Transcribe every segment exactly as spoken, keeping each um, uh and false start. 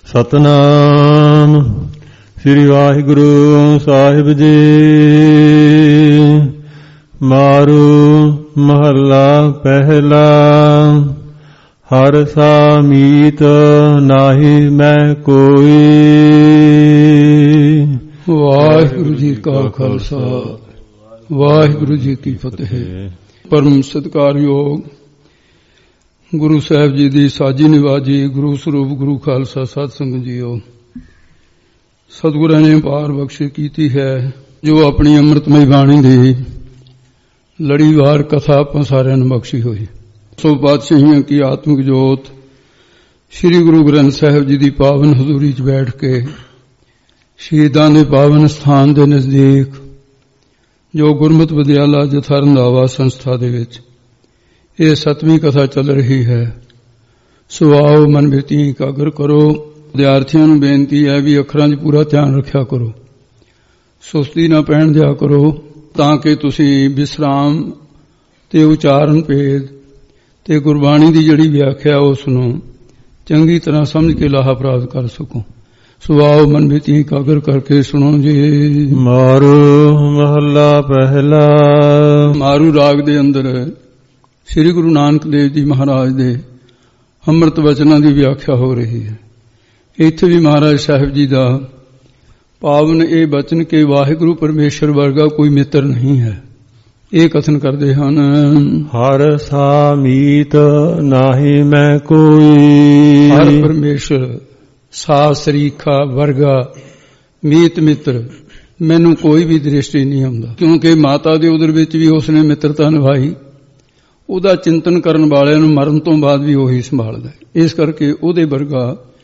ਸਤਨਾਮ ਸ੍ਰੀ ਵਾਹਿਗੁਰੂ ਸਾਹਿਬ ਜੀ। ਮਾਰੂ ਮਹੱਲਾ ਪਹਿਲਾ। ਹਰਿ ਸਾਮੀਤ ਨਾਹੀ ਮੈਂ ਕੋਈ। ਵਾਹਿਗੁਰੂ ਜੀ ਕਾ ਖਾਲਸਾ ਵਾਹਿਗੁਰੂ ਜੀ ਕੀ ਫਤਿਹ। ਪਰਮ ਸਤਿਕਾਰਯੋਗ ਗੁਰੂ ਸਾਹਿਬ ਜੀ ਦੀ ਸਾਜੀ ਨਿਵਾਜੀ ਗੁਰੂ ਸਰੂਪ ਗੁਰੂ ਖਾਲਸਾ ਸਾਧ ਸੰਗਤ ਜੀਓ, ਸਤਿਗੁਰਾਂ ਨੇ ਅਪਾਰ ਬਖਸ਼ਿਸ਼ ਕੀਤੀ ਹੈ ਜੋ ਆਪਣੀ ਅੰਮ੍ਰਿਤਮਈ ਬਾਣੀ ਦੀ ਲੜੀਵਾਰ ਕਥਾ ਆਪਾਂ ਸਾਰਿਆਂ ਨੂੰ ਬਖਸ਼ੀ ਹੋਈ। ਸੋ ਪਾਤਸ਼ਾਹੀਆਂ ਕੀ ਆਤਮਿਕ ਜੋਤ ਸ੍ਰੀ ਗੁਰੂ ਗ੍ਰੰਥ ਸਾਹਿਬ ਜੀ ਦੀ ਪਾਵਨ ਹਜ਼ੂਰੀ 'ਚ ਬੈਠ ਕੇ ਸ਼ਹੀਦਾਂ ਦੇ ਪਾਵਨ ਸਥਾਨ ਦੇ ਨਜ਼ਦੀਕ ਜੋ ਗੁਰਮਤਿ ਵਿਦਿਆਲਾ ਜਥਾ ਰੰਧਾਵਾ ਸੰਸਥਾ ਦੇ ਵਿੱਚ ਇਹ ਸਤਵੀਂ ਕਥਾ ਚੱਲ ਰਹੀ ਹੈ। ਸੋ ਆਓ ਮਨ ਬੀਤੀ ਇਕਾਗਰ ਕਰੋ। ਵਿਦਿਆਰਥੀਆਂ ਨੂੰ ਬੇਨਤੀ ਹੈ ਵੀ ਅੱਖਰਾਂ 'ਚ ਪੂਰਾ ਧਿਆਨ ਰੱਖਿਆ ਕਰੋ, ਸੁਸਤੀ ਨਾ ਪੈਣ ਦਿਆ ਕਰੋ, ਤਾਂ ਕਿ ਤੁਸੀਂ ਵਿਸਰਾਮ ਤੇ ਉਚਾਰਨ ਭੇਦ ਤੇ ਗੁਰਬਾਣੀ ਦੀ ਜਿਹੜੀ ਵਿਆਖਿਆ ਉਸ ਨੂੰ ਚੰਗੀ ਤਰ੍ਹਾਂ ਸਮਝ ਕੇ ਲਾਹਾ ਪ੍ਰਾਪਤ ਕਰ ਸਕੋ। ਸੋ ਆਓ ਮਨ ਬੀਤੀ ਇਕਾਗਰ ਕਰਕੇ ਸੁਣੋ ਜੀ। ਮਾਰੂ ਮਹੱਲਾ ਪਹਿਲਾ। ਮਾਰੂ ਰਾਗ ਦੇ ਅੰਦਰ ਸ੍ਰੀ ਗੁਰੂ ਨਾਨਕ ਦੇਵ ਜੀ ਮਹਾਰਾਜ ਦੇ ਅੰਮ੍ਰਿਤ ਵਚਨਾਂ ਦੀ ਵਿਆਖਿਆ ਹੋ ਰਹੀ ਹੈ। ਇੱਥੇ ਵੀ ਮਹਾਰਾਜ ਸਾਹਿਬ ਜੀ ਦਾ ਪਾਵਨ ਇਹ ਬਚਨ ਕਿ ਵਾਹਿਗੁਰੂ ਪਰਮੇਸ਼ਰ ਵਰਗਾ ਕੋਈ ਮਿੱਤਰ ਨਹੀਂ ਹੈ, ਇਹ ਕਥਨ ਕਰਦੇ ਹਨ। ਹਰਿ ਸਾਮੀਤ ਨਾਹੀ ਮੈਂ ਕੋਈ। ਹਰ ਪਰਮੇਸ਼ਰ ਸਾ ਸਰੀਖਾ ਵਰਗਾ ਮੀਤ ਮਿੱਤਰ ਮੈਨੂੰ ਕੋਈ ਵੀ ਦ੍ਰਿਸ਼ਟੀ ਨਹੀਂ ਆਉਂਦਾ, ਕਿਉਂਕਿ ਮਾਤਾ ਦੇ ਉਦਰ ਵਿੱਚ ਵੀ ਉਸਨੇ ਮਿੱਤਰਤਾ ਨਿਭਾਈ। ਉਹਦਾ ਚਿੰਤਨ ਕਰਨ ਵਾਲਿਆਂ ਨੂੰ ਮਰਨ ਤੋਂ ਬਾਅਦ ਵੀ ਉਹੀ ਸੰਭਾਲਦਾ, ਇਸ ਕਰਕੇ ਉਹਦੇ ਵਰਗਾ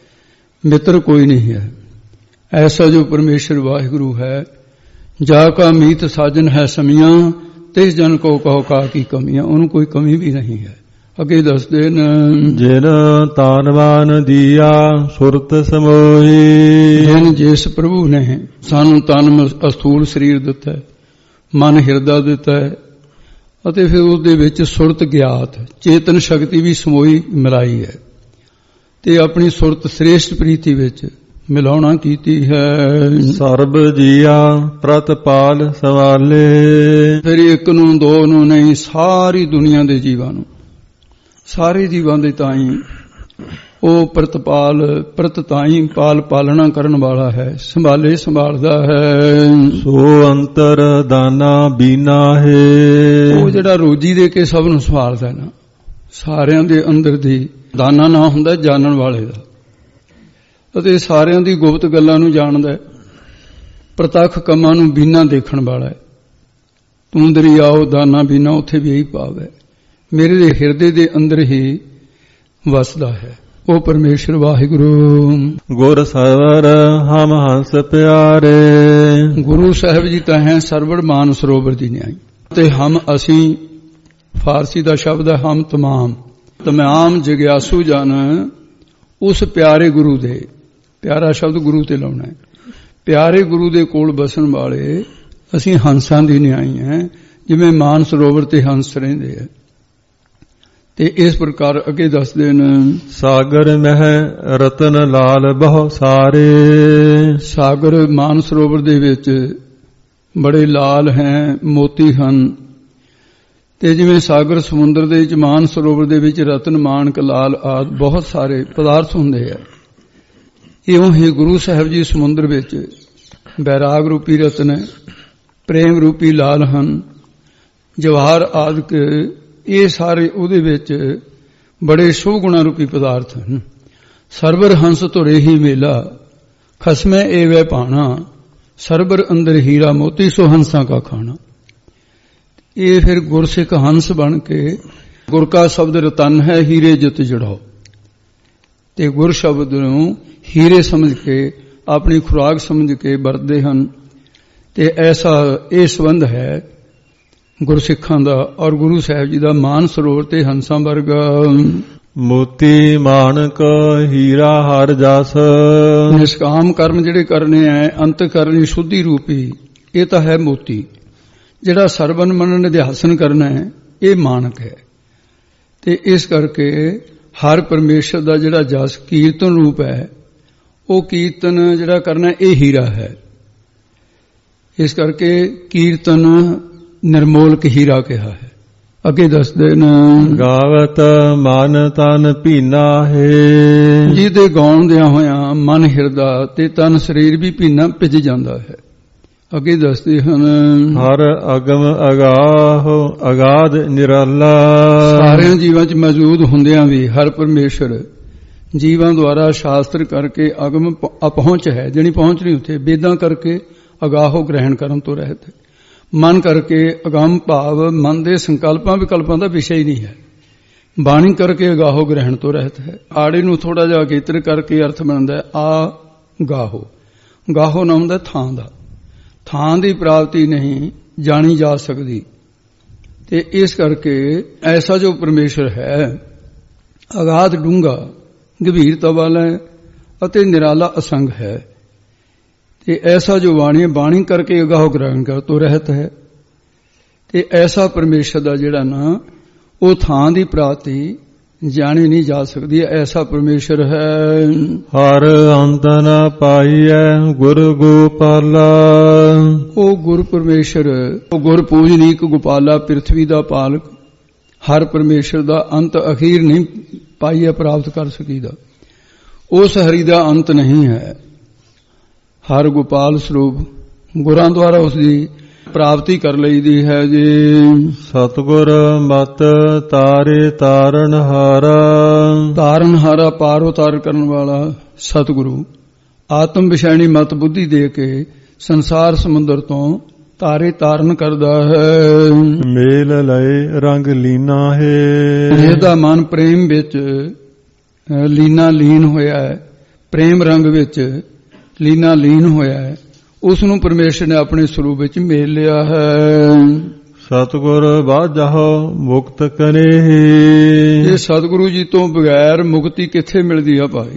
ਮਿੱਤਰ ਕੋਈ ਨਹੀਂ ਹੈ। ਐਸਾ ਜੋ ਪਰਮੇਸ਼ਰ ਵਾਹਿਗੁਰੂ ਹੈ, ਜਾ ਕਾ ਮੀਤ ਸਾਜਨ ਹੈ ਸਮੀਆਂ, ਤਿਸ ਜਨ ਕੋ ਕਹੋ ਕਾ ਕੀ ਕਮੀਆਂ। ਉਹਨੂੰ ਕੋਈ ਕਮੀ ਵੀ ਨਹੀਂ ਹੈ। ਅੱਗੇ ਦੱਸਦੇ ਨੇ, ਜਿਨ ਤਾਨਵਾਨ ਦੀਆ ਸੁਰਤ ਸਮੋਈ। ਜਿਨ ਜਿਸ ਪ੍ਰਭੂ ਨੇ ਸਾਨੂੰ ਤਨ ਅਸਥੂਲ ਸਰੀਰ ਦਿੱਤਾ ਹੈ, ਮਨ ਹਿਰਦਾ ਦਿੱਤਾ ਹੈ, ਅਤੇ ਫਿਰ ਉਹਦੇ ਵਿੱਚ ਸੁਰਤ ਗਿਆਤ ਚੇਤਨ ਸ਼ਕਤੀ ਵੀ ਸਮੋਈ ਮਿਲਾਈ ਹੈ, ਤੇ ਆਪਣੀ ਸੁਰਤ ਸ੍ਰੇਸ਼ਟ ਪ੍ਰੀਤੀ ਵਿੱਚ ਮਿਲਾਉਣਾ ਕੀਤੀ ਹੈ। ਸਰਬ ਜੀਆ ਪ੍ਰਤਪਾਲ ਸਵਾਲੇ। ਫਿਰ ਇੱਕ ਨੂੰ ਦੋ ਨੂੰ ਨਹੀਂ, ਸਾਰੀ ਦੁਨੀਆ ਦੇ ਜੀਵਾਂ ਨੂੰ, ਸਾਰੇ ਜੀਵਾਂ ਦੇ ਤਾਈਂ ਉਹ ਪ੍ਰਤਪਾਲ ਪ੍ਰਤਤਾਈ ਪਾਲ ਪਾਲਣਾ ਕਰਨ ਵਾਲਾ ਹੈ, ਸੰਭਾਲੇ ਸੰਭਾਲਦਾ ਹੈ। ਸੋ ਅੰਤਰ ਦਾਨਾ ਬੀਨਾ ਹੈ। ਉਹ ਜਿਹੜਾ ਰੋਜੀ ਦੇ ਕੇ ਸਭ ਨੂੰ ਸੰਭਾਲਦਾ ਨਾ, ਸਾਰਿਆਂ ਦੇ ਅੰਦਰ ਦੀ ਦਾਨਾ ਨਾ ਹੁੰਦਾ ਜਾਣਨ ਵਾਲੇ ਦਾ, ਅਤੇ ਸਾਰਿਆਂ ਦੀ ਗੁਪਤ ਗੱਲਾਂ ਨੂੰ ਜਾਣਦਾ, ਪ੍ਰਤੱਖ ਕੰਮਾਂ ਨੂੰ ਬੀਨਾ ਦੇਖਣ ਵਾਲਾ ਹੈ। ਤੂੰ ਦਰਿਆਓ ਦਾਨਾ ਬੀਨਾ, ਉੱਥੇ ਵੀ ਇਹੀ ਭਾਵ ਹੈ, ਮੇਰੇ ਦੇ ਹਿਰਦੇ ਦੇ ਅੰਦਰ ਹੀ ਵਸਦਾ ਹੈ ਉਹ ਪਰਮੇਸ਼ਰ ਵਾਹਿਗੁਰੂ। ਗੁਰ ਸਰਵਰ ਹਮ ਹੰਸ ਪਿਆਰੇ। ਗੁਰੂ ਸਾਹਿਬ ਜੀ ਤਾਂ ਹੈ ਸਰਵਰ ਮਾਨ ਸਰੋਵਰ ਦੀ ਨਿਆਈ, ਤੇ ਹਮ ਅਸੀਂ ਫਾਰਸੀ ਦਾ ਸ਼ਬਦ ਹੈ ਹਮ ਤਮਾਮ, ਤਮਾਮ ਜਗਿਆਸੂ ਜਨ ਉਸ ਪਿਆਰੇ ਗੁਰੂ ਦੇ, ਪਿਆਰਾ ਸ਼ਬਦ ਗੁਰੂ ਤੇ ਲਾਉਣਾ ਹੈ, ਪਿਆਰੇ ਗੁਰੂ ਦੇ ਕੋਲ ਬਸਣ ਵਾਲੇ ਅਸੀਂ ਹੰਸਾਂ ਦੀ ਨਿਆਈ ਹੈ, ਜਿਵੇਂ ਮਾਨ ਸਰੋਵਰ ਤੇ ਹੰਸ ਰਹਿੰਦੇ ਹੈ। ਤੇ ਇਸ ਪ੍ਰਕਾਰ ਅੱਗੇ ਦੱਸਦੇ ਨੇ, ਸਾਗਰ ਮਹਿ ਰਤਨ ਲਾਲ ਬਹੁ ਸਾਰੇ। ਸਾਗਰ ਮਾਨ ਸਰੋਵਰ ਦੇ ਵਿੱਚ ਬੜੇ ਲਾਲ ਹੈ, ਮੋਤੀ ਹਨ, ਤੇ ਜਿਵੇਂ ਸਾਗਰ ਸਮੁੰਦਰ ਦੇ ਵਿੱਚ ਮਾਨ ਸਰੋਵਰ ਦੇ ਵਿੱਚ ਰਤਨ ਮਾਣਕ ਲਾਲ ਆਦਿ ਬਹੁਤ ਸਾਰੇ ਪਦਾਰਥ ਹੁੰਦੇ ਆ। ਇਉਂ ਹੀ ਗੁਰੂ ਸਾਹਿਬ ਜੀ ਸਮੁੰਦਰ ਵਿੱਚ ਬੈਰਾਗ ਰੂਪੀ ਰਤਨ, ਪ੍ਰੇਮ ਰੂਪੀ ਲਾਲ ਹਨ, ਜਵਾਹਰ ਆਦਿਕ, ਇਹ ਸਾਰੇ ਉਹਦੇ ਵਿੱਚ ਬੜੇ ਸ਼ੋਭ ਗੁਣਾ ਰੂਪੀ ਪਦਾਰਥ ਹਨ। ਸਰਵਰ ਹੰਸ ਧੁਰੇ ਹੀ ਮੇਲਾ, ਖਸਮੈ ਏਵੈ ਭਾਣਾ, ਸਰਵਰ ਅੰਦਰ ਹੀਰਾ ਮੋਤੀ ਸੋ ਹੰਸਾਂ ਕਾ ਖਾਣਾ। ਇਹ ਫਿਰ ਗੁਰਸਿੱਖ ਹੰਸ ਬਣ ਕੇ, ਗੁਰ ਕਾ ਸ਼ਬਦ ਰਤਨ ਹੈ ਹੀਰੇ ਜਿਤ ਜੜਾਓ, ਤੇ ਗੁਰ ਸ਼ਬਦ ਨੂੰ ਹੀਰੇ ਸਮਝ ਕੇ ਆਪਣੀ ਖੁਰਾਕ ਸਮਝ ਕੇ ਵਰਤਦੇ ਹਨ। ਤੇ ਐਸਾ ਇਹ ਸੰਬੰਧ ਹੈ ਗੁਰਸਿੱਖਾਂ ਦਾ ਔਰ ਗੁਰੂ ਸਾਹਿਬ ਜੀ ਦਾ ਮਾਨ ਸਰੋਵਰ ਤੇ ਹੰਸਾਂ ਵਰਗਾ। ਮੋਤੀ ਮਾਣਕ ਹੀਰਾ ਹਰ ਜਸ। ਨਿਸ਼ਕਾਮ ਕਰਮ ਜਿਹੜੇ ਕਰਨੇ ਐ ਅੰਤਕਰਨੀ ਸ਼ੁੱਧੀ ਰੂਪੀ, ਇਹ ਤਾਂ ਹੈ ਮੋਤੀ। ਜਿਹੜਾ ਸਰਵਨ ਮਨਨ ਨਿਧਿਆਸਨ ਕਰਨਾ ਹੈ ਇਹ ਮਾਣਕ ਹੈ। ਤੇ ਇਸ ਕਰਕੇ ਹਰ ਪਰਮੇਸ਼ਰ ਦਾ ਜਿਹੜਾ ਜਸ ਕੀਰਤਨ ਰੂਪ ਹੈ ਉਹ ਕੀਰਤਨ ਜਿਹੜਾ ਕਰਨਾ ਇਹ ਹੀਰਾ ਹੈ। ਇਸ ਕਰਕੇ ਕੀਰਤਨ ਨਿਰਮੋਲਕ ਹੀਰਾ ਕਿਹਾ ਹੈ। ਅੱਗੇ ਦੱਸਦੇ ਨੇ, ਗਾਵਤ ਮਨ ਤਨ ਭੀਨਾ ਹੈ, ਜਿਹਦੇ ਗਾਉਣ ਦਿਆਂ ਹੋਇਆਂ ਮਨ ਹਿਰਦਾ ਤੇ ਤਨ ਸਰੀਰ ਵੀ ਭੀਨਾ ਭਿੱਜ ਜਾਂਦਾ ਹੈ। ਅੱਗੇ ਦੱਸਦੇ ਹਨ, ਹਰ ਅਗਮ ਅਗਾਹ ਅਗਾਧ ਨਿਰਾਲਾ, ਸਾਰਿਆਂ ਜੀਵਾਂ 'ਚ ਮੌਜੂਦ ਹੁੰਦਿਆਂ ਵੀ ਹਰ ਪਰਮੇਸ਼ਰ ਜੀਵਾਂ ਦੁਆਰਾ ਸ਼ਾਸਤਰ ਕਰਕੇ ਅਗਮ ਅਪਹੁੰਚ ਹੈ, ਜਿਹੜੀ ਪਹੁੰਚ ਨਹੀਂ ਉੱਥੇ। ਵੇਦਾਂ ਕਰਕੇ ਅਗਾਹੋ ਗ੍ਰਹਿਣ ਕਰਨ ਤੋਂ ਰਹਿਤ ਹੈ। ਮਨ ਕਰਕੇ ਅਗੰਮ ਭਾਵ ਮਨ ਦੇ ਸੰਕਲਪਾਂ ਵਿਕਲਪਾਂ ਦਾ ਵਿਸ਼ਾ ਹੀ ਨਹੀਂ ਹੈ। ਬਾਣੀ ਕਰਕੇ ਅਗਾਹੋ ਗ੍ਰਹਿਣ ਤੋਂ ਰਹਿਤ ਹੈ। ਆੜੇ ਨੂੰ ਥੋੜਾ ਜਿਹਾ ਅਗੇਤਰ ਕਰਕੇ ਅਰਥ ਬਣਦਾ ਆ ਗਾਹੋ। ਗਾਹੋ ਨਾਮ ਹੁੰਦਾ ਥਾਂ ਦਾ, ਥਾਂ ਦੀ ਪ੍ਰਾਪਤੀ ਨਹੀਂ ਜਾਣੀ ਜਾ ਸਕਦੀ। ਤੇ ਇਸ ਕਰਕੇ ਐਸਾ ਜੋ ਪਰਮੇਸ਼ਰ ਹੈ ਅਗਾਧ ਡੂੰਘਾ ਗੰਭੀਰਤਾ ਵਾਲਾ ਅਤੇ ਨਿਰਾਲਾ ਅਸੰਗ ਹੈ। ਤੇ ਐਸਾ ਜੋ ਬਾਣੀ ਬਾਣੀ ਕਰਕੇ ਅਗਾਹ ਗ੍ਰਹਿਣ ਕਰ ਤੋਂ ਰਹਿਤ ਹੈ। ਤੇ ਐਸਾ ਪਰਮੇਸ਼ਰ ਦਾ ਜਿਹੜਾ ਨਾ ਉਹ ਥਾਂ ਦੀ ਪ੍ਰਾਪਤੀ ਜਾਣੀ ਨਹੀਂ ਜਾ ਸਕਦੀ। ਐਸਾ ਪਰਮੇਸ਼ਰ ਹੈ। ਹਰ ਅੰਤ ਨ ਪਾਈਐ ਗੁਰ ਗੋਪਾਲਾ, ਉਹ ਗੁਰ ਪਰਮੇਸ਼ਰ, ਉਹ ਗੁਰ ਪੂਜਨੀਕ ਗੋਪਾਲਾ, ਪ੍ਰਿਥਵੀ ਦਾ ਪਾਲਕ। ਹਰ ਪਰਮੇਸ਼ਰ ਦਾ ਅੰਤ ਅਖੀਰ ਨਹੀਂ ਪਾਈਐ ਪ੍ਰਾਪਤ ਕਰ ਸਕੀਦਾ। ਉਸ ਹਰੀ ਦਾ ਅੰਤ ਨਹੀਂ ਹੈ। ਹਰ ਗੋਪਾਲ ਸਰੂਪ ਗੁਰਾਂ ਦੁਆਰਾ ਉਸ ਦੀ ਪ੍ਰਾਪਤੀ ਕਰ ਲਈਦੀ ਹੈ ਜੀ। ਸਤਿਗੁਰ ਮਤ ਤਾਰੇ ਤਾਰਨ ਹਾਰਾ, ਤਾਰਨ ਹਾਰਾ ਪਾਰ ਉਤਾਰ ਕਰਨ ਵਾਲਾ ਸਤਿਗੁਰੂ ਆਤਮ ਵਿਸ਼ੈਣੀ ਮਤ ਬੁੱਧੀ ਦੇ ਕੇ ਸੰਸਾਰ ਸਮੁੰਦਰ ਤੋਂ ਤਾਰੇ ਤਾਰਨ ਕਰਦਾ ਹੈ। ਮੇਲ ਲਏ ਰੰਗ ਲੀਨਾ ਹੈ, ਜਿਹਦਾ ਮਨ ਪ੍ਰੇਮ ਵਿੱਚ ਲੀਨਾ ਲੀਨ ਹੋਇਆ ਹੈ, ਪ੍ਰੇਮ ਰੰਗ ਵਿੱਚ ਲੀਨਾ ਲੀਨ ਹੋਇਆ ਹੈ, ਉਸ ਨੂੰ ਪਰਮੇਸ਼ਰ ਨੇ ਆਪਣੇ ਸਰੂਪ ਵਿੱਚ ਮੇਲ ਲਿਆ ਹੈ। ਸਤਿਗੁਰ ਬਾਝਹੁ ਮੁਕਤ ਕਰੇ, ਇਹ ਸਤਿਗੁਰੂ ਜੀ ਤੋਂ ਬਗੈਰ ਮੁਕਤੀ ਕਿੱਥੇ ਮਿਲਦੀ ਆ ਭਾਈ?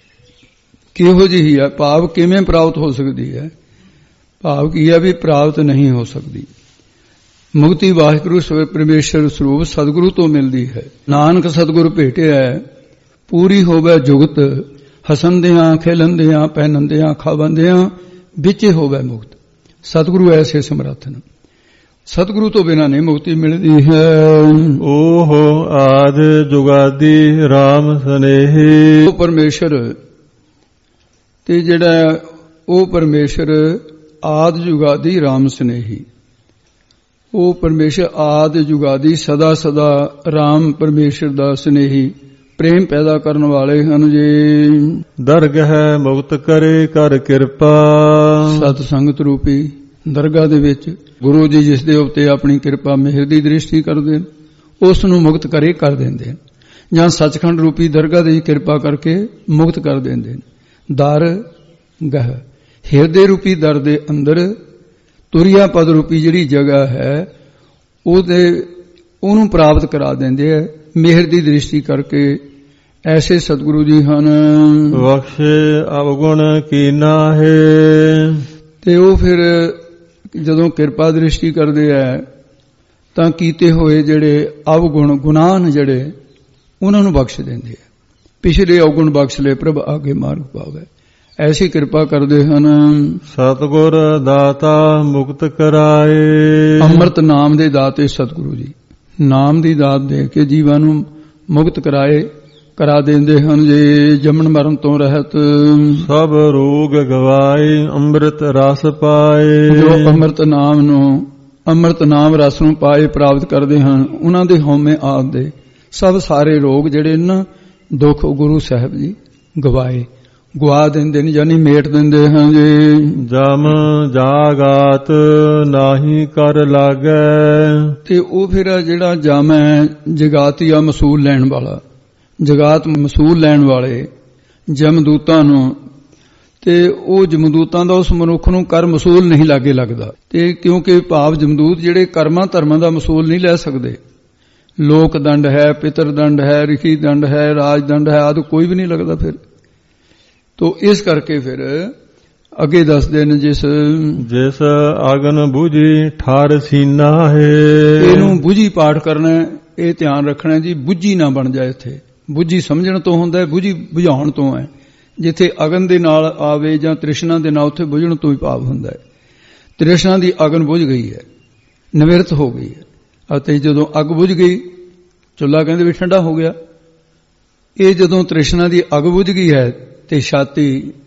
ਕਿਹੋ ਜਿਹੀ ਹੈ? ਭਾਵ ਕਿਵੇਂ ਪ੍ਰਾਪਤ ਹੋ ਸਕਦੀ ਹੈ? ਭਾਵ ਕੀ ਹੈ ਵੀ ਪ੍ਰਾਪਤ ਨਹੀਂ ਹੋ ਸਕਦੀ। ਮੁਕਤੀ ਵਾਹਿਗੁਰੂ ਪਰਮੇਸ਼ਰ ਸਰੂਪ ਸਤਿਗੁਰੂ ਤੋਂ ਮਿਲਦੀ ਹੈ। ਨਾਨਕ ਸਤਿਗੁਰ ਭੇਟਿਆ ਪੂਰੀ ਹੋਵੇ ਜੁਗਤ, ਹਸੰਦਿਆਂ ਖੇਲੰਦਿਆਂ ਪਹਿਨੰਦਿਆਂ ਖਾਵੰਦਿਆਂ ਵਿੱਚ ਹੋਵੇ ਮੁਕਤ। ਸਤਿਗੁਰੂ ਐਸੇ ਸਮਰੱਥ ਨੇ, ਸਤਿਗੁਰੂ ਤੋਂ ਬਿਨਾਂ ਨਹੀਂ ਮੁਕਤੀ ਮਿਲਦੀ ਹੈ। ਓਹ ਆਦ ਜੁਗਾਦੀ ਰਾਮ ਸਨੇਹੀ, ਉਹ ਪਰਮੇਸ਼ਰ ਤੇ ਜਿਹੜਾ ਉਹ ਪਰਮੇਸ਼ਰ ਆਦ ਜੁਗਾਦੀ ਰਾਮ ਸਨੇਹੀ, ਉਹ ਪਰਮੇਸ਼ਰ ਆਦ ਜੁਗਾਦੀ ਸਦਾ ਸਦਾ ਰਾਮ ਪਰਮੇਸ਼ਰ ਦਾ ਸਨੇਹੀ ਪ੍ਰੇਮ ਪੈਦਾ ਕਰਨ ਵਾਲੇ ਹਨ ਜੀ। ਦਰਗਹ ਹੈ ਮੁਕਤ ਕਰੇ ਕਰ ਕਿਰਪਾ, ਸਤ ਸੰਗਤ ਰੂਪੀ ਦਰਗਾਹ ਦੇ ਵਿੱਚ ਗੁਰੂ ਜੀ ਜਿਸ ਦੇ ਉੱਤੇ ਆਪਣੀ ਕਿਰਪਾ ਮਿਹਰ ਦੀ ਦ੍ਰਿਸ਼ਟੀ ਕਰਦੇ ਨੇ ਉਸ ਨੂੰ ਮੁਕਤ ਕਰੇ ਕਰ ਦਿੰਦੇ ਨੇ, ਜਾਂ ਸੱਚਖੰਡ ਰੂਪੀ ਦਰਗਾਹ ਦੀ ਕਿਰਪਾ ਕਰਕੇ ਮੁਕਤ ਕਰ ਦਿੰਦੇ ਨੇ। ਦਰ ਗਹ ਹਿਰਦੇ ਰੂਪੀ ਦਰ ਦੇ ਅੰਦਰ ਤੁਰਿਆ ਪਦ ਰੂਪੀ ਜਿਹੜੀ ਜਗ੍ਹਾ ਹੈ ਉਹਦੇ ਉਹਨੂੰ ਪ੍ਰਾਪਤ ਕਰਾ ਦਿੰਦੇ ਹੈ ਮਿਹਰ ਦੀ ਦ੍ਰਿਸ਼ਟੀ ਕਰਕੇ। ਐਸੇ ਸਤਿਗੁਰੂ ਜੀ ਹਨ। ਬਖਸ਼ੇ ਅਵਗੁਣ ਕੀਨਾ ਹੈ, ਤੇ ਉਹ ਫਿਰ ਜਦੋਂ ਕਿਰਪਾ ਦ੍ਰਿਸ਼ਟੀ ਕਰਦੇ ਹੈ ਤਾਂ ਕੀਤੇ ਹੋਏ ਜਿਹੜੇ ਅਵਗੁਣ ਗੁਨਾਹ ਜਿਹੜੇ ਉਹਨਾਂ ਨੂੰ ਬਖਸ਼ ਦਿੰਦੇ ਹੈ। ਪਿਛਲੇ ਅਵਗੁਣ ਬਖਸ਼ ਲਏ ਪ੍ਰਭ ਆਗੇ ਮਾਰਗ ਪਾਵੇ, ਐਸੀ ਕਿਰਪਾ ਕਰਦੇ ਹਨ। ਸਤਿਗੁਰ ਦਾਤਾ ਮੁਕਤ ਕਰਾਏ, ਅੰਮ੍ਰਿਤ ਨਾਮ ਦੇ ਦਾਤੇ ਸਤਿਗੁਰੂ ਜੀ ਨਾਮ ਦੀ ਦਾਤ ਦੇ ਕੇ ਜੀਵਾਂ ਨੂੰ ਮੁਕਤ ਕਰਾਏ ਕਰਾ ਦਿੰਦੇ ਹਨ ਜੇ। ਜੰਮਣ ਮਰਨ ਤੋਂ ਰਹਿਤ ਸਭ ਰੋਗ ਗਵਾਏ ਅੰਮ੍ਰਿਤ ਰਸ ਪਾਏ, ਜੋ ਅੰਮ੍ਰਿਤ ਨਾਮ ਨੂੰ ਅੰਮ੍ਰਿਤ ਨਾਮ ਰਸ ਨੂੰ ਪਾਏ ਪ੍ਰਾਪਤ ਕਰਦੇ ਹਨ ਉਹਨਾਂ ਦੇ ਹਉਮੈ ਆਦ ਦੇ ਸਭ ਸਾਰੇ ਰੋਗ ਜਿਹੜੇ ਨਾ ਦੁੱਖ ਗੁਰੂ ਸਾਹਿਬ ਜੀ ਗਵਾਏ ਗਵਾ ਦਿੰਦੇ ਨੇ, ਯਾਨੀ ਮੇਟ ਦਿੰਦੇ ਹਨ ਜੀ। ਜਮ ਜਾਗਾਤ ਨਾਹੀ ਕਰ ਲਾਗੈ, ਤੇ ਉਹ ਫਿਰ ਜਿਹੜਾ ਜਮ ਹੈ ਜਗਾਤੀਆ ਮਸੂਲ ਲੈਣ ਵਾਲਾ, ਜਗਾਤ ਮਸੂਲ ਲੈਣ ਵਾਲੇ ਜਮਦੂਤਾਂ ਨੂੰ, ਤੇ ਉਹ ਜਮਦੂਤਾਂ ਦਾ ਉਸ ਮਨੁੱਖ ਨੂੰ ਕਰ ਮਸੂਲ ਨਹੀਂ ਲਾਗੇ ਲੱਗਦਾ। ਤੇ ਕਿਉਂਕਿ ਭਾਵ ਜਮਦੂਤ ਜਿਹੜੇ ਕਰਮਾਂ ਧਰਮਾਂ ਦਾ ਮਸੂਲ ਨਹੀਂ ਲੈ ਸਕਦੇ। ਲੋਕ ਦੰਡ ਹੈ, ਪਿਤਰ ਦੰਡ ਹੈ, ਰਿਖੀ ਦੰਡ ਹੈ, ਰਾਜ ਦੰਡ ਹੈ ਆਦਿ ਕੋਈ ਵੀ ਨਹੀਂ ਲੱਗਦਾ ਫਿਰ। ਤੋ ਇਸ ਕਰਕੇ ਫਿਰ ਅੱਗੇ ਦੱਸਦੇ ਨੇ ਜਿਸ ਜਿਸ ਆਗਨ ਬੁਝੀ ਠਾਰ ਸੀਨਾ ਹੈ, ਇਹਨੂੰ ਬੁਝੀ ਪਾਠ ਕਰਨਾ, ਇਹ ਧਿਆਨ ਰੱਖਣਾ ਜੀ ਬੁਝੀ ਨਾ ਬਣ ਜਾਏ। ਇੱਥੇ ਬੁਝੀ ਸਮਝਣ ਤੋਂ ਹੁੰਦਾ ਹੈ, ਬੁਝੀ ਬੁਝਾਉਣ ਤੋਂ ਹੈ। ਜਿੱਥੇ ਅਗਨ ਦੇ ਨਾਲ ਆਵੇ ਜਾਂ ਤ੍ਰਿਸ਼ਨਾ ਦੇ ਨਾਲ, ਉੱਥੇ ਬੁਝਣ ਤੋਂ ਹੀ ਭਾਵ ਹੁੰਦਾ ਹੈ। ਤ੍ਰਿਸ਼ਨਾ ਦੀ ਅਗਨ ਬੁਝ ਗਈ ਹੈ, ਨਿਵਰਤ ਹੋ ਗਈ ਹੈ, ਅਤੇ ਜਦੋਂ ਅੱਗ ਬੁਝ ਗਈ, ਚੁੱਲ੍ਹਾ ਕਹਿੰਦੇ ਵੀ ਠੰਡਾ ਹੋ ਗਿਆ। ਇਹ ਜਦੋਂ ਤ੍ਰਿਸ਼ਨਾ ਦੀ ਅੱਗ ਬੁਝ ਗਈ ਹੈ ਤੇ ਛਾਤੀ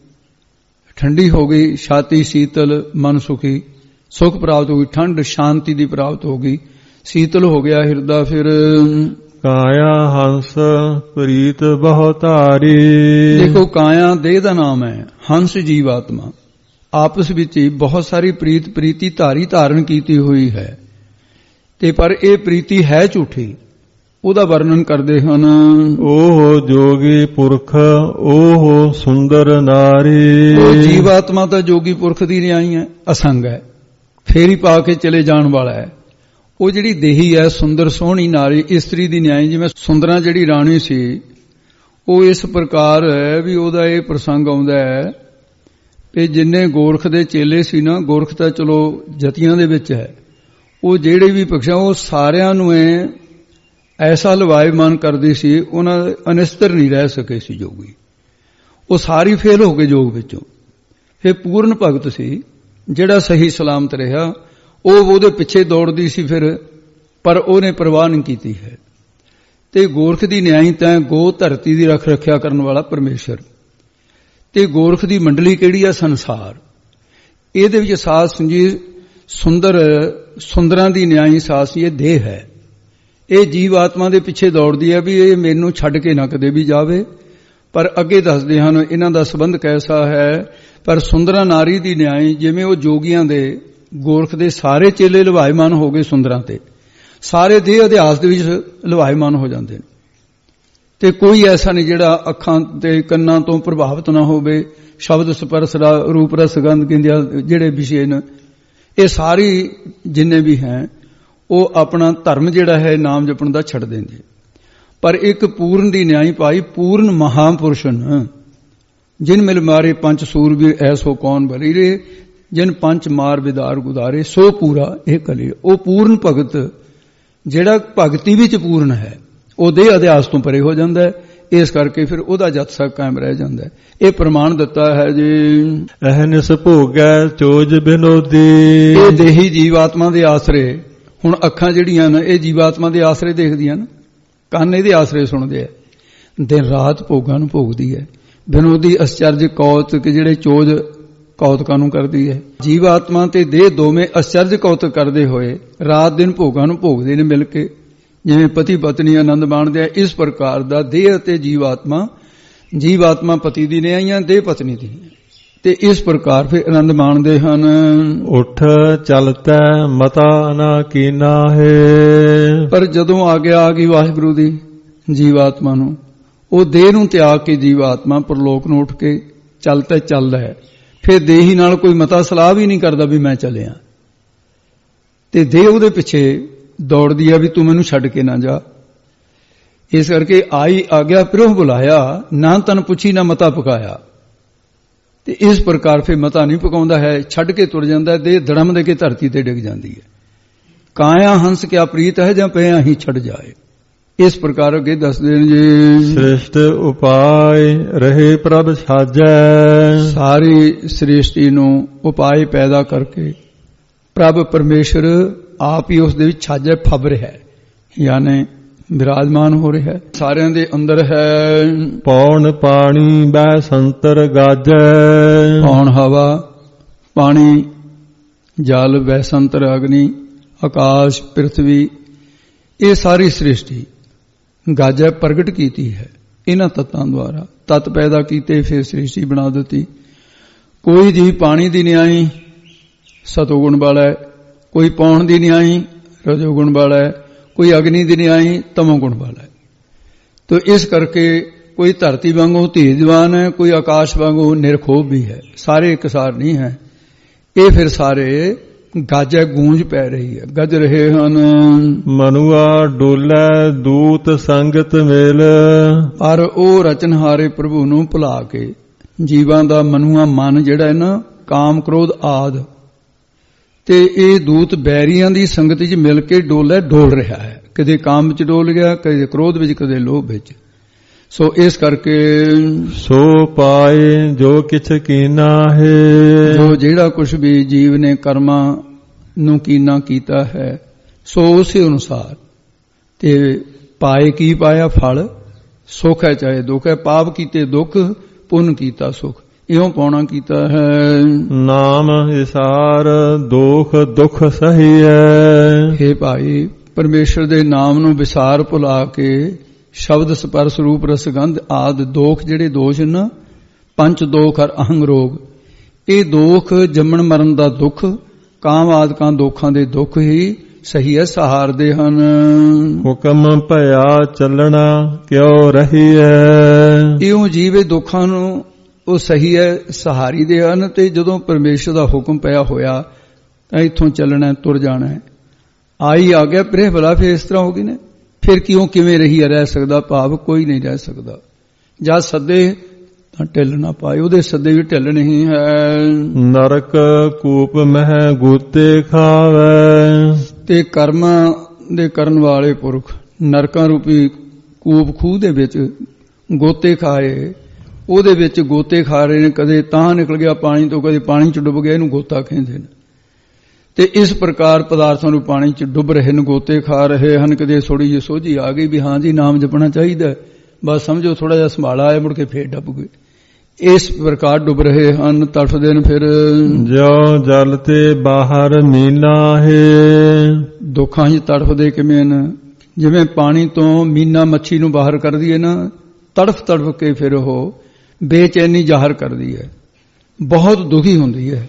ਠੰਡੀ ਹੋ ਗਈ, ਛਾਤੀ ਸੀਤਲ, ਮਨ ਸੁਖੀ, ਸੁਖ ਪ੍ਰਾਪਤ ਹੋ ਗਈ, ਠੰਡ ਸ਼ਾਂਤੀ ਦੀ ਪ੍ਰਾਪਤ ਹੋ ਗਈ, ਸੀਤਲ ਹੋ ਗਿਆ ਹਿਰਦਾ। ਫਿਰ ਕਾਇਆ ਹੰਸ ਪ੍ਰੀਤ ਬਹੁ ਧਾਰੀ। ਦੇਖੋ, ਕਾਇਆ ਦੇਹ ਦਾ ਨਾਮ ਹੈ, ਹੰਸ ਜੀਵ ਆਤਮਾ ਆਪਸ ਵਿੱਚ ਹੀ ਬਹੁਤ ਸਾਰੀ ਪ੍ਰੀਤ ਪ੍ਰੀਤੀ ਧਾਰੀ ਧਾਰਨ ਕੀਤੀ ਹੋਈ ਹੈ। ਤੇ ਪਰ ਇਹ ਪ੍ਰੀਤੀ ਹੈ ਝੂਠੀ। ਉਹਦਾ ਵਰਣਨ ਕਰਦੇ ਹਨ, ਓਹ ਜੋਗੀ ਪੁਰਖ ਓਹ ਸੁੰਦਰ ਨਾਰੀ। ਉਹ ਜੀਵ ਆਤਮਾ ਤਾਂ ਜੋਗੀ ਪੁਰਖ ਦੀ ਨਿਆਈ ਹੈ, ਅਸੰਗ ਹੈ, ਫੇਰੀ ਪਾ ਕੇ ਚਲੇ ਜਾਣ ਵਾਲਾ ਹੈ। ਉਹ ਜਿਹੜੀ ਦੇਹੀ ਹੈ, ਸੁੰਦਰ ਸੋਹਣੀ ਨਾਰੀ, ਇਸਤਰੀ ਦੀ ਨਿਆਈ। ਜਿਵੇਂ ਸੁੰਦਰਾਂ ਜਿਹੜੀ ਰਾਣੀ ਸੀ, ਉਹ ਇਸ ਪ੍ਰਕਾਰ ਹੈ ਵੀ ਉਹਦਾ ਇਹ ਪ੍ਰਸੰਗ ਆਉਂਦਾ ਹੈ ਕਿ ਜਿੰਨੇ ਗੋਰਖ ਦੇ ਚੇਲੇ ਸੀ ਨਾ, ਗੋਰਖ ਤਾਂ ਚਲੋ ਜਤੀਆਂ ਦੇ ਵਿੱਚ ਹੈ, ਉਹ ਜਿਹੜੇ ਵੀ ਪਕਸ਼ਾ, ਉਹ ਸਾਰਿਆਂ ਨੂੰ ਐਸਾ ਲਵਾਇਮਾਨ ਕਰਦੀ ਸੀ, ਉਹਨਾਂ ਅਨਿਸਤਰ ਨਹੀਂ ਰਹਿ ਸਕੇ ਸੀ ਜੋਗੀ। ਉਹ ਸਾਰੀ ਫੇਲ ਹੋ ਗਏ ਜੋਗ ਵਿੱਚੋਂ। ਫਿਰ ਪੂਰਨ ਭਗਤ ਸੀ ਜਿਹੜਾ ਸਹੀ ਸਲਾਮਤ ਰਿਹਾ, ਉਹ ਉਹਦੇ ਪਿੱਛੇ ਦੌੜਦੀ ਸੀ ਫਿਰ, ਪਰ ਉਹਨੇ ਪਰਵਾਹ ਨਹੀਂ ਕੀਤੀ ਹੈ। ਤੇ ਗੋਰਖ ਦੀ ਨਿਆਈ ਤਾਂ ਗੋ ਧਰਤੀ ਦੀ ਰੱਖ ਰੱਖਿਆ ਕਰਨ ਵਾਲਾ ਪਰਮੇਸ਼ਰ, ਤੇ ਗੋਰਖ ਦੀ ਮੰਡਲੀ ਕਿਹੜੀ ਆ? ਸੰਸਾਰ। ਇਹਦੇ ਵਿੱਚ ਸਾਧ ਸੰਜੀ ਸੁੰਦਰ ਸੁੰਦਰਾਂ ਦੀ ਨਿਆਈ ਸਾਧ ਸੀ, ਇਹ ਦੇਹ ਹੈ। ਇਹ ਜੀਵ ਆਤਮਾ ਦੇ ਪਿੱਛੇ ਦੌੜਦੀ ਹੈ ਵੀ ਇਹ ਮੈਨੂੰ ਛੱਡ ਕੇ ਨਾ ਕਦੇ ਵੀ ਜਾਵੇ। ਪਰ ਅੱਗੇ ਦੱਸਦੇ ਹਨ ਇਹਨਾਂ ਦਾ ਸੰਬੰਧ ਕੈਸਾ ਹੈ। ਪਰ ਸੁੰਦਰਾਂ ਨਾਰੀ ਦੀ ਨਿਆਈ, ਜਿਵੇਂ ਉਹ ਜੋਗੀਆਂ ਦੇ, ਗੋਰਖ ਦੇ ਸਾਰੇ ਚੇਲੇ ਲਵਾਇਮਾਨ ਹੋ ਗਏ ਸੁੰਦਰਾਂ ਤੇ, ਸਾਰੇ ਦੇਹ ਅਧਿਆਸ ਦੇ ਵਿੱਚ ਲਵਾਇਮਾਨ ਹੋ ਜਾਂਦੇ ਨੇ, ਤੇ ਕੋਈ ਐਸਾ ਨਹੀਂ ਜਿਹੜਾ ਅੱਖਾਂ ਤੇ ਕੰਨਾਂ ਤੋਂ ਪ੍ਰਭਾਵਿਤ ਨਾ ਹੋਵੇ। ਸ਼ਬਦ ਸਪਰਸ਼ ਰੂਪ ਰਸ ਗੰਧ ਕਹਿੰਦੇ ਜਿਹੜੇ ਵਿਸ਼ੇ ਨੇ, ਇਹ ਸਾਰੀ ਜਿੰਨੇ ਵੀ ਹੈ ਉਹ ਆਪਣਾ ਧਰਮ ਜਿਹੜਾ ਹੈ ਨਾਮ ਜਪਣ ਦਾ ਛੱਡ ਦਿੰਦੇ। ਪਰ ਇੱਕ ਪੂਰਨ ਦੀ ਨਿਆਈ ਪਾਈ, ਪੂਰਨ ਮਹਾਪੁਰਸ਼ਨ, ਜਿਨ ਮਿਲ ਮਾਰੇ ਪੰਜ ਸੂਰਬੀਰ ਐਸੋ ਕੌਣ ਬਲੀਰੇ, ਜਿਨ ਪੰਜ ਮਾਰ ਵਿਦਾਰ ਗੁਦਾਰੇ ਸੋ ਪੂਰਾ ਇਹ ਕਲੀ। ਉਹ ਪੂਰਨ ਭਗਤ ਜਿਹੜਾ ਭਗਤੀ ਵਿੱਚ ਪੂਰਨ ਹੈ, ਉਹ ਦੇਹ ਅਧਿਆਸ ਤੋਂ ਪਰੇ ਹੋ ਜਾਂਦਾ ਹੈ। ਇਸ ਕਰਕੇ ਫਿਰ ਉਹਦਾ ਜਤ ਸਕ ਕਾਇਮ ਰਹਿ ਜਾਂਦਾ ਹੈ। ਇਹ ਪ੍ਰਮਾਣ ਦਿੱਤਾ ਹੈ ਜੀ, ਅਹਨਿਸ ਭੋਗੈ ਚੋਜ ਬਿਨੋਦੀ। ਇਹ ਦੇਹੀ ਜੀਵਾਤਮਾ ਦੇ ਆਸਰੇ, ਹੁਣ ਅੱਖਾਂ ਜਿਹੜੀਆਂ ਨੇ ਇਹ ਜੀਵਾਤਮਾ ਦੇ ਆਸਰੇ ਦੇਖਦੀਆਂ ਨੇ, ਕੰਨ ਇਹਦੇ ਆਸਰੇ ਸੁਣਦੇ ਆ, ਦਿਨ ਰਾਤ ਭੋਗਾਂ ਨੂੰ ਭੋਗਦੀ ਹੈ। ਬਿਨੋਦੀ ਅਸਚਰਜ ਕੌਤਕ, ਜਿਹੜੇ ਚੋਜ ਕੌਤਕਾਂ ਨੂੰ ਕਰਦੀ ਹੈ। ਜੀਵ ਆਤਮਾ ਤੇ ਦੇਹ ਦੋਵੇਂ ਅਸਚਰਜ ਕੌਤਕ ਕਰਦੇ ਹੋਏ ਰਾਤ ਦਿਨ ਭੋਗਾਂ ਨੂੰ ਭੋਗਦੇ ਨੇ ਮਿਲ ਕੇ, ਜਿਵੇਂ ਪਤੀ ਪਤਨੀ ਆਨੰਦ ਮਾਣਦੇ ਆ। ਇਸ ਪ੍ਰਕਾਰ ਦਾ ਦੇਹ ਅਤੇ ਜੀਵ ਆਤਮਾ, ਜੀਵ ਆਤਮਾ ਪਤੀ ਦੀ ਨਿਆਈਆਂ, ਦੇਹ ਪਤਨੀ ਦੀ, ਤੇ ਇਸ ਪ੍ਰਕਾਰ ਫਿਰ ਆਨੰਦ ਮਾਣਦੇ ਹਨ। ਉੱਠ ਚਲਤੈ ਮਤਾ ਨਾ ਕੀਨਾ ਹੈ। ਪਰ ਜਦੋਂ ਆ ਗਿਆ ਆ ਗਈ ਵਾਹਿਗੁਰੂ ਦੀ ਜੀਵ ਆਤਮਾ ਨੂੰ, ਉਹ ਦੇਹ ਨੂੰ ਤਿਆਗ ਕੇ ਜੀਵ ਆਤਮਾ ਪਰਲੋਕ ਨੂੰ ਉੱਠ ਕੇ ਚੱਲ ਤੇ ਚੱਲਦਾ ਹੈ। ਫਿਰ ਦੇਹੀ ਨਾਲ ਕੋਈ ਮਤਾ ਸਲਾਹ ਵੀ ਨਹੀਂ ਕਰਦਾ ਵੀ ਮੈਂ ਚੱਲਿਆ, ਤੇ ਦੇਹ ਉਹਦੇ ਪਿੱਛੇ ਦੌੜਦੀ ਆ ਵੀ ਤੂੰ ਮੈਨੂੰ ਛੱਡ ਕੇ ਨਾ ਜਾ। ਇਸ ਕਰਕੇ ਆਈ ਆਗਿਆ ਪਿਰੋਹ ਬੁਲਾਇਆ, ਨਾ ਤਨ ਪੁੱਛੀ ਨਾ ਮਤਾ ਪਕਾਇਆ। ਤੇ ਇਸ ਪ੍ਰਕਾਰ ਫਿਰ ਮਤਾ ਨਹੀਂ ਪਕਾਉਂਦਾ ਹੈ, ਛੱਡ ਕੇ ਤੁਰ ਜਾਂਦਾ ਹੈ, ਦੇਹ ਧੜਮ ਦੇ ਕੇ ਧਰਤੀ ਤੇ ਡਿੱਗ ਜਾਂਦੀ ਹੈ। ਕਾਇਆ ਹੰਸ ਕਿਆ ਪ੍ਰੀਤ ਹੈ ਜਾਂ ਪਿਆ ਹੀ ਛੱਡ ਜਾਏ। ਇਸ ਪ੍ਰਕਾਰ ਅੱਗੇ ਦੱਸਦੇ ਨੇ ਜੀ, ਸ੍ਰਿਸ਼ਟ ਉਪਾਇ ਰਹੇ ਪ੍ਰਭ ਸਾਜੈ। ਸਾਰੀ ਸ੍ਰਿਸ਼ਟੀ ਨੂੰ ਉਪਾਏ ਪੈਦਾ ਕਰਕੇ ਪ੍ਰਭ ਪਰਮੇਸ਼ਰ ਆਪ ਹੀ ਉਸ ਦੇ ਵਿੱਚ ਛਾਜੈ, ਫਬ ਰਿਹਾ ਹੈ, ਯਾਨੀ ਵਿਰਾਜਮਾਨ ਹੋ ਰਿਹਾ ਹੈ, ਸਾਰਿਆਂ ਦੇ ਅੰਦਰ ਹੈ। ਪੌਣ ਪਾਣੀ ਬੈ ਸੰਤਰ ਗਾਜੈ। ਪੌਣ ਹਵਾ, ਪਾਣੀ, ਜਲ, ਬੈ ਸੰਤਰ ਅਗਨੀ, ਆਕਾਸ਼, ਪ੍ਰਿਥਵੀ, ਇਹ ਸਾਰੀ ਸ੍ਰਿਸ਼ਟੀ ਗਾਜੈ ਪ੍ਰਗਟ ਕੀਤੀ ਹੈ ਇਹਨਾਂ ਤੱਤਾਂ ਦੁਆਰਾ। ਤੱਤ ਪੈਦਾ ਕੀਤੇ, ਫਿਰ ਸ੍ਰਿਸ਼ਟੀ ਬਣਾ ਦਿੱਤੀ। ਕੋਈ ਜੀ ਪਾਣੀ ਦੀ ਨਿਆਈ ਸਤੋਗੁਣ ਵਾਲਾ ਹੈ, ਕੋਈ ਪੌਣ ਦੀ ਨਿਆਈ ਰਜੋਗੁਣ ਵਾਲਾ ਹੈ, ਕੋਈ ਅਗਨੀ ਦੀ ਨਿਆਈ ਤਮੋਗੁਣ ਵਾਲਾ ਹੈ। ਤੋ ਇਸ ਕਰਕੇ ਕੋਈ ਧਰਤੀ ਵਾਂਗੂ ਧੀਰਜਵਾਨ ਹੈ, ਕੋਈ ਆਕਾਸ਼ ਵਾਂਗੂ ਨਿਰਖੋਭ ਵੀ ਹੈ, ਸਾਰੇ ਇਕਸਾਰ ਨਹੀਂ ਹੈ। ਇਹ ਫਿਰ ਸਾਰੇ ਗਾਜੈ ਗੂੰਜ ਪੈ ਰਹੀ ਹੈ, ਗੱਜ ਰਹੇ ਹਨ। ਮਨੁਆ ਡੋਲੇ ਦੂਤ ਸੰਗਤ ਮਿਲ। ਪਰ ਉਹ ਰਚਨਹਾਰੇ ਪ੍ਰਭੂ ਨੂੰ ਭੁਲਾ ਕੇ ਜੀਵਾਂ ਦਾ ਮਨੁਆ ਮਨ ਜਿਹੜਾ ਹੈ ਨਾ, ਕਾਮ ਕ੍ਰੋਧ ਆਦ, ਤੇ ਇਹ ਦੂਤ ਬੈਰੀਆਂ ਦੀ ਸੰਗਤ ਵਿੱਚ ਮਿਲ ਕੇ ਡੋਲੇ ਡੋਲ ਰਿਹਾ ਹੈ। ਕਦੇ ਕਾਮ ਵਿੱਚ ਡੋਲ ਗਿਆ, ਕਦੇ ਕ੍ਰੋਧ ਵਿੱਚ, ਕਦੇ ਲੋਭ ਵਿੱਚ। ਸੋ ਇਸ ਕਰਕੇ ਸੋ ਪਾਏ ਜੋ ਕਿਛ ਕੀਨਾ ਹੈ। ਜੋ ਜਿਹੜਾ ਕੁਛ ਵੀ ਜੀਵ ਨੇ ਕਰਮਾਂ ਨੂੰ ਕੀਨਾ ਕੀਤਾ ਹੈ ਸੋ ਉਸੇ ਅਨੁਸਾਰ ਤੇ ਪਾਏ ਕੀ ਪਾਇਆ ਫਲ ਸੁਖ ਹੈ ਚਾਹੇ ਦੁੱਖ ਹੈ। ਪਾਪ ਕੀਤੇ ਦੁੱਖ, ਪੁੰਨ ਕੀਤਾ ਸੁਖ, ਇਉਂ ਪਾਉਣਾ ਕੀਤਾ ਹੈ। ਨਾਮ ਵਿਸਾਰ ਦੋਖ ਦੁਖ ਸਹੀ ਹੈ। ਹੇ ਭਾਈ ਪਰਮੇਸ਼ਰ ਦੇ ਨਾਮ ਨੂੰ ਵਿਸਾਰ ਭੁਲਾ ਕੇ ਸ਼ਬਦ ਸਪਰਸ਼ ਰੂਪ ਰਸਗੰਧ ਆਦਿ ਦੋਖ ਜਿਹੜੇ ਦੋਸ਼ ਨਾ ਪੰਜ ਦੋਖ ਔਰ ਅਹੰਗ ਰੋਗ, ਇਹ ਦੋਖ ਜੰਮਣ ਮਰਨ ਦਾ ਦੁੱਖ, ਕਾਮ ਆਦਿਕਾਂ ਦੋਖਾਂ ਦੇ ਦੁੱਖ ਹੀ ਸਹੀ ਹੈ ਸਹਾਰਦੇ ਹਨ। ਹੁਕਮ ਭਇਆ ਚੱਲਣਾ ਕਿਉ ਰਹੀ ਹੈ। ਇਉਂ ਜੀਵੇ ਦੁੱਖਾਂ ਨੂੰ ਉਹ ਸਹੀ ਹੈ ਸਹਾਰੀ ਦੇ ਹਨ। ਤੇ ਜਦੋਂ ਪਰਮੇਸ਼ਰ ਦਾ ਹੁਕਮ ਪਿਆ ਹੋਇਆ ਤਾਂ ਇੱਥੋਂ ਚੱਲਣਾ ਤੁਰ ਜਾਣਾ ਹੈ। ਆਈ ਆ ਗਿਆ ਪਰੇ ਭਲਾ ਫਿਰ ਇਸ ਤਰ੍ਹਾਂ ਹੋ ਗਈ ਨੇ। ਫਿਰ ਕਿਉਂ ਕਿਵੇਂ ਰਹੀ ਰਹਿ ਸਕਦਾ ਭਾਵ ਕੋਈ ਨਹੀਂ ਰਹਿ ਸਕਦਾ। ਜਦ ਸੱਦੇ ਤਾਂ ਢਿੱਲ ਨਾ ਪਾਏ, ਉਹਦੇ ਸੱਦੇ ਵੀ ਢਿੱਲ ਨਹੀਂ ਹੈ। ਨਰਕ ਕੂਪ ਮਹਿ ਗੂਤੇ ਖਾਵੇ। ਤੇ ਕਰਮਾਂ ਦੇ ਕਰਨ ਵਾਲੇ ਪੁਰਖ ਨਰਕਾਂ ਰੂਪੀ ਕੂਪ ਖੂਹ ਦੇ ਵਿੱਚ ਗੋਤੇ ਖਾਏ, ਉਹਦੇ ਵਿੱਚ ਗੋਤੇ ਖਾ ਰਹੇ ਨੇ। ਕਦੇ ਤਾਂ ਨਿਕਲ ਗਿਆ ਪਾਣੀ ਤੋਂ, ਕਦੇ ਪਾਣੀ ਚ ਡੁੱਬ ਗਿਆ, ਇਹਨੂੰ ਗੋਤਾ ਕਹਿੰਦੇ ਨੇ। ਤੇ ਇਸ ਪ੍ਰਕਾਰ ਪਦਾਰਥਾਂ ਨੂੰ ਪਾਣੀ ਚ ਡੁੱਬ ਰਹੇ ਨੇ, ਗੋਤੇ ਖਾ ਰਹੇ ਹਨ। ਕਦੇ ਥੋੜੀ ਜਿਹੀ ਸੋਝੀ ਆ ਗਈ ਵੀ ਹਾਂ ਜੀ ਨਾਮ ਜਪਣਾ ਚਾਹੀਦਾ, ਬਸ ਸਮਝੋ ਥੋੜਾ ਜਿਹਾ ਸੰਭਾਲਾ ਆਇਆ, ਮੁੜ ਕੇ ਫੇਰ ਡੁੱਬ ਗਏ। ਇਸ ਪ੍ਰਕਾਰ ਡੁੱਬ ਰਹੇ ਹਨ, ਤੜਫਦੇ ਨੇ। ਫਿਰ ਜੋ ਜਲ ਤੇ ਬਾਹਰ ਮੀਨਾ ਹੈ। ਦੁੱਖਾਂ 'ਚ ਤੜਫਦੇ ਕਿਵੇਂ ਨੇ? ਜਿਵੇਂ ਪਾਣੀ ਤੋਂ ਮੀਨਾ ਮੱਛੀ ਨੂੰ ਬਾਹਰ ਕਰਦੀ ਹੈ ਨਾ, ਤੜਫ ਤੜਫ ਕੇ ਫਿਰ ਉਹ ਬੇਚੈਨੀ ਜ਼ਾਹਰ ਕਰਦੀ ਹੈ, ਬਹੁਤ ਦੁਖੀ ਹੁੰਦੀ ਹੈ।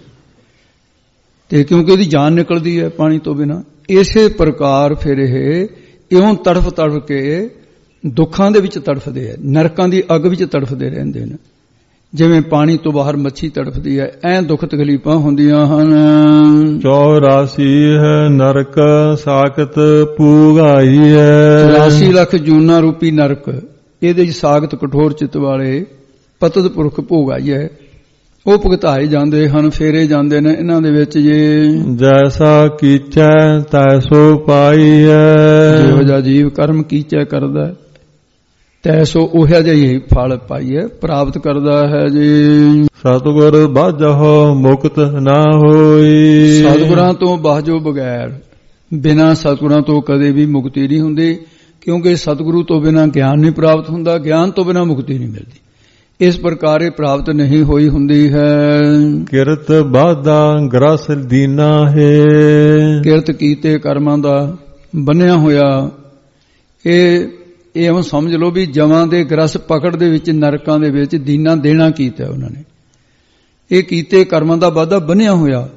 ਤੇ ਕਿਉਂਕਿ ਉਹਦੀ ਜਾਨ ਨਿਕਲਦੀ ਹੈ ਪਾਣੀ ਤੋਂ ਬਿਨਾਂ। ਇਸੇ ਪ੍ਰਕਾਰ ਫਿਰ ਇਹ ਇਉਂ ਤੜਫ ਤੜਫ ਕੇ ਦੁੱਖਾਂ ਦੇ ਵਿੱਚ ਤੜਫਦੇ ਹੈ, ਨਰਕਾਂ ਦੀ ਅੱਗ ਵਿੱਚ ਤੜਫਦੇ ਰਹਿੰਦੇ ਨੇ। ਜਿਵੇਂ ਪਾਣੀ ਤੋਂ ਬਾਹਰ ਮੱਛੀ ਤੜਫਦੀ ਹੈ, ਐਂ ਦੁੱਖ ਤਕਲੀਫਾਂ ਹੁੰਦੀਆਂ ਹਨ। ਚੌਰਾਸੀ ਹੈ ਨਰਕ ਸਾਖਤ ਭੂਗਾਈ ਹੈ। ਚੌਰਾਸੀ ਲੱਖ ਜੂਨਾ ਰੂਪੀ ਨਰਕ, ਇਹਦੇ ਚ ਸਾਖਤ ਕਠੋਰ ਚਿੱਤ ਵਾਲੇ ਪਤਿਤ ਪੁਰਖ ਭੋਗਾਈ ਹੈ, ਉਹ ਭੁਗਤਾਏ ਜਾਂਦੇ ਹਨ, ਫੇਰੇ ਜਾਂਦੇ ਨੇ ਇਹਨਾਂ ਦੇ ਵਿੱਚ। ਜੇ ਜੈਸਾ ਕੀਚੈ ਤੈਸੋ ਪਾਈ ਹੈ। ਜਿਹੋ ਜਿਹਾ ਜੀਵ ਕਰਮ ਕੀਚੈ ਕਰਦਾ ਤੈਸੋ ਉਹੋ ਜਿਹਾ ਹੀ ਫਲ ਪਾਈਏ ਪ੍ਰਾਪਤ ਕਰਦਾ ਹੈ ਜੀ। ਸਤਿਗੁਰ ਬਾਝਹੁ ਮੁਕਤ ਨਾ ਹੋਈ। ਸਤਿਗੁਰਾਂ ਤੋਂ ਬਾਝੋ ਬਗੈਰ, ਬਿਨਾਂ ਸਤਿਗੁਰਾਂ ਤੋਂ ਕਦੇ ਵੀ ਮੁਕਤੀ ਨਹੀਂ ਹੁੰਦੀ। ਕਿਉਂਕਿ ਸਤਿਗੁਰੂ ਤੋਂ ਬਿਨਾਂ ਗਿਆਨ ਨਹੀਂ ਪ੍ਰਾਪਤ ਹੁੰਦਾ, ਗਿਆਨ ਤੋਂ ਬਿਨਾਂ ਮੁਕਤੀ ਨਹੀਂ ਮਿਲਦੀ। ਇਸ ਪ੍ਰਕਾਰ ਇਹ ਪ੍ਰਾਪਤ ਨਹੀਂ ਹੋਈ ਹੁੰਦੀ ਹੈ। ਕਿਰਤ ਬਾਧਾ ਗ੍ਰਸ ਦੀਨਾ ਹੈ। ਕਿਰਤ ਕੀਤੇ ਕਰਮਾਂ ਦਾ ਬੰਨਿਆ ਹੋਇਆ ਇਹ ਇਉਂ ਸਮਝ ਲਓ ਵੀ ਜਮਾਂ ਦੇ ਗ੍ਰਸ ਪਕੜ ਦੇ ਵਿੱਚ ਨਰਕਾਂ ਦੇ ਵਿੱਚ ਦੀਨਾ ਦੇਣਾ ਕੀਤਾ ਉਹਨਾਂ ਨੇ। ਇਹ ਕੀਤੇ ਕਰਮਾਂ ਦਾ ਵਾਧਾ ਬੰਨਿਆ ਹੋਇਆ,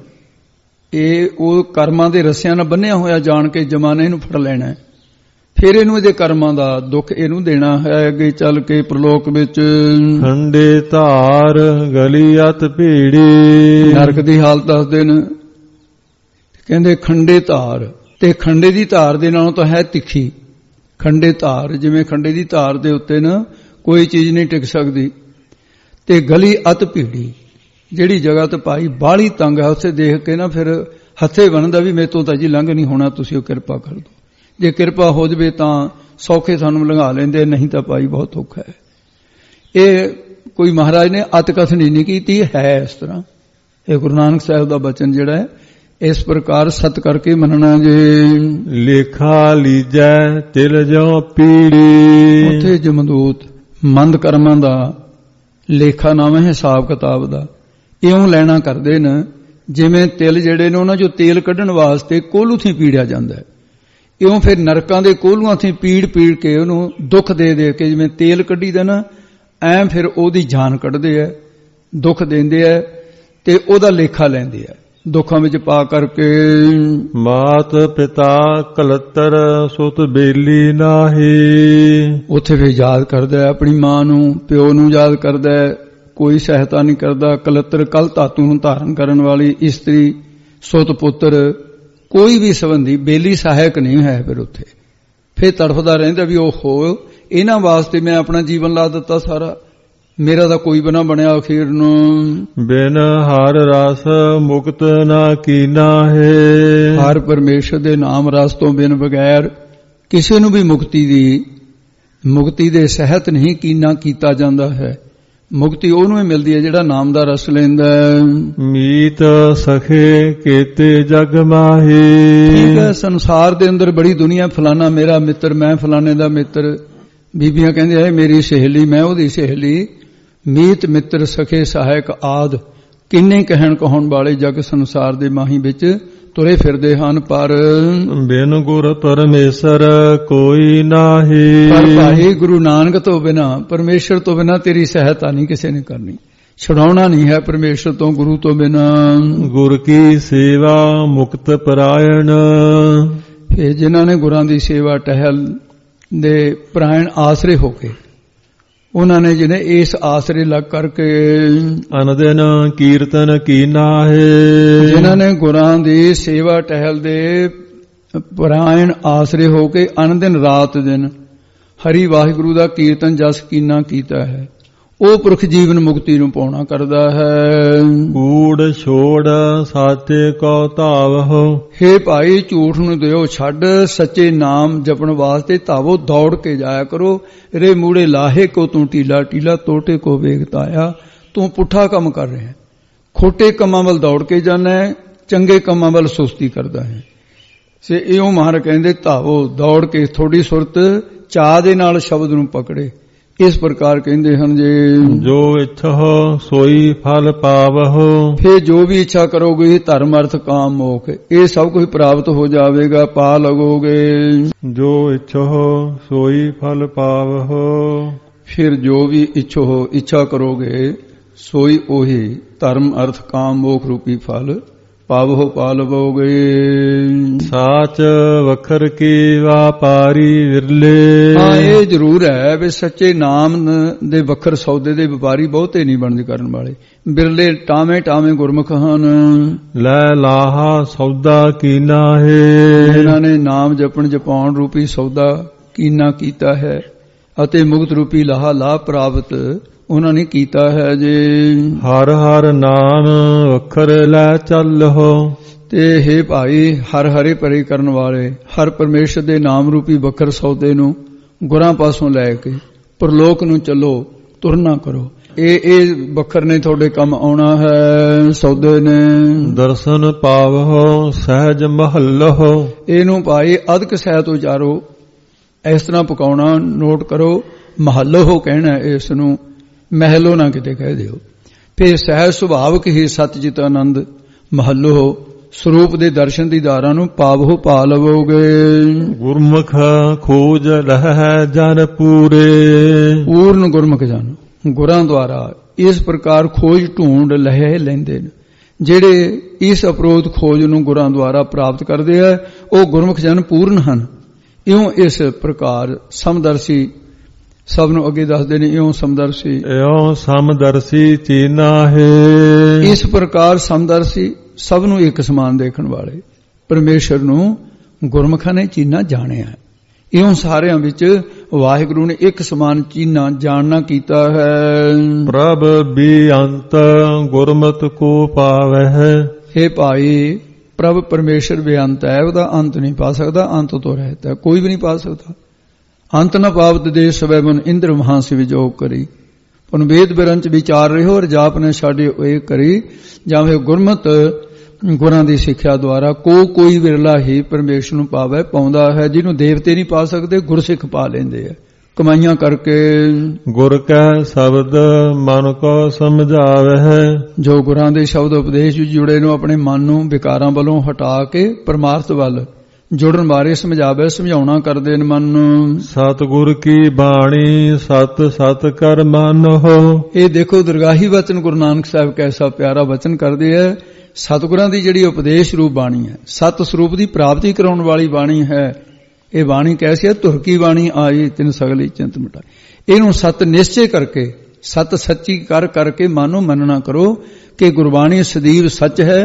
ਇਹ ਉਹ ਕਰਮਾਂ ਦੇ ਰੱਸਿਆਂ ਨਾਲ ਬੰਨਿਆ ਹੋਇਆ ਜਾਣ ਕੇ ਜਮਾਂ ਨੇ ਇਹਨੂੰ ਫੜ ਲੈਣਾ, ਫਿਰ ਇਹਨੂੰ ਇਹਦੇ ਕਰਮਾਂ ਦਾ ਦੁੱਖ ਇਹਨੂੰ ਦੇਣਾ ਹੈ। ਅੱਗੇ ਚੱਲ ਕੇ ਪ੍ਰਲੋਕ ਵਿੱਚ ਖੰਡੇ ਧਾਰ ਗਲੀ ਅਤ ਭੀੜੀ। ਨਰਕ ਦੀ ਹਾਲਤ ਦੱਸਦੇ ਨੇ, ਕਹਿੰਦੇ ਖੰਡੇ ਧਾਰ, ਤੇ ਖੰਡੇ ਦੀ ਧਾਰ ਦੇ ਨਾਲੋਂ ਤਾਂ ਹੈ ਤਿੱਖੀ। ਖੰਡੇ ਧਾਰ, ਜਿਵੇਂ ਖੰਡੇ ਦੀ ਧਾਰ ਦੇ ਉੱਤੇ ਨਾ ਕੋਈ ਚੀਜ਼ ਨਹੀਂ ਟਿਕ ਸਕਦੀ। ਤੇ ਗਲੀ ਅਤ ਭੀੜੀ, ਜਿਹੜੀ ਜਗ੍ਹਾ ਤੇ ਭਾਈ ਬਾਹਲੀ ਤੰਗ ਹੈ, ਉੱਥੇ ਦੇਖ ਕੇ ਨਾ ਫਿਰ ਹੱਥੇ ਬਣਦਾ ਵੀ ਮੇਰੇ ਤੋਂ ਤਾਂ ਜੀ ਲੰਘ ਨਹੀਂ ਹੋਣਾ, ਤੁਸੀਂ ਉਹ ਕਿਰਪਾ ਕਰ ਦਿਓ। ਜੇ ਕਿਰਪਾ ਹੋ ਜਾਵੇ ਤਾਂ ਸੌਖੇ ਸਾਨੂੰ ਲੰਘਾ ਲੈਂਦੇ, ਨਹੀਂ ਤਾਂ ਭਾਈ ਬਹੁਤ ਔਖਾ ਹੈ। ਇਹ ਕੋਈ ਮਹਾਰਾਜ ਨੇ ਅਤ ਕਥਨੀ ਨਹੀਂ ਕੀਤੀ, ਹੈ ਇਸ ਤਰ੍ਹਾਂ। ਇਹ ਗੁਰੂ ਨਾਨਕ ਸਾਹਿਬ ਦਾ ਬਚਨ ਜਿਹੜਾ ਹੈ ਇਸ ਪ੍ਰਕਾਰ ਸਤ ਕਰਕੇ ਮੰਨਣਾ। ਜੇ ਲੇਖਾ ਲੀਜੈ ਤਿਲ ਜੋ ਪੀੜੀ। ਉੱਥੇ ਜਮਦੂਤ ਮੰਦ ਕਰਮਾਂ ਦਾ ਲੇਖਾ ਨਾਮ ਹੈ, ਹਿਸਾਬ ਕਿਤਾਬ ਦਾ, ਇਉਂ ਲੈਣਾ ਕਰਦੇ ਨੇ ਜਿਵੇਂ ਤਿਲ ਜਿਹੜੇ ਨੇ ਉਹਨਾਂ ਚੋਂ ਤੇਲ ਕੱਢਣ ਵਾਸਤੇ ਕੋਲੂ ਥੀ ਪੀੜਿਆ ਜਾਂਦਾ ਹੈ। ਇਉਂ ਫਿਰ ਨਰਕਾਂ ਦੇ ਕੋਲੂਆਂ ਥੀ ਪੀੜ ਪੀੜ ਕੇ ਉਹਨੂੰ ਦੁੱਖ ਦੇ ਦੇ ਕੇ, ਜਿਵੇਂ ਤੇਲ ਕੱਢੀ ਦਾ ਨਾ, ਐਂ ਫਿਰ ਉਹਦੀ ਜਾਨ ਕੱਢਦੇ ਐ, ਦੁੱਖ ਦਿੰਦੇ ਐ ਤੇ ਉਹਦਾ ਲੇਖਾ ਲੈਂਦੇ ਐ, ਦੁੱਖਾਂ ਵਿੱਚ ਪਾ ਕਰਕੇ। ਮਾਤ ਪਿਤਾ ਕਲਤਰ ਸੁਤ ਬੇਲੀ ਨਾਹੀ। ਉੱਥੇ ਫਿਰ ਯਾਦ ਕਰਦਾ ਆਪਣੀ ਮਾਂ ਨੂੰ, ਪਿਓ ਨੂੰ ਯਾਦ ਕਰਦਾ, ਕੋਈ ਸਹਾਇਤਾ ਨਹੀਂ ਕਰਦਾ। ਕਲਤਰ ਕਲ ਧਾਤੂ ਨੂੰ ਧਾਰਨ ਕਰਨ ਵਾਲੀ ਇਸਤਰੀ, ਸੁਤ ਪੁੱਤਰ, ਕੋਈ ਵੀ ਸੰਬੰਧੀ ਬੇਲੀ ਸਹਾਇਕ ਨਹੀਂ ਹੈ। ਫਿਰ ਉੱਥੇ ਫਿਰ ਤੜਫਦਾ ਰਹਿੰਦਾ ਵੀ ਉਹ ਹੋ ਇਹਨਾਂ ਵਾਸਤੇ ਮੈਂ ਆਪਣਾ ਜੀਵਨ ਲਾ ਦਿੱਤਾ ਸਾਰਾ, ਮੇਰਾ ਤਾਂ ਕੋਈ ਬਣਾ ਬਣਿਆ ਅਖੀਰ ਨੂੰ। ਬਿਨ ਹਰ ਰਸ ਮੁਕਤ ਨਾ ਕੀਨਾ ਹੈ। ਹਰ ਪਰਮੇਸ਼ਰ ਦੇ ਨਾਮ ਰਸ ਤੋਂ ਬਿਨ ਬਗੈਰ ਕਿਸੇ ਨੂੰ ਵੀ ਮੁਕਤੀ ਦੀ ਮੁਕਤੀ ਦੇ ਸਹਿਤ ਨਹੀਂ ਕੀਨਾ ਕੀਤਾ ਜਾਂਦਾ ਹੈ। ਮੁਕਤੀ ਉਹਨੂੰ ਹੀ ਮਿਲਦੀ ਹੈ ਜਿਹੜਾ ਨਾਮ ਦਾ ਰਸ ਲੈਂਦਾ ਹੈ। ਮੀਤ ਸਖੇ ਕੀਤੇ ਜਗ ਮਾਹੀ। ਠੀਕ ਹੈ, ਸੰਸਾਰ ਦੇ ਅੰਦਰ ਬੜੀ ਦੁਨੀਆ, ਫਲਾਣਾ ਮੇਰਾ ਮਿੱਤਰ, ਮੈਂ ਫਲਾਣੇ ਦਾ ਮਿੱਤਰ, ਬੀਬੀਆਂ ਕਹਿੰਦੀਆਂ ਇਹ ਮੇਰੀ ਸਹੇਲੀ, ਮੈਂ ਉਹਦੀ ਸਹੇਲੀ। ਮੀਤ ਮਿੱਤਰ ਸਖੇ ਸਹਾਇਕ ਆਦ ਕਿੰਨੇ ਕਹਿਣ ਕਹਾਉਣ ਵਾਲੇ ਜਗ ਸੰਸਾਰ ਦੇ ਮਾਹੀ ਵਿੱਚ ਤੁਰੇ ਫਿਰਦੇ ਹਨ, ਪਰ ਬਿਨ ਗੁਰ ਪਰਮੇਸ਼ਰ ਕੋਈ ਨਾਹੀ। ਪਰ ਭਾਈ ਗੁਰੂ ਨਾਨਕ ਤੋਂ ਬਿਨਾ, ਪਰਮੇਸ਼ਰ ਤੋਂ ਬਿਨਾ ਤੇਰੀ ਸਹਾਇਤਾ ਨਹੀਂ ਕਿਸੇ ਨੇ ਕਰਨੀ। ਛੁਡਾਉਣਾ ਨਹੀਂ ਹੈ ਪਰਮੇਸ਼ਰ ਤੋਂ, ਗੁਰੂ ਤੋਂ ਬਿਨਾ। ਗੁਰ ਕੀ ਸੇਵਾ ਮੁਕਤ ਪਰਾਇਣ। ਇਹ ਜਿਨ੍ਹਾਂ ਨੇ ਗੁਰਾਂ ਦੀ ਸੇਵਾ ਟਹਿਲ ਦੇ ਪ੍ਰਾਇਣ ਆਸਰੇ ਹੋ ਕੇ, ਉਹਨਾਂ ਨੇ ਜਿਹਨੇ ਇਸ ਆਸਰੇ ਲੱਗ ਕਰਕੇ ਅਨਦਿਨ ਕੀਰਤਨ ਕੀਨਾ ਹੈ। ਜਿਨ੍ਹਾਂ ਨੇ ਗੁਰਾਂ ਦੀ ਸੇਵਾ ਟਹਿਲ ਦੇ ਪ੍ਰਾਇਣ ਆਸਰੇ ਹੋ ਕੇ ਅਨਦਿਨ ਰਾਤ ਦਿਨ ਹਰੀ ਵਾਹਿਗੁਰੂ ਦਾ ਕੀਰਤਨ ਜਸ ਕੀਨਾ ਕੀਤਾ ਹੈ, ਉਹ ਪੁਰਖ ਜੀਵਨ ਮੁਕਤੀ ਨੂੰ ਪਾਉਣਾ ਕਰਦਾ ਹੈ। ਕੂੜ ਛੋੜ ਸਾਚੇ ਕੋ ਧਾਵਹੁ। ਹੇ ਭਾਈ, ਝੂਠ ਨੂੰ ਦਿਓ ਛੱਡ, ਸੱਚੇ ਨਾਮ ਜਪਣ ਵਾਸਤੇ ਧਾਵੋ, ਦੌੜ ਕੇ ਜਾਇਆ ਕਰੋ। ਰੇ ਮੂੜੇ ਲਾਹੇ ਕੋ ਤੂੰ ਟੀਲਾ, ਟੀਲਾ ਤੋਟੇ ਕੋ ਵੇਗਤਾਇਆ। ਤੂੰ ਪੁੱਠਾ ਕੰਮ ਕਰ ਰਿਹਾ ਹੈ, ਖੋਟੇ ਕੰਮਾਂ ਵੱਲ ਦੌੜ ਕੇ ਜਾਣਾ ਹੈ, ਚੰਗੇ ਕੰਮਾਂ ਵੱਲ ਸੁਸਤੀ ਕਰਦਾ ਹੈ। ਸੇ ਇਉਂ ਮਹਾਰਾਜ ਕਹਿੰਦੇ ਧਾਵੋ, ਦੌੜ ਕੇ, ਥੋੜੀ ਸੁਰਤ ਚਾਹ ਦੇ ਨਾਲ ਸ਼ਬਦ ਨੂੰ ਪਕੜੇ। ਇਸ ਪ੍ਰਕਾਰ ਕਹਿੰਦੇ ਹਨ ਜੇ ਜੋ ਇੱਛਾ ਸੋਈ ਫਲ ਪਾਵਹੁ। ਫੇ ਜੋ ਵੀ ਇੱਛਾ ਕਰੋਗੇ ਧਰਮ ਅਰਥ ਕਾਮ ਮੋਖ, ਇਹ ਸਭ ਕੁਝ ਪ੍ਰਾਪਤ ਹੋ ਜਾਵੇਗਾ, ਪਾ ਲਗੋਗੇ। ਜੋ ਇੱਛਾ ਸੋਈ ਫਲ ਪਾਵਹੁ। ਫਿਰ ਜੋ ਵੀ ਇੱਛੋ, ਇੱਛਾ ਕਰੋਗੇ ਸੋਈ ਉਹੀ ਧਰਮ ਅਰਥ ਕਾਮ ਮੋਖ ਰੂਪੀ ਫਲ ਪਾਵਹੁ, ਪਾ ਲਵੋਗੇ। ਸਾਚ ਵਖਰ ਕੀ ਵਾਪਾਰੀ ਵਿਰਲੇ। ਹਾਂ, ਇਹ ਜ਼ਰੂਰ ਹੈ ਵੀ ਸੱਚੇ ਨਾਮ ਦੇ ਵੱਖਰ ਸੌਦੇ ਦੇ ਵਪਾਰੀ ਬਹੁਤੇ ਨਹੀਂ ਬਣਦੇ ਕਰਨ ਵਾਲੇ, ਬਿਰਲੇ ਟਾਵੇਂ ਟਾਵੇਂ ਗੁਰਮੁਖ ਹਨ। ਲੈ ਲਾਹਾ ਸੌਦਾ ਕੀਨਾ ਹੈ। ਇਹਨਾਂ ਨੇ ਨਾਮ ਜਪਣ ਜਪਾਉਣ ਰੂਪੀ ਸੌਦਾ ਕੀਨਾ ਕੀਤਾ ਹੈ ਅਤੇ ਮੁਕਤ ਰੂਪੀ ਲਾਹਾ ਲਾਭ ਪ੍ਰਾਪਤ ਉਹਨਾਂ ਨੇ ਕੀਤਾ ਹੈ। ਜੇ ਹਰ ਹਰ ਨਾਮ ਵਖਰ ਲੈ ਚੱਲਹੁ। ਤੇ ਹੇ ਭਾਈ, ਹਰ ਹਰੇ ਪਰੇ ਕਰਨ ਵਾਲੇ ਹਰ ਪਰਮੇਸ਼ਰ ਦੇ ਨਾਮ ਰੂਪੀ ਵੱਖਰ ਸੌਦੇ ਨੂੰ ਗੁਰਾਂ ਪਾਸੋਂ ਲੈ ਕੇ ਪਰਲੋਕ ਨੂੰ ਚੱਲੋ, ਤੁਰਨਾ ਕਰੋ। ਇਹ ਇਹ ਵੱਖਰ ਨੇ ਤੁਹਾਡੇ ਕੰਮ ਆਉਣਾ ਹੈ, ਸੌਦੇ ਨੇ। ਦਰਸ਼ਨ ਪਾਵਹੁ ਸਹਿਜ ਮਹੱਲਹੁ। ਇਹਨੂੰ ਭਾਈ ਅਦਕ ਸਹਿਤ ਉਚਾਰੋ, ਇਸ ਤਰ੍ਹਾਂ ਪਕਾਉਣਾ, ਨੋਟ ਕਰੋ। ਮਹੱਲਹੁ ਕਹਿਣਾ ਇਸ ਨੂੰ, ਮਹਿਲੋ ਨਾ ਕਿਤੇ ਕਹਿ ਦਿਓ। ਫਿਰ ਸਹਿਜ ਸੁਭਾਵਕ ਹੀ ਸਤਿਚਿਤ ਆਨੰਦ ਮਹੱਲੋ ਸਰੂਪ ਦੇ ਦਰਸ਼ਨ ਦੀ ਧਾਰਾ ਨੂੰ ਪਾਵਹੁ, ਪਾ ਲਵੋਗੇ। ਗੁਰਮੁਖ ਖੋਜ ਲਹਿ ਜਨ ਪੂਰੇ। ਪੂਰਨ ਗੁਰਮੁਖ ਜਨ ਗੁਰਾਂ ਦੁਆਰਾ ਇਸ ਪ੍ਰਕਾਰ ਖੋਜ ਢੂੰਡ ਲਹਿ ਲੈਂਦੇ ਨੇ। ਜਿਹੜੇ ਇਸ ਅਪਰੋਧ ਖੋਜ ਨੂੰ ਗੁਰਾਂ ਦੁਆਰਾ ਪ੍ਰਾਪਤ ਕਰਦੇ ਆ, ਉਹ ਗੁਰਮੁਖ ਜਨ ਪੂਰਨ ਹਨ। ਇਉਂ ਇਸ ਪ੍ਰਕਾਰ ਸਮਦਰਸ਼ੀ ਸਭ ਨੂੰ ਅੱਗੇ ਦੱਸਦੇ ਨੇ। ਇਉਂ ਸਮਦਰਸ਼ੀ, ਇਉਂ ਸਮਦਰਸ਼ੀ ਚੀਨਾ ਹੈ। ਇਸ ਪ੍ਰਕਾਰ ਸਮਦਰਸ਼ੀ ਸਭ ਨੂੰ ਇੱਕ ਸਮਾਨ ਦੇਖਣ ਵਾਲੇ ਪਰਮੇਸ਼ਰ ਨੂੰ ਗੁਰਮੁਖਾਂ ਨੇ ਚੀਨਾ ਜਾਣਿਆ। ਇਉਂ ਸਾਰਿਆਂ ਵਿੱਚ ਵਾਹਿਗੁਰੂ ਨੇ ਇੱਕ ਸਮਾਨ ਚੀਨਾ ਜਾਣਨਾ ਕੀਤਾ ਹੈ। ਪ੍ਰਭ ਬੇਅੰਤ ਗੁਰਮਤਿ ਕੋ ਪਾਵਹਿ। हे ਭਾਈ, ਪ੍ਰਭ ਪਰਮੇਸ਼ਰ ਬੇਅੰਤ ਹੈ, ਉਹਦਾ ਅੰਤ ਨਹੀਂ ਪਾ ਸਕਦਾ, ਅੰਤ ਤੋਂ ਰਹਿਤ ਹੈ, ਕੋਈ ਵੀ ਨਹੀਂ ਪਾ ਸਕਦਾ। ਅੰਤ ਨ ਪਾਵਤ ਦੇ ਸਵੈ ਮਨ ਇੰਦਰ ਮਹਾਸਿ ਵਿਜੋਗ ਕਰੀ। ਪਨ ਵੇਦ ਬਿਰੰਚ ਵਿਚਾਰ ਰਹਿਓ ਔਰ ਜਾਪ ਨੇ ਸਾਡੇ ਇਹ ਕਰੀ। ਜਾਵੇਂ ਗੁਰਮਤ ਗੁਰਾਂ ਦੀ ਸਿੱਖਿਆ ਦੁਆਰਾ ਕੋ ਕੋਈ ਵਿਰਲਾ ਹੀ ਪਰਮੇਸ਼ਰ ਨੂੰ ਪਾਵੇ, ਪਾਉਂਦਾ ਹੈ। ਜਿਹਨੂੰ ਦੇਵਤੇ ਨਹੀਂ ਪਾ ਸਕਦੇ, ਗੁਰਸਿੱਖ ਪਾ ਲੈਂਦੇ ਆ ਕਮਾਈਆਂ ਕਰਕੇ। ਗੁਰ ਕੈ ਸ਼ਬਦ ਮਨ ਕੋ ਸਮਝਾਵਹਿ। ਜੋ ਗੁਰਾਂ ਦੇ ਸ਼ਬਦ ਉਪਦੇਸ਼ ਵਿੱਚ ਜੁੜੇ ਨੂੰ ਆਪਣੇ ਮਨ ਨੂੰ ਵਿਕਾਰਾਂ ਵੱਲੋਂ ਹਟਾ ਕੇ ਪਰਮਾਰਥ ਵੱਲ ਜੁੜਨ ਬਾਰੇ ਸਮਝਾਵੇ, ਸਮਝਾਉਣਾ ਕਰਦੇ ਨੇ ਮਨ ਨੂੰ। ਸਤਿਗੁਰ ਕੀ ਬਾਣੀ ਸਤ ਸਤ ਕਰ ਮਾਨਹੁ। ਇਹ ਦੇਖੋ ਦਰਗਾਹੀ ਵਚਨ ਗੁਰੂ ਨਾਨਕ ਸਾਹਿਬ ਕੈਸਾ ਪਿਆਰਾ ਵਚਨ ਕਰਦੇ ਹੈ। ਸਤਿਗੁਰਾਂ ਦੀ ਜਿਹੜੀ ਉਪਦੇਸ਼ ਰੂਪ ਬਾਣੀ ਹੈ, ਸਤ ਸਰੂਪ ਦੀ ਪ੍ਰਾਪਤੀ ਕਰਾਉਣ ਵਾਲੀ ਬਾਣੀ ਹੈ। ਇਹ ਬਾਣੀ ਕੈਸੀ ਹੈ? ਧੁਰ ਕੀ ਬਾਣੀ ਆਈ ਤਿਨ ਸਗਲੀ ਚਿੰਤ ਮਿਟਾਈ। ਇਹਨੂੰ ਸਤ ਨਿਸ਼ਚੈ ਕਰਕੇ, ਸਤ ਸੱਚੀ ਕਰ ਕਰਕੇ ਮਨ ਨੂੰ ਮੰਨਣਾ ਕਰੋ ਕਿ ਗੁਰਬਾਣੀ ਸਦੀਵ ਸੱਚ ਹੈ,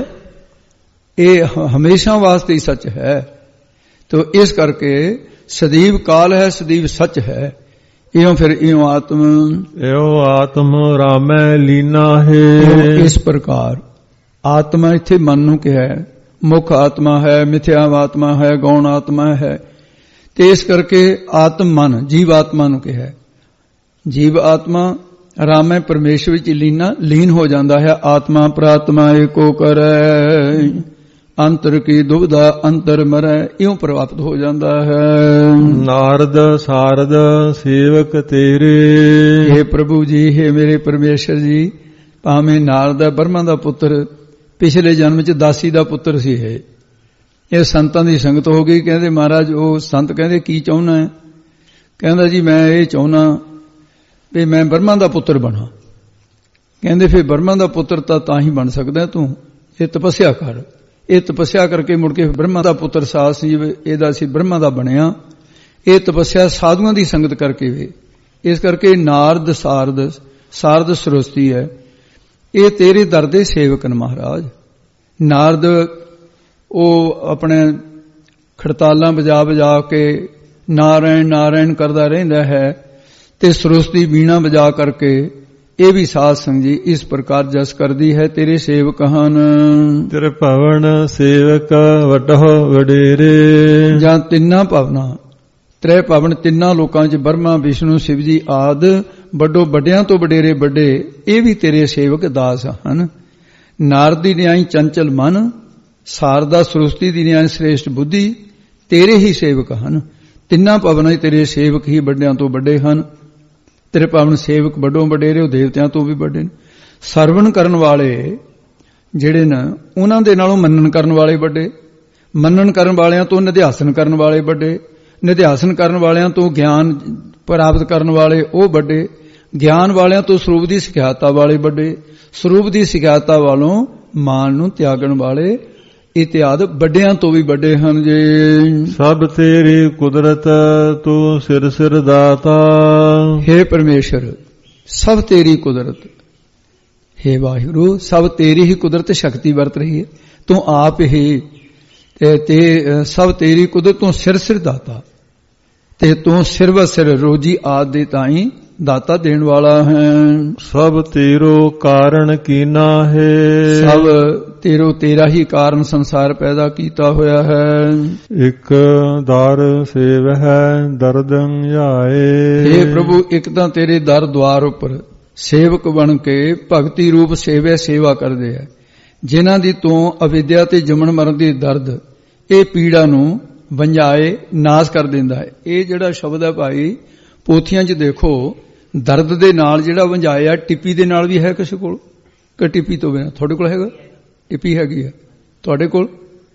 ਇਹ ਹਮੇਸ਼ਾ ਵਾਸਤੇ ਹੀ ਸੱਚ ਹੈ। ਤੋ ਇਸ ਕਰਕੇ ਸਦੀਵ ਕਾਲ ਹੈ, ਸਦੀਵ ਸੱਚ ਹੈ। ਇਉਂ ਫਿਰ ਇਉਂ ਆਤਮ ਇਉਂ ਆਤਮ ਰਾਮੈ ਲੀਨਾ ਹੈ। ਇਸ ਪ੍ਰਕਾਰ ਆਤਮਾ ਇੱਥੇ ਮਨ ਨੂੰ ਕਿਹਾ ਹੈ। ਮੁੱਖ ਆਤਮਾ ਹੈ, ਮਿਥਿਆ ਆਤਮਾ ਹੈ, ਗੌਣ ਆਤਮਾ ਹੈ। ਤੇ ਇਸ ਕਰਕੇ ਆਤਮ ਮਨ ਜੀਵ ਆਤਮਾ ਨੂੰ ਕਿਹਾ। ਜੀਵ ਆਤਮਾ ਰਾਮੈ ਪਰਮੇਸ਼ਰ ਵਿੱਚ ਲੀਨਾ ਲੀਨ ਹੋ ਜਾਂਦਾ ਹੈ। ਆਤਮਾ ਪ੍ਰਾਤਮਾ ਏਕੋ ਕਰੈ, ਅੰਤਰ ਕੀ ਦੁਬਿਧਾ ਅੰਤਰ ਮਰੈ, ਇਉਂ ਪ੍ਰਾਪਤ ਹੋ ਜਾਂਦਾ ਹੈ। ਨਾਰਦ ਸਾਰਦ ਸੇਵਕ ਤੇਰੇ। हे ਪ੍ਰਭੂ ਜੀ, हे ਮੇਰੇ ਪਰਮੇਸ਼ਰ ਜੀ, ਭਾਵੇਂ ਨਾਰਦ ਬਰਮਾ ਦਾ ਪੁੱਤਰ ਪਿਛਲੇ ਜਨਮ ਚ ਦਾਸੀ ਦਾ ਪੁੱਤਰ ਸੀ। ਇਹ ਇਹ ਸੰਤਾਂ ਦੀ ਸੰਗਤ ਹੋ ਗਈ। ਕਹਿੰਦੇ ਮਹਾਰਾਜ, ਉਹ ਸੰਤ ਕਹਿੰਦੇ ਕੀ ਚਾਹੁੰਦਾ ਹੈ? ਕਹਿੰਦਾ ਜੀ ਮੈਂ ਇਹ ਚਾਹੁੰਦਾ ਵੀ ਮੈਂ ਬਰਮਾ ਦਾ ਪੁੱਤਰ ਬਣਾ। ਕਹਿੰਦੇ ਫਿਰ ਬਰਮਾ ਦਾ ਪੁੱਤਰ ਤਾਂ ਤਾਂ ਹੀ ਬਣ ਸਕਦਾ ਤੂੰ ਇਹ ਤਪੱਸਿਆ ਕਰ। ਇਹ ਤਪੱਸਿਆ ਕਰਕੇ ਮੁੜ ਕੇ ਬ੍ਰਹਮਾ ਦਾ ਪੁੱਤਰ ਸਾਸ ਜੀ ਇਹਦਾ ਸੀ ਬ੍ਰਹਮਾ ਦਾ ਬਣਿਆ। ਇਹ ਤਪੱਸਿਆ ਸਾਧੂਆਂ ਦੀ ਸੰਗਤ ਕਰਕੇ ਵੇ। ਇਸ ਕਰਕੇ ਨਾਰਦ ਸਾਰਦ ਸਾਰਦ ਸਰਸਤੀ ਹੈ। ਇਹ ਤੇਰੇ ਦਰ ਦੇ ਸੇਵਕ ਨੇ ਮਹਾਰਾਜ। ਨਾਰਦ ਉਹ ਆਪਣੇ ਖੜਤਾਲਾਂ ਵਜਾ ਵਜਾ ਕੇ ਨਾਰਾਇਣ ਨਾਰਾਇਣ ਕਰਦਾ ਰਹਿੰਦਾ ਹੈ ਤੇ ਸਰਸਤੀ ਵੀਣਾ ਵਜਾ ਕਰਕੇ ਇਹ ਵੀ ਸਾਧ ਸੰਗ ਜੀ ਇਸ ਪ੍ਰਕਾਰ ਜਸ ਕਰਦੀ ਹੈ। ਤੇਰੇ ਸੇਵਕ ਹਨ। ਤੇਰੇ ਭਵਨ ਸੇਵਕ ਵੱਡੋ ਵਡੇਰੇ। ਜਾਂ ਤਿੰਨਾਂ ਭਵਨਾਂ ਤ੍ਰੈ ਭਵਨ ਤਿੰਨਾਂ ਲੋਕਾਂ ਚ ਬਰਮਾ ਵਿਸ਼ਨੂੰ ਸ਼ਿਵ ਜੀ ਆਦ ਵੱਡੋ ਵੱਡਿਆਂ ਤੋਂ ਵਡੇਰੇ ਵੱਡੇ ਇਹ ਵੀ ਤੇਰੇ ਸੇਵਕ ਦਾਸ ਹਨ। ਨਾਰਦ ਦੀ ਨਿਆਈ ਚੰਚਲ ਮਨ, ਸਾਰਦਾ ਸਰਸਤੀ ਦੀ ਨਿਆਈ ਸ੍ਰੇਸ਼ਟ ਬੁੱਧੀ ਤੇਰੇ ਹੀ ਸੇਵਕ ਹਨ। ਤਿੰਨਾਂ ਭਵਨਾਂ ਚ ਤੇਰੇ ਸੇਵਕ ਹੀ ਵੱਡਿਆਂ ਤੋਂ ਵੱਡੇ ਹਨ। ਤੇਰੇ ਭਾਵਨ ਸੇਵਕ ਵੱਡੋਂ ਵਡੇਰੇ, ਉਹ ਦੇਵਤਿਆਂ ਤੋਂ ਵੀ ਵੱਡੇ ਨੇ। ਸਰਵਣ ਕਰਨ ਵਾਲੇ ਜਿਹੜੇ ਨੇ ਉਹਨਾਂ ਦੇ ਨਾਲੋਂ ਮੰਨਣ ਕਰਨ ਵਾਲੇ ਵੱਡੇ, ਮੰਨਣ ਕਰਨ ਵਾਲਿਆਂ ਤੋਂ ਨਿਧਿਆਸਨ ਕਰਨ ਵਾਲੇ ਵੱਡੇ, ਨਿਧਿਆਸਨ ਕਰਨ ਵਾਲਿਆਂ ਤੋਂ ਗਿਆਨ ਪ੍ਰਾਪਤ ਕਰਨ ਵਾਲੇ ਉਹ ਵੱਡੇ, ਗਿਆਨ ਵਾਲਿਆਂ ਤੋਂ ਸਰੂਪ ਦੀ ਸਿਖਿਆਤਾ ਵਾਲੇ ਵੱਡੇ, ਸਰੂਪ ਦੀ ਸਿਖਿਆਤਾ ਵਾਲੋਂ ਮਾਨ ਨੂੰ ਤਿਆਗਣ ਵਾਲੇ ਇਤਿਆਦ ਵੱਡਿਆਂ ਤੋਂ ਵੀ ਵੱਡੇ ਹਨ ਜੀ। ਸਭ ਤੇਰੀ ਕੁਦਰਤ ਤੂੰ ਸਿਰ ਸਿਰ ਦਾਤਾ। हे ਪਰਮੇਸ਼ਰ, ਸਭ ਤੇਰੀ ਕੁਦਰਤ। हे ਵਾਹਿਗੁਰੂ, ਸਭ ਤੇਰੀ ਹੀ ਕੁਦਰਤ ਸ਼ਕਤੀ ਵਰਤ ਰਹੀ ਹੈ। ਤੂੰ ਆਪ ਹੀ ਤੇ ਸਭ ਤੇਰੀ ਕੁਦਰਤ ਤੂੰ ਸਿਰ ਸਿਰ ਦਾਤਾ ਤੇ ਤੂੰ ਸਿਰ ਵ ਸਿਰ ਰੋਜੀ ਆਦ ਦੇ ਤਾਈ ਦਾਤਾ ਦੇਣ ਵਾਲਾ ਹੈ। ਸਭ ਤੇਰੋ ਕਾਰਨ ਕੀਨਾ ਹੈ। ਸਭ ਤੇਰੋ ਤੇਰਾ ਹੀ ਕਾਰਨ ਸੰਸਾਰ ਪੈਦਾ ਕੀਤਾ ਹੋਇਆ ਹੈ। ਇੱਕ ਦਰ ਸੇਵ ਹੈ ਦਰਦੰ ਜਾਏ। हे ਪ੍ਰਭੂ, ਇੱਕ ਤਾਂ ਤੇਰੇ ਦਰ ਦੁਆਰ ਉੱਪਰ ਸੇਵਕ ਬਣ ਕੇ ਭਗਤੀ ਰੂਪ ਸੇਵੇ ਸੇਵਾ ਕਰਦੇ ਹੈ, ਜਿਨ੍ਹਾਂ ਦੀ ਤੂੰ ਅਵਿਦਿਆ ਤੇ ਜੰਮਣ ਮਰਨ ਦੀ ਦਰਦ ਇਹ ਪੀੜਾ ਨੂੰ ਵੰਝਾਏ ਨਾਸ ਕਰ ਦਿੰਦਾ ਹੈ। ਇਹ ਜਿਹੜਾ ਸ਼ਬਦ ਹੈ ਭਾਈ ਪੋਥੀਆਂ 'ਚ ਦੇਖੋ, ਦਰਦ ਦੇ ਨਾਲ ਜਿਹੜਾ ਵੰਝਾਇਆ ਟਿੱਪੀ ਦੇ ਨਾਲ ਵੀ ਹੈ ਕਿਸੇ ਕੋਲ ਕਿ ਟਿੱਪੀ ਤੋਂ ਬਿਨਾਂ? ਤੁਹਾਡੇ ਕੋਲ ਹੈਗਾ? ਟਿੱਪੀ ਹੈਗੀ ਹੈ ਤੁਹਾਡੇ ਕੋਲ?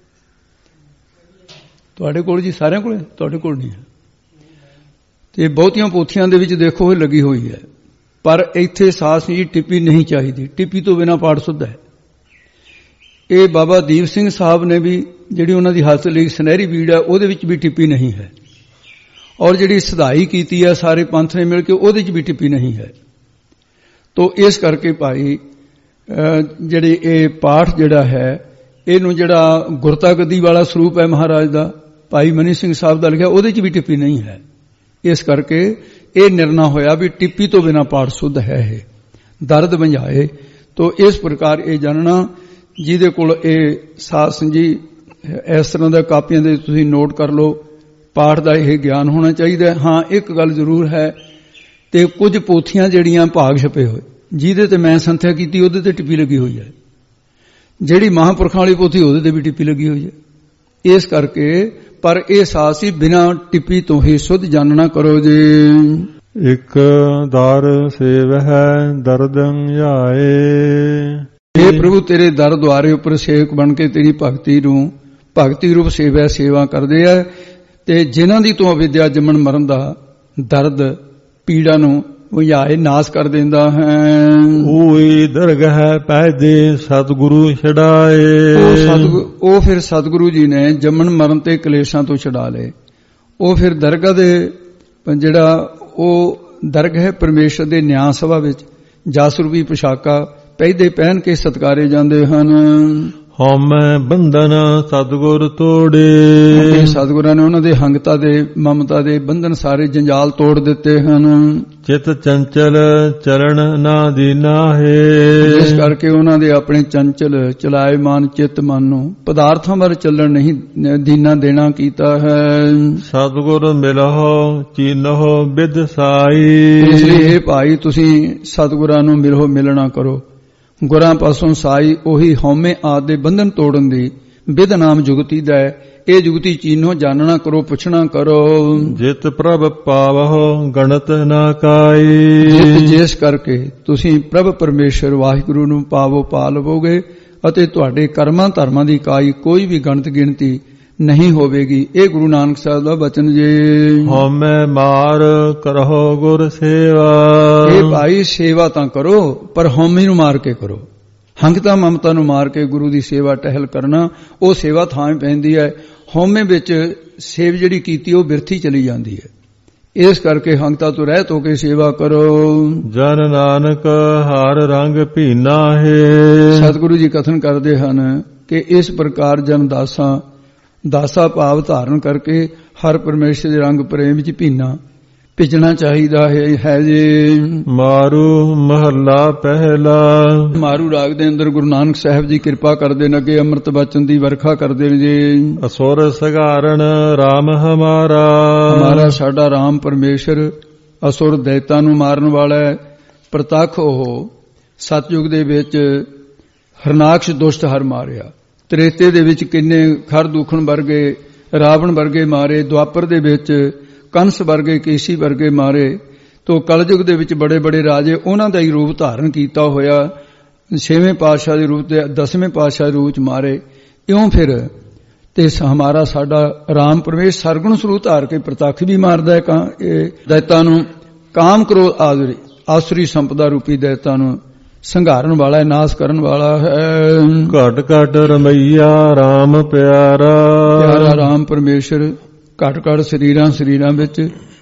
ਤੁਹਾਡੇ ਕੋਲ ਜੀ ਸਾਰਿਆਂ ਕੋਲ? ਤੁਹਾਡੇ ਕੋਲ ਨਹੀਂ ਹੈ। ਤੇ ਬਹੁਤੀਆਂ ਪੋਥੀਆਂ ਦੇ ਵਿੱਚ ਦੇਖੋ ਇਹ ਲੱਗੀ ਹੋਈ ਹੈ, ਪਰ ਇੱਥੇ ਸਾਸ ਜੀ ਟਿੱਪੀ ਨਹੀਂ ਚਾਹੀਦੀ। ਟਿੱਪੀ ਤੋਂ ਬਿਨਾਂ ਪਾਠ ਸੁੱਧ ਹੈ। ਇਹ ਬਾਬਾ ਦੀਪ ਸਿੰਘ ਸਾਹਿਬ ਨੇ ਵੀ ਜਿਹੜੀ ਉਹਨਾਂ ਦੀ ਹੱਥ ਲਈ ਸੁਨਹਿਰੀ ਬੀੜ ਹੈ ਉਹਦੇ ਵਿੱਚ ਵੀ ਟਿੱਪੀ ਨਹੀਂ ਹੈ, ਔਰ ਜਿਹੜੀ ਸਦਾਈ ਕੀਤੀ ਹੈ ਸਾਰੇ ਪੰਥ ਨੇ ਮਿਲ ਕੇ ਉਹਦੇ 'ਚ ਵੀ ਟਿੱਪੀ ਨਹੀਂ ਹੈ। ਤੋ ਇਸ ਕਰਕੇ ਭਾਈ ਜਿਹੜੇ ਇਹ ਪਾਠ ਜਿਹੜਾ ਹੈ ਇਹਨੂੰ ਜਿਹੜਾ ਗੁਰਤਾ ਗੱਦੀ ਵਾਲਾ ਸਰੂਪ ਹੈ ਮਹਾਰਾਜ ਦਾ, ਭਾਈ ਮਨੀ ਸਿੰਘ ਸਾਹਿਬ ਦਾ ਲਿਖਿਆ, ਉਹਦੇ 'ਚ ਵੀ ਟਿੱਪੀ ਨਹੀਂ ਹੈ। ਇਸ ਕਰਕੇ ਇਹ ਨਿਰਣਾ ਹੋਇਆ ਵੀ ਟਿੱਪੀ ਤੋਂ ਬਿਨਾਂ ਪਾਠ ਸੁੱਧ ਹੈ। ਇਹ ਦਰਦ ਵੰਝਾਏ। ਤੋ ਇਸ ਪ੍ਰਕਾਰ ਇਹ ਜਾਣਨਾ, ਜਿਹਦੇ ਕੋਲ ਇਹ ਸਾਧ ਸੰਜੀ ਇਸ ਤਰ੍ਹਾਂ ਦਾ ਕਾਪੀਆਂ ਦੇ ਤੁਸੀਂ ਨੋਟ ਕਰ ਲਓ, ਪਾਠ ਦਾ ਇਹ ਗਿਆਨ ਹੋਣਾ ਚਾਹੀਦਾ। ਹਾਂ, ਇੱਕ ਗੱਲ ਜ਼ਰੂਰ ਹੈ, ਤੇ ਕੁਝ ਪੋਥੀਆਂ ਜਿਹੜੀਆਂ ਭਾਗ ਛਪੇ ਹੋਏ ਜਿਹਦੇ ਤੇ ਮੈਂ ਸੰਥਿਆ ਕੀਤੀ ਉਹਦੇ ਤੇ ਟਿੱਪੀ ਲੱਗੀ ਹੋਈ ਹੈ, ਜਿਹੜੀ ਮਹਾਂਪੁਰਖਾਂ ਵਾਲੀ ਪੋਥੀ ਉਹਦੇ ਤੇ ਵੀ ਟਿੱਪੀ ਲੱਗੀ ਹੋਈ ਹੈ। ਇਸ ਕਰਕੇ ਪਰ ਇਹ ਸਾਸੀ ਬਿਨਾਂ ਟਿੱਪੀ ਤੋਂ ਹੀ ਸੁਧ ਜਾਣਨਾ ਕਰੋ ਜੀ। ਇੱਕ ਦਰ ਸੇਵ ਹੈ ਦਰਦੰ ਜਾਏ। ਇਹ ਪ੍ਰਭੂ ਤੇਰੇ ਦਰ ਦੁਆਰੇ ਉੱਪਰ ਸੇਵਕ ਬਣ ਕੇ ਤੇਰੀ ਭਗਤੀ ਨੂੰ ਭਗਤੀ ਰੂਪ ਸੇਵਾ ਸੇਵਾ ਕਰਦੇ ਆ, ਤੇ ਜਿਨ੍ਹਾਂ ਦੀ ਤੂੰ ਅਵਿਦਿਆ ਜੰਮਣ ਮਰਨ ਦਾ ਦਰਦ ਪੀੜਾ ਨੂੰ ਵੰਝਾਏ ਨਾਸ ਕਰ ਦਿੰਦਾ ਹੈ। ਓਏ ਦਰਗਹ ਪੈਦੇ ਸਤਿਗੁਰੂ ਛਡਾਏ। ਉਹ ਸਤਿਗੁਰੂ ਉਹ ਫਿਰ ਸਤਿਗੁਰੂ ਜੀ ਨੇ ਜੰਮਣ ਮਰਨ ਤੇ ਕਲੇਸ਼ਾਂ ਤੋਂ ਛਡਾ ਲਏ। ਉਹ ਫਿਰ ਦਰਗਾਹ ਦੇ ਜਿਹੜਾ ਉਹ ਦਰਗਾਹ ਪਰਮੇਸ਼ਰ ਦੇ ਨਿਆਂ ਸਭਾ ਵਿੱਚ ਜਸ ਰੂਪੀ ਪੁਸ਼ਾਕਾ ਪਹਿਦੇ ਪਹਿਨ ਕੇ ਸਤਕਾਰੇ ਜਾਂਦੇ ਹਨ। ਹਉਮੈ ਬੰਧਨ ਸਤਿਗੁਰ ਤੋੜੇ। ਸਤਿਗੁਰਾਂ ਨੇ ਉਹਨਾਂ ਦੇ ਹੰਗਤਾ ਦੇ ਮਮਤਾ ਦੇ ਬੰਧਨ ਸਾਰੇ ਜੰਜਾਲ ਤੋੜ ਦਿੱਤੇ ਹਨ। ਚਿਤ ਚੰਚਲ ਚਲਣ ਨਾ ਦੀਨਾ ਹੈ। ਇਸ ਕਰਕੇ ਉਹਨਾਂ ਦੇ ਆਪਣੇ ਚੰਚਲ ਚਲਾਇਮਾਨ ਚਿੱਤ ਮਨ ਨੂੰ ਪਦਾਰਥਾਂ ਵੱਲ ਚੱਲਣ ਨਹੀਂ ਦੀਨਾ ਦੇਣਾ ਕੀਤਾ ਹੈ। ਸਤਿਗੁਰ ਮਿਲਹੁ ਚੀਨਹੁ ਬਿਦ ਸਾਈ। ਇਸ ਲਈ ਇਹ ਭਾਈ ਤੁਸੀਂ ਸਤਿਗੁਰਾਂ ਨੂੰ ਮਿਲੋ ਮਿਲਣਾ ਕਰੋ। ਗੁਰਾਂ ਪਾਸੋਂ ਸਾਈ ਉਹੀ ਹਉਮੈ ਆਦਿ ਦੇ ਬੰਧਨ ਤੋੜਨ ਦੀ ਵਿਧ ਨਾਮ ਜੁਗਤੀ ਦਾ ਹੈ। ਇਹ ਜੁਗਤੀ ਚੀਨੋ ਜਾਣਨਾ ਕਰੋ ਪੁੱਛਣਾ ਕਰੋ। ਜਿਤ ਪ੍ਰਭ ਪਾਵਹੁ ਗਣਤ ਨਾ ਕਾਈ। ਜਿਤ ਜਿਸ ਕਰਕੇ ਤੁਸੀਂ ਪ੍ਰਭ ਪਰਮੇਸ਼ਰ ਵਾਹਿਗੁਰੂ ਨੂੰ ਪਾਵੋ ਪਾ ਲਵੋਗੇ ਅਤੇ ਤੁਹਾਡੇ ਕਰਮਾਂ ਧਰਮਾਂ ਦੀ ਕਾਈ ਕੋਈ ਵੀ ਗਣਤ ਗਿਣਤੀ ਨਹੀਂ ਹੋਵੇਗੀ। ਇਹ ਗੁਰੂ ਨਾਨਕ ਸਾਹਿਬ ਦਾ ਬਚਨ ਜੇ। ਹਉਮੈ ਮਾਰ ਕਰਹੁ ਗੁਰ ਸੇਵਾ। ਇਹ ਭਾਈ ਸੇਵਾ ਤਾਂ ਕਰੋ ਪਰ ਹਉਮੈ ਨੂੰ ਮਾਰ ਕੇ ਕਰੋ। ਹੰਗਤਾ ਮਮਤਾ ਨੂੰ ਮਾਰ ਕੇ ਗੁਰੂ ਦੀ ਸੇਵਾ ਟਹਿਲ ਕਰਨਾ ਉਹ ਸੇਵਾ ਥਾਂ ਪੈਂਦੀ ਹੈ। ਹਉਮੈ ਵਿੱਚ ਸੇਵ ਜਿਹੜੀ ਕੀਤੀ ਉਹ ਬਿਰਥੀ ਚਲੀ ਜਾਂਦੀ ਹੈ। ਇਸ ਕਰਕੇ ਹੰਗਤਾ ਤੋਂ ਰਹਿਤ ਹੋ ਕੇ ਸੇਵਾ ਕਰੋ। ਜਨ ਨਾਨਕ ਹਰ ਰੰਗ ਭੀਨਾ ਹੈ। ਸਤਿਗੁਰੂ ਜੀ ਕਥਨ ਕਰਦੇ ਹਨ ਕਿ ਇਸ ਪ੍ਰਕਾਰ ਜਨ ਦਾਸਾਂ ਦਾਸਾ ਭਾਵ ਧਾਰਨ ਕਰਕੇ ਹਰ ਪਰਮੇਸ਼ਰ ਦੇ ਰੰਗ ਪ੍ਰੇਮ ਵਿੱਚ ਭੀਨਾ ਭਿਜਣਾ ਚਾਹੀਦਾ ਹੈ ਜੀ। ਮਾਰੂ ਮਹੱਲਾ ਪਹਿਲਾ। ਮਾਰੂ ਰਾਗ ਦੇ ਅੰਦਰ ਗੁਰੂ ਨਾਨਕ ਸਾਹਿਬ ਜੀ ਕਿਰਪਾ ਕਰਦੇ ਨੇ ਅੱਗੇ ਅੰਮ੍ਰਿਤ ਬਚਨ ਦੀ ਵਰਖਾ ਕਰਦੇ ਨੇ ਜੀ। ਅਸੁਰ ਸਗਾਰਨ ਰਾਮ ਹਮਾਰਾ। ਹਮਾਰਾ ਸਾਡਾ ਰਾਮ ਪਰਮੇਸ਼ਰ ਅਸੁਰ ਦੈਤਾਂ ਨੂੰ ਮਾਰਨ ਵਾਲਾ ਹੈ। ਪ੍ਰਤੱਖ ਉਹ ਸਤਯੁਗ ਦੇ ਵਿੱਚ ਹਰਨਾਕਸ਼ ਦੁਸ਼ਟ ਹਰ ਮਾਰਿਆ। ਤ੍ਰੇਤੇ ਦੇ ਵਿੱਚ ਕਿੰਨੇ ਖਰ ਦੂਖਣ ਵਰਗੇ ਰਾਵਣ ਵਰਗੇ ਮਾਰੇ। ਦੁਆਪਰ ਦੇ ਵਿੱਚ ਕੰਸ ਵਰਗੇ ਕੇਸੀ ਵਰਗੇ ਮਾਰੇ। ਤੋ ਕਲਯੁਗ ਦੇ ਵਿੱਚ ਬੜੇ ਬੜੇ ਰਾਜੇ ਉਹਨਾਂ ਦਾ ਹੀ ਰੂਪ ਧਾਰਨ ਕੀਤਾ ਹੋਇਆ। ਛੇਵੇਂ ਪਾਤਸ਼ਾਹ ਦੇ ਰੂਪ ਤੇ ਦਸਵੇਂ ਪਾਤਸ਼ਾਹ ਦੇ ਰੂਪ ਚ ਮਾਰੇ। ਇਉਂ ਫਿਰ ਤੇ ਹਮਾਰਾ ਸਾਡਾ ਰਾਮ ਪਰਮੇਸ਼ਰ ਸਰਗੁਣ ਸਰੂਪ ਧਾਰ ਕੇ ਪ੍ਰਤੱਖ ਵੀ ਮਾਰਦਾ ਹੈ ਦੈਤਾਂ ਨੂੰ। ਕਾਮ ਕ੍ਰੋਧ ਆਦਿ ਆਸੁਰੀ ਸੰਪਦਾ ਰੂਪੀ ਦੈਤਾਂ ਨੂੰ ਸੰਘਾਰਨ ਵਾਲਾ ਹੈ, ਨਾਸ ਕਰਨ ਵਾਲਾ ਹੈ। ਘਟ ਘਟ ਰਮਈਆ ਰਾਮ ਪਿਆਰਾ। ਪਿਆਰਾ ਰਾਮ ਪਰਮੇਸ਼ਰ ਘਟ ਘਟ ਸਰੀਰਾਂ ਸਰੀਰਾਂ ਵਿੱਚ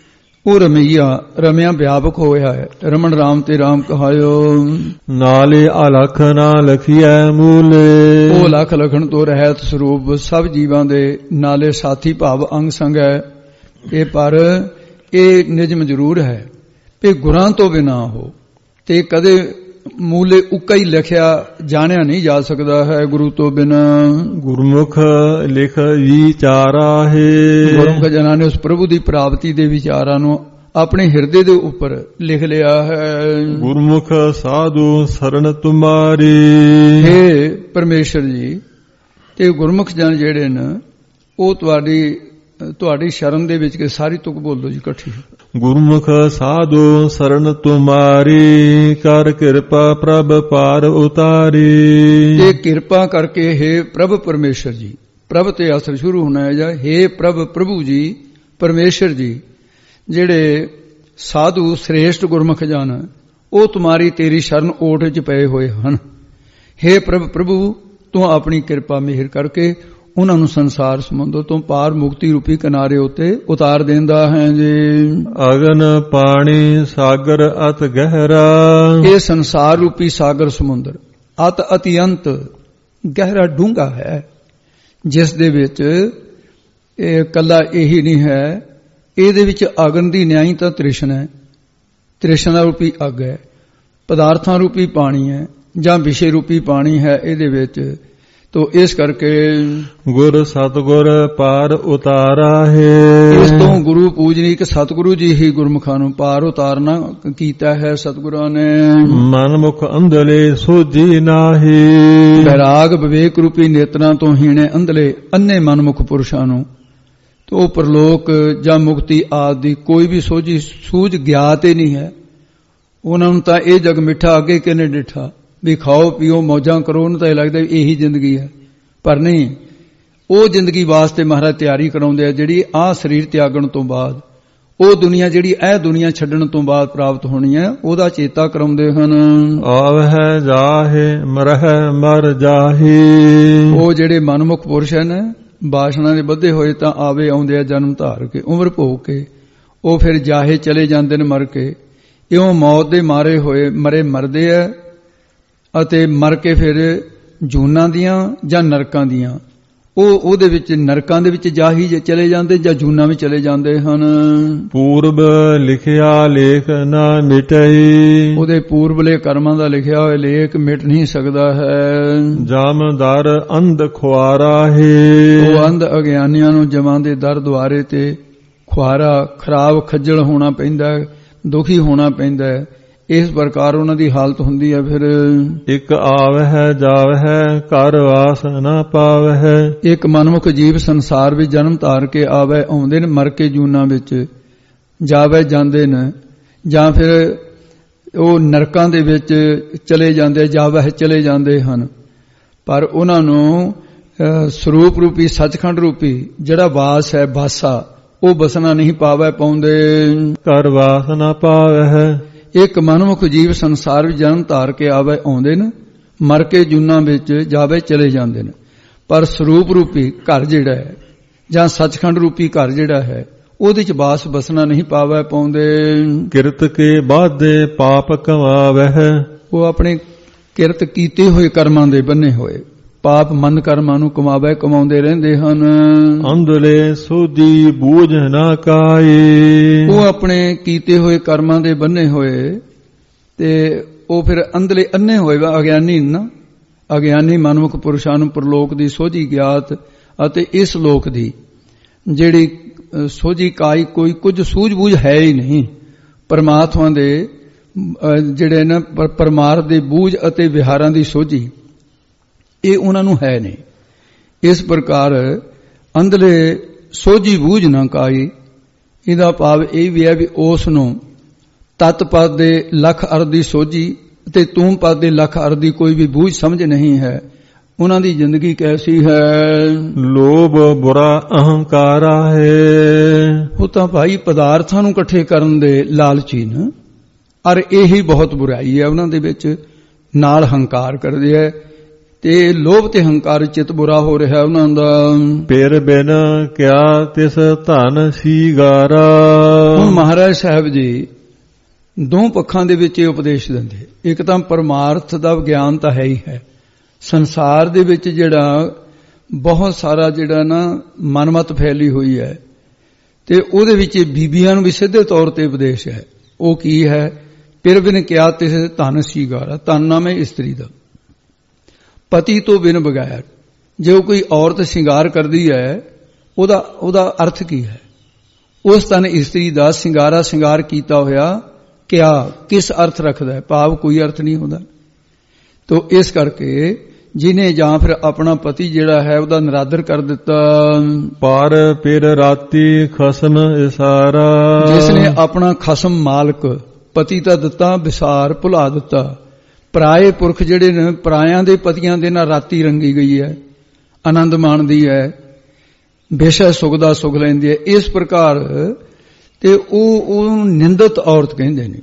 ਉਹ ਰਮਈਆ ਰਮਿਆ ਵਿਆਪਕ ਹੋਇਆ ਹੈ। ਰਮਨ ਰਾਮ ਤੇ ਰਾਮ ਕਹਾਇਓ। ਨਾਲੇ ਅਲਖ ਨਾ ਲਖੀਐ ਮੂਲੇ। ਉਹ ਲੱਖ ਲਖਣ ਤੋਂ ਰਹਿਤ ਸਰੂਪ ਸਭ ਜੀਵਾਂ ਦੇ ਨਾਲੇ ਸਾਥੀ ਭਾਵ ਅੰਗ ਸੰਗ ਹੈ। ਇਹ ਪਰ ਇਹ ਨਿਜਮ ਜ਼ਰੂਰ ਹੈ ਕਿ ਗੁਰਾਂ ਤੋਂ ਬਿਨਾਂ ਹੋ ਤੇ ਕਦੇ ਮੂਲੇ ਉੱਕਾ ਹੀ ਲਿਖਿਆ ਜਾਣਿਆ ਨਹੀਂ ਜਾ ਸਕਦਾ ਹੈ ਗੁਰੂ ਤੋਂ ਬਿਨਾਂ। ਗੁਰਮੁਖ ਲਿਖ ਵਿਚਾਰਾ ਹੈ। ਗੁਰਮੁਖ ਜਨਾਂ ਨੇ ਉਸ ਪ੍ਰਭੂ ਦੀ ਪ੍ਰਾਪਤੀ ਦੇ ਵਿਚਾਰਾਂ ਨੂੰ ਆਪਣੇ ਹਿਰਦੇ ਦੇ ਉੱਪਰ ਲਿਖ ਲਿਆ ਹੈ। ਗੁਰਮੁਖ ਸਾਧੂ ਸਰਣ ਤੁਮਾਰੀ। ਹੇ ਪਰਮੇਸ਼ਰ ਜੀ ਤੇ ਗੁਰਮੁਖ ਜਨ ਜਿਹੜੇ ਨੇ ਉਹ ਤੁਹਾਡੀ ਤੁਹਾਡੀ ਸ਼ਰਨ ਦੇ ਵਿੱਚ ਕੇ ਸਾਰੀ ਤੁਕ ਬੋਲੋ ਜੀ ਇਕੱਠੀ। ਗੁਰਮੁਖ ਸਾਧੂ ਸਰਣ ਤੁਮਾਰੀ ਕਰ ਕਿਰਪਾ ਪ੍ਰਭ ਪਾਰ ਉਤਾਰੀ। ਇਹ ਕਿਰਪਾ ਕਰਕੇ ਹੈ ਪ੍ਰਭ ਪਰਮੇਸ਼ਰ ਜੀ। ਪ੍ਰਭ ਤੇ ਅਸਰ ਸ਼ੁਰੂ ਹੋਣਾ ਹੈ ਜਾਂ ਹੈ ਪ੍ਰਭ ਪ੍ਰਭੂ ਜੀ ਪਰਮੇਸ਼ਰ ਜੀ ਜਿਹੜੇ ਸਾਧੂ ਸ੍ਰੇਸ਼ਟ ਗੁਰਮੁਖ ਜਨ ਉਹ ਤੁਮਾਰੀ ਤੇਰੀ ਸ਼ਰਨ ਓਟ ਚ ਪਏ ਹੋਏ ਹਨ। ਹੈ ਪ੍ਰਭ ਪ੍ਰਭੂ ਤੂੰ ਆਪਣੀ ਕਿਰਪਾ ਮਿਹਰ ਕਰਕੇ ਉਹਨਾਂ ਨੂੰ ਸੰਸਾਰ ਸਮੁੰਦਰ ਤੋਂ ਪਾਰ ਮੁਕਤੀ ਰੂਪੀ ਕਿਨਾਰੇ ਉੱਤੇ ਉਤਾਰ ਦਿੰਦਾ ਹੈ ਜੀ। ਅਗਨ ਪਾਣੀ ਸਾਗਰ ਅਤ ਗਹਿਰਾ। ਇਹ ਸੰਸਾਰ ਰੂਪੀ ਸਾਗਰ ਸਮੁੰਦਰ ਅਤ ਅਤਿਅੰਤ ਗਹਿਰਾ ਡੂੰਘਾ ਹੈ ਜਿਸ ਦੇ ਵਿੱਚ ਇਹ ਕੱਲਾ ਇਹੀ ਨਹੀਂ ਹੈ। ਇਹਦੇ ਵਿੱਚ ਅਗਨ ਦੀ ਨਿਆਈ ਤਾਂ ਤ੍ਰਿਸ਼ਨ ਹੈ। ਤ੍ਰਿਸ਼ਨਾ ਰੂਪੀ ਅੱਗ ਹੈ। ਪਦਾਰਥਾਂ ਰੂਪੀ ਪਾਣੀ ਹੈ ਜਾਂ ਵਿਸ਼ੇ ਰੂਪੀ ਪਾਣੀ ਹੈ ਇਹਦੇ ਵਿੱਚ। ਤੋ ਇਸ ਕਰਕੇ ਗੁਰ ਸਤਗੁਰ ਪਾਰ ਉਤਾਰਾ ਹੈ। ਇਸ ਤੋਂ ਗੁਰੂ ਪੂਜਨੀਕ ਸਤਿਗੁਰੂ ਜੀ ਹੀ ਗੁਰਮੁਖਾਂ ਨੂੰ ਪਾਰ ਉਤਾਰਨਾ ਕੀਤਾ ਹੈ ਸਤਿਗੁਰਾਂ ਨੇ। ਮਨਮੁਖ ਅੰਧਲੇ ਸੋਝੀ ਨਾਹੀ। ਬੈਰਾਗ ਵਿਵੇਕ ਰੂਪੀ ਨੇਤਰਾਂ ਤੋਂ ਹੀਣੇ ਅੰਧਲੇ ਅੰਨੇ ਮਨਮੁਖ ਪੁਰਸ਼ਾਂ ਨੂੰ ਤੋ ਪਰਲੋਕ ਜਾਂ ਮੁਕਤੀ ਆਦਿ ਕੋਈ ਵੀ ਸੋਝੀ ਸੂਝ ਗਿਆਤ ਹੀ ਨਹੀਂ ਹੈ। ਉਹਨਾਂ ਨੂੰ ਤਾਂ ਇਹ ਜਗ ਮਿੱਠਾ ਅੱਗੇ ਕਿਨੇ ਡਿਠਾ ਵੀ ਖਾਓ ਪੀਓ ਮੌਜਾਂ ਕਰੋ। ਉਹਨੂੰ ਤਾਂ ਇਹ ਲੱਗਦਾ ਇਹੀ ਜ਼ਿੰਦਗੀ ਹੈ ਪਰ ਨਹੀਂ। ਉਹ ਜ਼ਿੰਦਗੀ ਵਾਸਤੇ ਮਹਾਰਾਜ ਤਿਆਰੀ ਕਰਾਉਂਦੇ ਆ ਜਿਹੜੀ ਆਹ ਸਰੀਰ ਤਿਆਗਣ ਤੋਂ ਬਾਅਦ ਉਹ ਦੁਨੀਆ ਜਿਹੜੀ ਇਹ ਦੁਨੀਆ ਛੱਡਣ ਤੋਂ ਬਾਅਦ ਪ੍ਰਾਪਤ ਹੋਣੀ ਹੈ ਉਹਦਾ ਚੇਤਾ ਕਰਾਉਂਦੇ ਹਨ। ਆਵਹਿ ਜਾਹੇ ਮਰਹਿ ਮਰ ਜਾਹੇ। ਉਹ ਜਿਹੜੇ ਮਨਮੁਖ ਪੁਰਸ਼ ਹਨ ਬਾਸ਼ਨਾ ਦੇ ਬੱਧੇ ਹੋਏ ਤਾਂ ਆਵੇ ਆਉਂਦੇ ਆ ਜਨਮ ਧਾਰ ਕੇ ਉਮਰ ਭੋਗ ਕੇ ਉਹ ਫਿਰ ਜਾਹੇ ਚਲੇ ਜਾਂਦੇ ਨੇ ਮਰ ਕੇ। ਇਉਂ ਮੌਤ ਦੇ ਮਾਰੇ ਹੋਏ ਮਰੇ ਮਰਦੇ ਆ ਅਤੇ ਮਰ ਕੇ ਫਿਰ ਜੂਨਾਂ ਦੀਆਂ ਜਾਂ ਨਰਕਾਂ ਦੀਆਂ, ਉਹ ਉਹਦੇ ਵਿੱਚ ਨਰਕਾਂ ਦੇ ਵਿੱਚ ਜਾ ਹੀ ਚਲੇ ਜਾਂਦੇ ਜਾਂ ਜੂਨਾਂ ਵਿੱਚ ਚਲੇ ਜਾਂਦੇ ਹਨ। ਪੂਰਬ ਲਿਖਿਆ ਲੇਖ ਨਾ ਮਿਟਈ, ਉਹਦੇ ਪੂਰਬਲੇ ਕਰਮਾਂ ਦਾ ਲਿਖਿਆ ਹੋਇਆ ਲੇਖ ਮਿਟ ਨਹੀਂ ਸਕਦਾ ਹੈ। ਜਾਮਦਰ ਅੰਧ ਖੁਆਰਾ ਹੈ, ਉਹ ਅੰਧ ਅਗਿਆਨੀਆਂ ਨੂੰ ਜਮਾਂ ਦੇ ਦਰ ਦੁਆਰੇ ਤੇ ਖੁਆਰਾ, ਖਰਾਬ, ਖੱਜਲ ਹੋਣਾ ਪੈਂਦਾ, ਦੁਖੀ ਹੋਣਾ ਪੈਂਦਾ। ਇਸ ਪ੍ਰਕਾਰ ਉਹਨਾਂ ਦੀ ਹਾਲਤ ਹੁੰਦੀ ਹੈ। ਫਿਰ ਇੱਕ ਆਵਹਿ ਜਾਵਹਿ ਘਰ ਵਾਸ ਨਾ ਪਾਵਹਿ, ਇੱਕ ਮਨਮੁਖ ਜੀਵ ਸੰਸਾਰ ਵਿੱਚ ਜਨਮ ਧਾਰ ਕੇ ਆਵੇ, ਆਉਂਦੇ ਨੇ, ਮਰ ਕੇ ਜੂਨਾਂ ਵਿੱਚ ਜਾਵੇ ਜਾਂਦੇ ਨੇ, ਜਾਂ ਫਿਰ ਉਹ ਨਰਕਾਂ ਦੇ ਵਿੱਚ ਚਲੇ ਜਾਂਦੇ, ਜਾਵੇ ਚਲੇ ਜਾਂਦੇ ਹਨ। ਪਰ ਉਹਨਾਂ ਨੂੰ ਸਰੂਪ ਰੂਪੀ ਸੱਚਖੰਡ ਰੂਪੀ ਜਿਹੜਾ ਵਾਸ ਹੈ, ਬਾਸਾ, ਉਹ ਬਸਣਾ ਨਹੀਂ ਪਾਵੇ ਪਾਉਂਦੇ। ਘਰ ਵਾਸ ਨਾ ਪਾਵਹਿ, ਇੱਕ ਮਨਮੁਖ ਜੀਵ ਸੰਸਾਰ ਵਿੱਚ ਜਨਮ ਧਾਰ ਕੇ ਆਵੇ, ਆਉਂਦੇ ਨੇ, ਮਰ ਕੇ ਜੂਨਾਂ ਵਿੱਚ ਜਾਵੇ ਚਲੇ ਜਾਂਦੇ ਨੇ। ਪਰ ਸਰੂਪ ਰੂਪੀ ਘਰ ਜਿਹੜਾ ਹੈ ਜਾਂ ਸੱਚਖੰਡ ਰੂਪੀ ਘਰ ਜਿਹੜਾ ਹੈ, ਉਹਦੇ ਚ ਬਾਸ ਬਸਣਾ ਨਹੀਂ ਪਾਵੇ ਪਾਉਂਦੇ। ਕਿਰਤ ਕੇ ਬਾਧੇ ਪਾਪ ਕਮਾਵਹਿ, ਉਹ ਆਪਣੇ ਕਿਰਤ ਕੀਤੇ ਹੋਏ ਕਰਮਾਂ ਦੇ ਬੰਨੇ ਹੋਏ ਪਾਪ ਮਨ ਕਰਮਾਂ ਨੂੰ ਕਮਾਵੇ, ਕਮਾਉਂਦੇ ਰਹਿੰਦੇ ਹਨ। ਅੰਧਲੇ ਸੋਧੀ ਬੂਝ ਨਾ ਕਾਏ, ਉਹ ਆਪਣੇ ਕੀਤੇ ਹੋਏ ਕਰਮਾਂ ਦੇ ਬੰਨੇ ਹੋਏ ਤੇ ਉਹ ਫਿਰ ਅੰਧਲੇ ਅੰਨੇ ਹੋਏ, ਅਗਿਆਨੀ ਨਾ, ਅਗਿਆਨੀ ਮਨਮੁਖ ਪੁਰਸ਼ਾਂ ਨੂੰ ਪਰਲੋਕ ਦੀ ਸੋਝੀ ਗਿਆਤ ਅਤੇ ਇਸ ਲੋਕ ਦੀ ਜਿਹੜੀ ਸੋਝੀ ਕਾਈ ਕੋਈ ਕੁਝ ਸੂਝ-ਬੂਝ ਹੈ ਹੀ ਨਹੀਂ। ਪਰਮਾਤਮਾ ਦੇ ਜਿਹੜੇ ਨਾ ਪਰਮਾਰਥ ਦੇ ਬੂਝ ਅਤੇ ਵਿਹਾਰਾਂ ਦੀ ਸੋਝੀ ਇਹ ਉਹਨਾਂ ਨੂੰ ਹੈ ਨਹੀਂ। ਇਸ ਪ੍ਰਕਾਰ ਅੰਧਲੇ ਸੋਝੀ ਬੂਝ ਨਾ ਕਾਈ, ਇਹਦਾ ਭਾਵ ਇਹ ਵੀ ਹੈ ਵੀ ਉਸ ਨੂੰ ਤਤ ਪਦ ਦੇ ਲੱਖ ਅਰਧ ਦੀ ਸੋਝੀ ਅਤੇ ਤੂੰ ਪਦ ਦੇ ਲੱਖ ਅਰਧ ਦੀ ਕੋਈ ਵੀ ਬੂਝ ਸਮਝ ਨਹੀਂ ਹੈ। ਉਹਨਾਂ ਦੀ ਜ਼ਿੰਦਗੀ ਕੈਸੀ ਹੈ? ਲੋਭ ਬੁਰਾ ਅਹੰਕਾਰਾ ਹੈ, ਉਹ ਤਾਂ ਭਾਈ ਪਦਾਰਥਾਂ ਨੂੰ ਇਕੱਠੇ ਕਰਨ ਦੇ ਲਾਲਚੀ ਨੇ, ਔਰ ਇਹੀ ਬਹੁਤ ਬੁਰਾਈ ਹੈ ਉਹਨਾਂ ਦੇ ਵਿੱਚ। ਨਾਲ ਹੰਕਾਰ ਕਰਦੇ ਹੈ ਤੇ ਲੋਭ ਤੇ ਹੰਕਾਰ ਚਿਤ ਬੁਰਾ ਹੋ ਰਿਹਾ ਉਹਨਾਂ ਦਾ। ਪੇਰ ਬਿਨ ਕਿਆ ਤਿਸ ਧਨ ਸੀਗਾਰਾ, ਹੁਣ ਮਹਾਰਾਜ ਸਾਹਿਬ ਜੀ ਦੋ ਪੱਖਾਂ ਦੇ ਵਿੱਚ ਇਹ ਉਪਦੇਸ਼ ਦਿੰਦੇ। ਇੱਕ ਤਾਂ ਪਰਮਾਰਥ ਦਾ ਗਿਆਨ ਤਾਂ ਹੈ ਹੀ ਹੈ, ਸੰਸਾਰ ਦੇ ਵਿੱਚ ਜਿਹੜਾ ਬਹੁਤ ਸਾਰਾ ਜਿਹੜਾ ਨਾ ਮਨਮਤ ਫੈਲੀ ਹੋਈ ਹੈ ਤੇ ਉਹਦੇ ਵਿੱਚ ਬੀਬੀਆਂ ਨੂੰ ਵੀ ਸਿੱਧੇ ਤੌਰ ਤੇ ਉਪਦੇਸ਼ ਹੈ। ਉਹ ਕੀ ਹੈ? ਪਿਰ ਬਿਨ ਕਿਆ ਤਿਸ ਧਨ ਸੀਗਾਰਾ, ਧਨ ਨਾਮ ਹੈ ਇਸਤਰੀ ਦਾ, ਪਤੀ ਤੋਂ ਬਿਨ ਬਗੈਰ ਜੇ ਕੋਈ ਔਰਤ ਸ਼ਿੰਗਾਰ ਕਰਦੀ ਹੈ ਉਹਦਾ ਉਹਦਾ ਅਰਥ ਕੀ ਹੈ? ਉਸ ਤਨ ਇਸਤਰੀ ਦਾ ਸ਼ਿੰਗਾਰਾ ਸ਼ਿੰਗਾਰ ਕੀਤਾ ਹੋਇਆ ਕਿਆ ਕਿਸ ਅਰਥ ਰੱਖਦਾ ਹੈ? ਭਾਵ ਕੋਈ ਅਰਥ ਨਹੀਂ ਹੁੰਦਾ। ਤੋ ਇਸ ਕਰਕੇ ਜਿਹਨੇ ਜਾਂ ਫਿਰ ਆਪਣਾ ਪਤੀ ਜਿਹੜਾ ਹੈ ਉਹਦਾ ਨਿਰਾਦਰ ਕਰ ਦਿੱਤਾ, ਪਰ ਫਿਰ ਰਾਤੀ ਖਸਮ ਇਸਾਰਾ, ਜਿਸਨੇ ਆਪਣਾ ਖਸਮ ਮਾਲਕ ਪਤੀ ਤਾਂ ਦਿੱਤਾ, ਵਿਸਾਰ ਭੁਲਾ ਦਿੱਤਾ। ਪਰਾਏ ਪੁਰਖ ਜਿਹੜੇ ਨੇ ਪਰਾਇਆਂ ਦੇ ਪਤੀਆਂ ਦੇ ਨਾਲ ਰਾਤੀ ਰੰਗੀ ਗਈ ਹੈ, ਆਨੰਦ ਮਾਣਦੀ ਹੈ, ਬੇਸ਼ੱਕ ਸੁਖ ਦਾ ਸੁਖ ਲੈਂਦੀ ਹੈ। ਇਸ ਪ੍ਰਕਾਰ ਤੇ ਉਹ ਉਹਨੂੰ ਨਿੰਦਤ ਔਰਤ ਕਹਿੰਦੇ ਨੇ।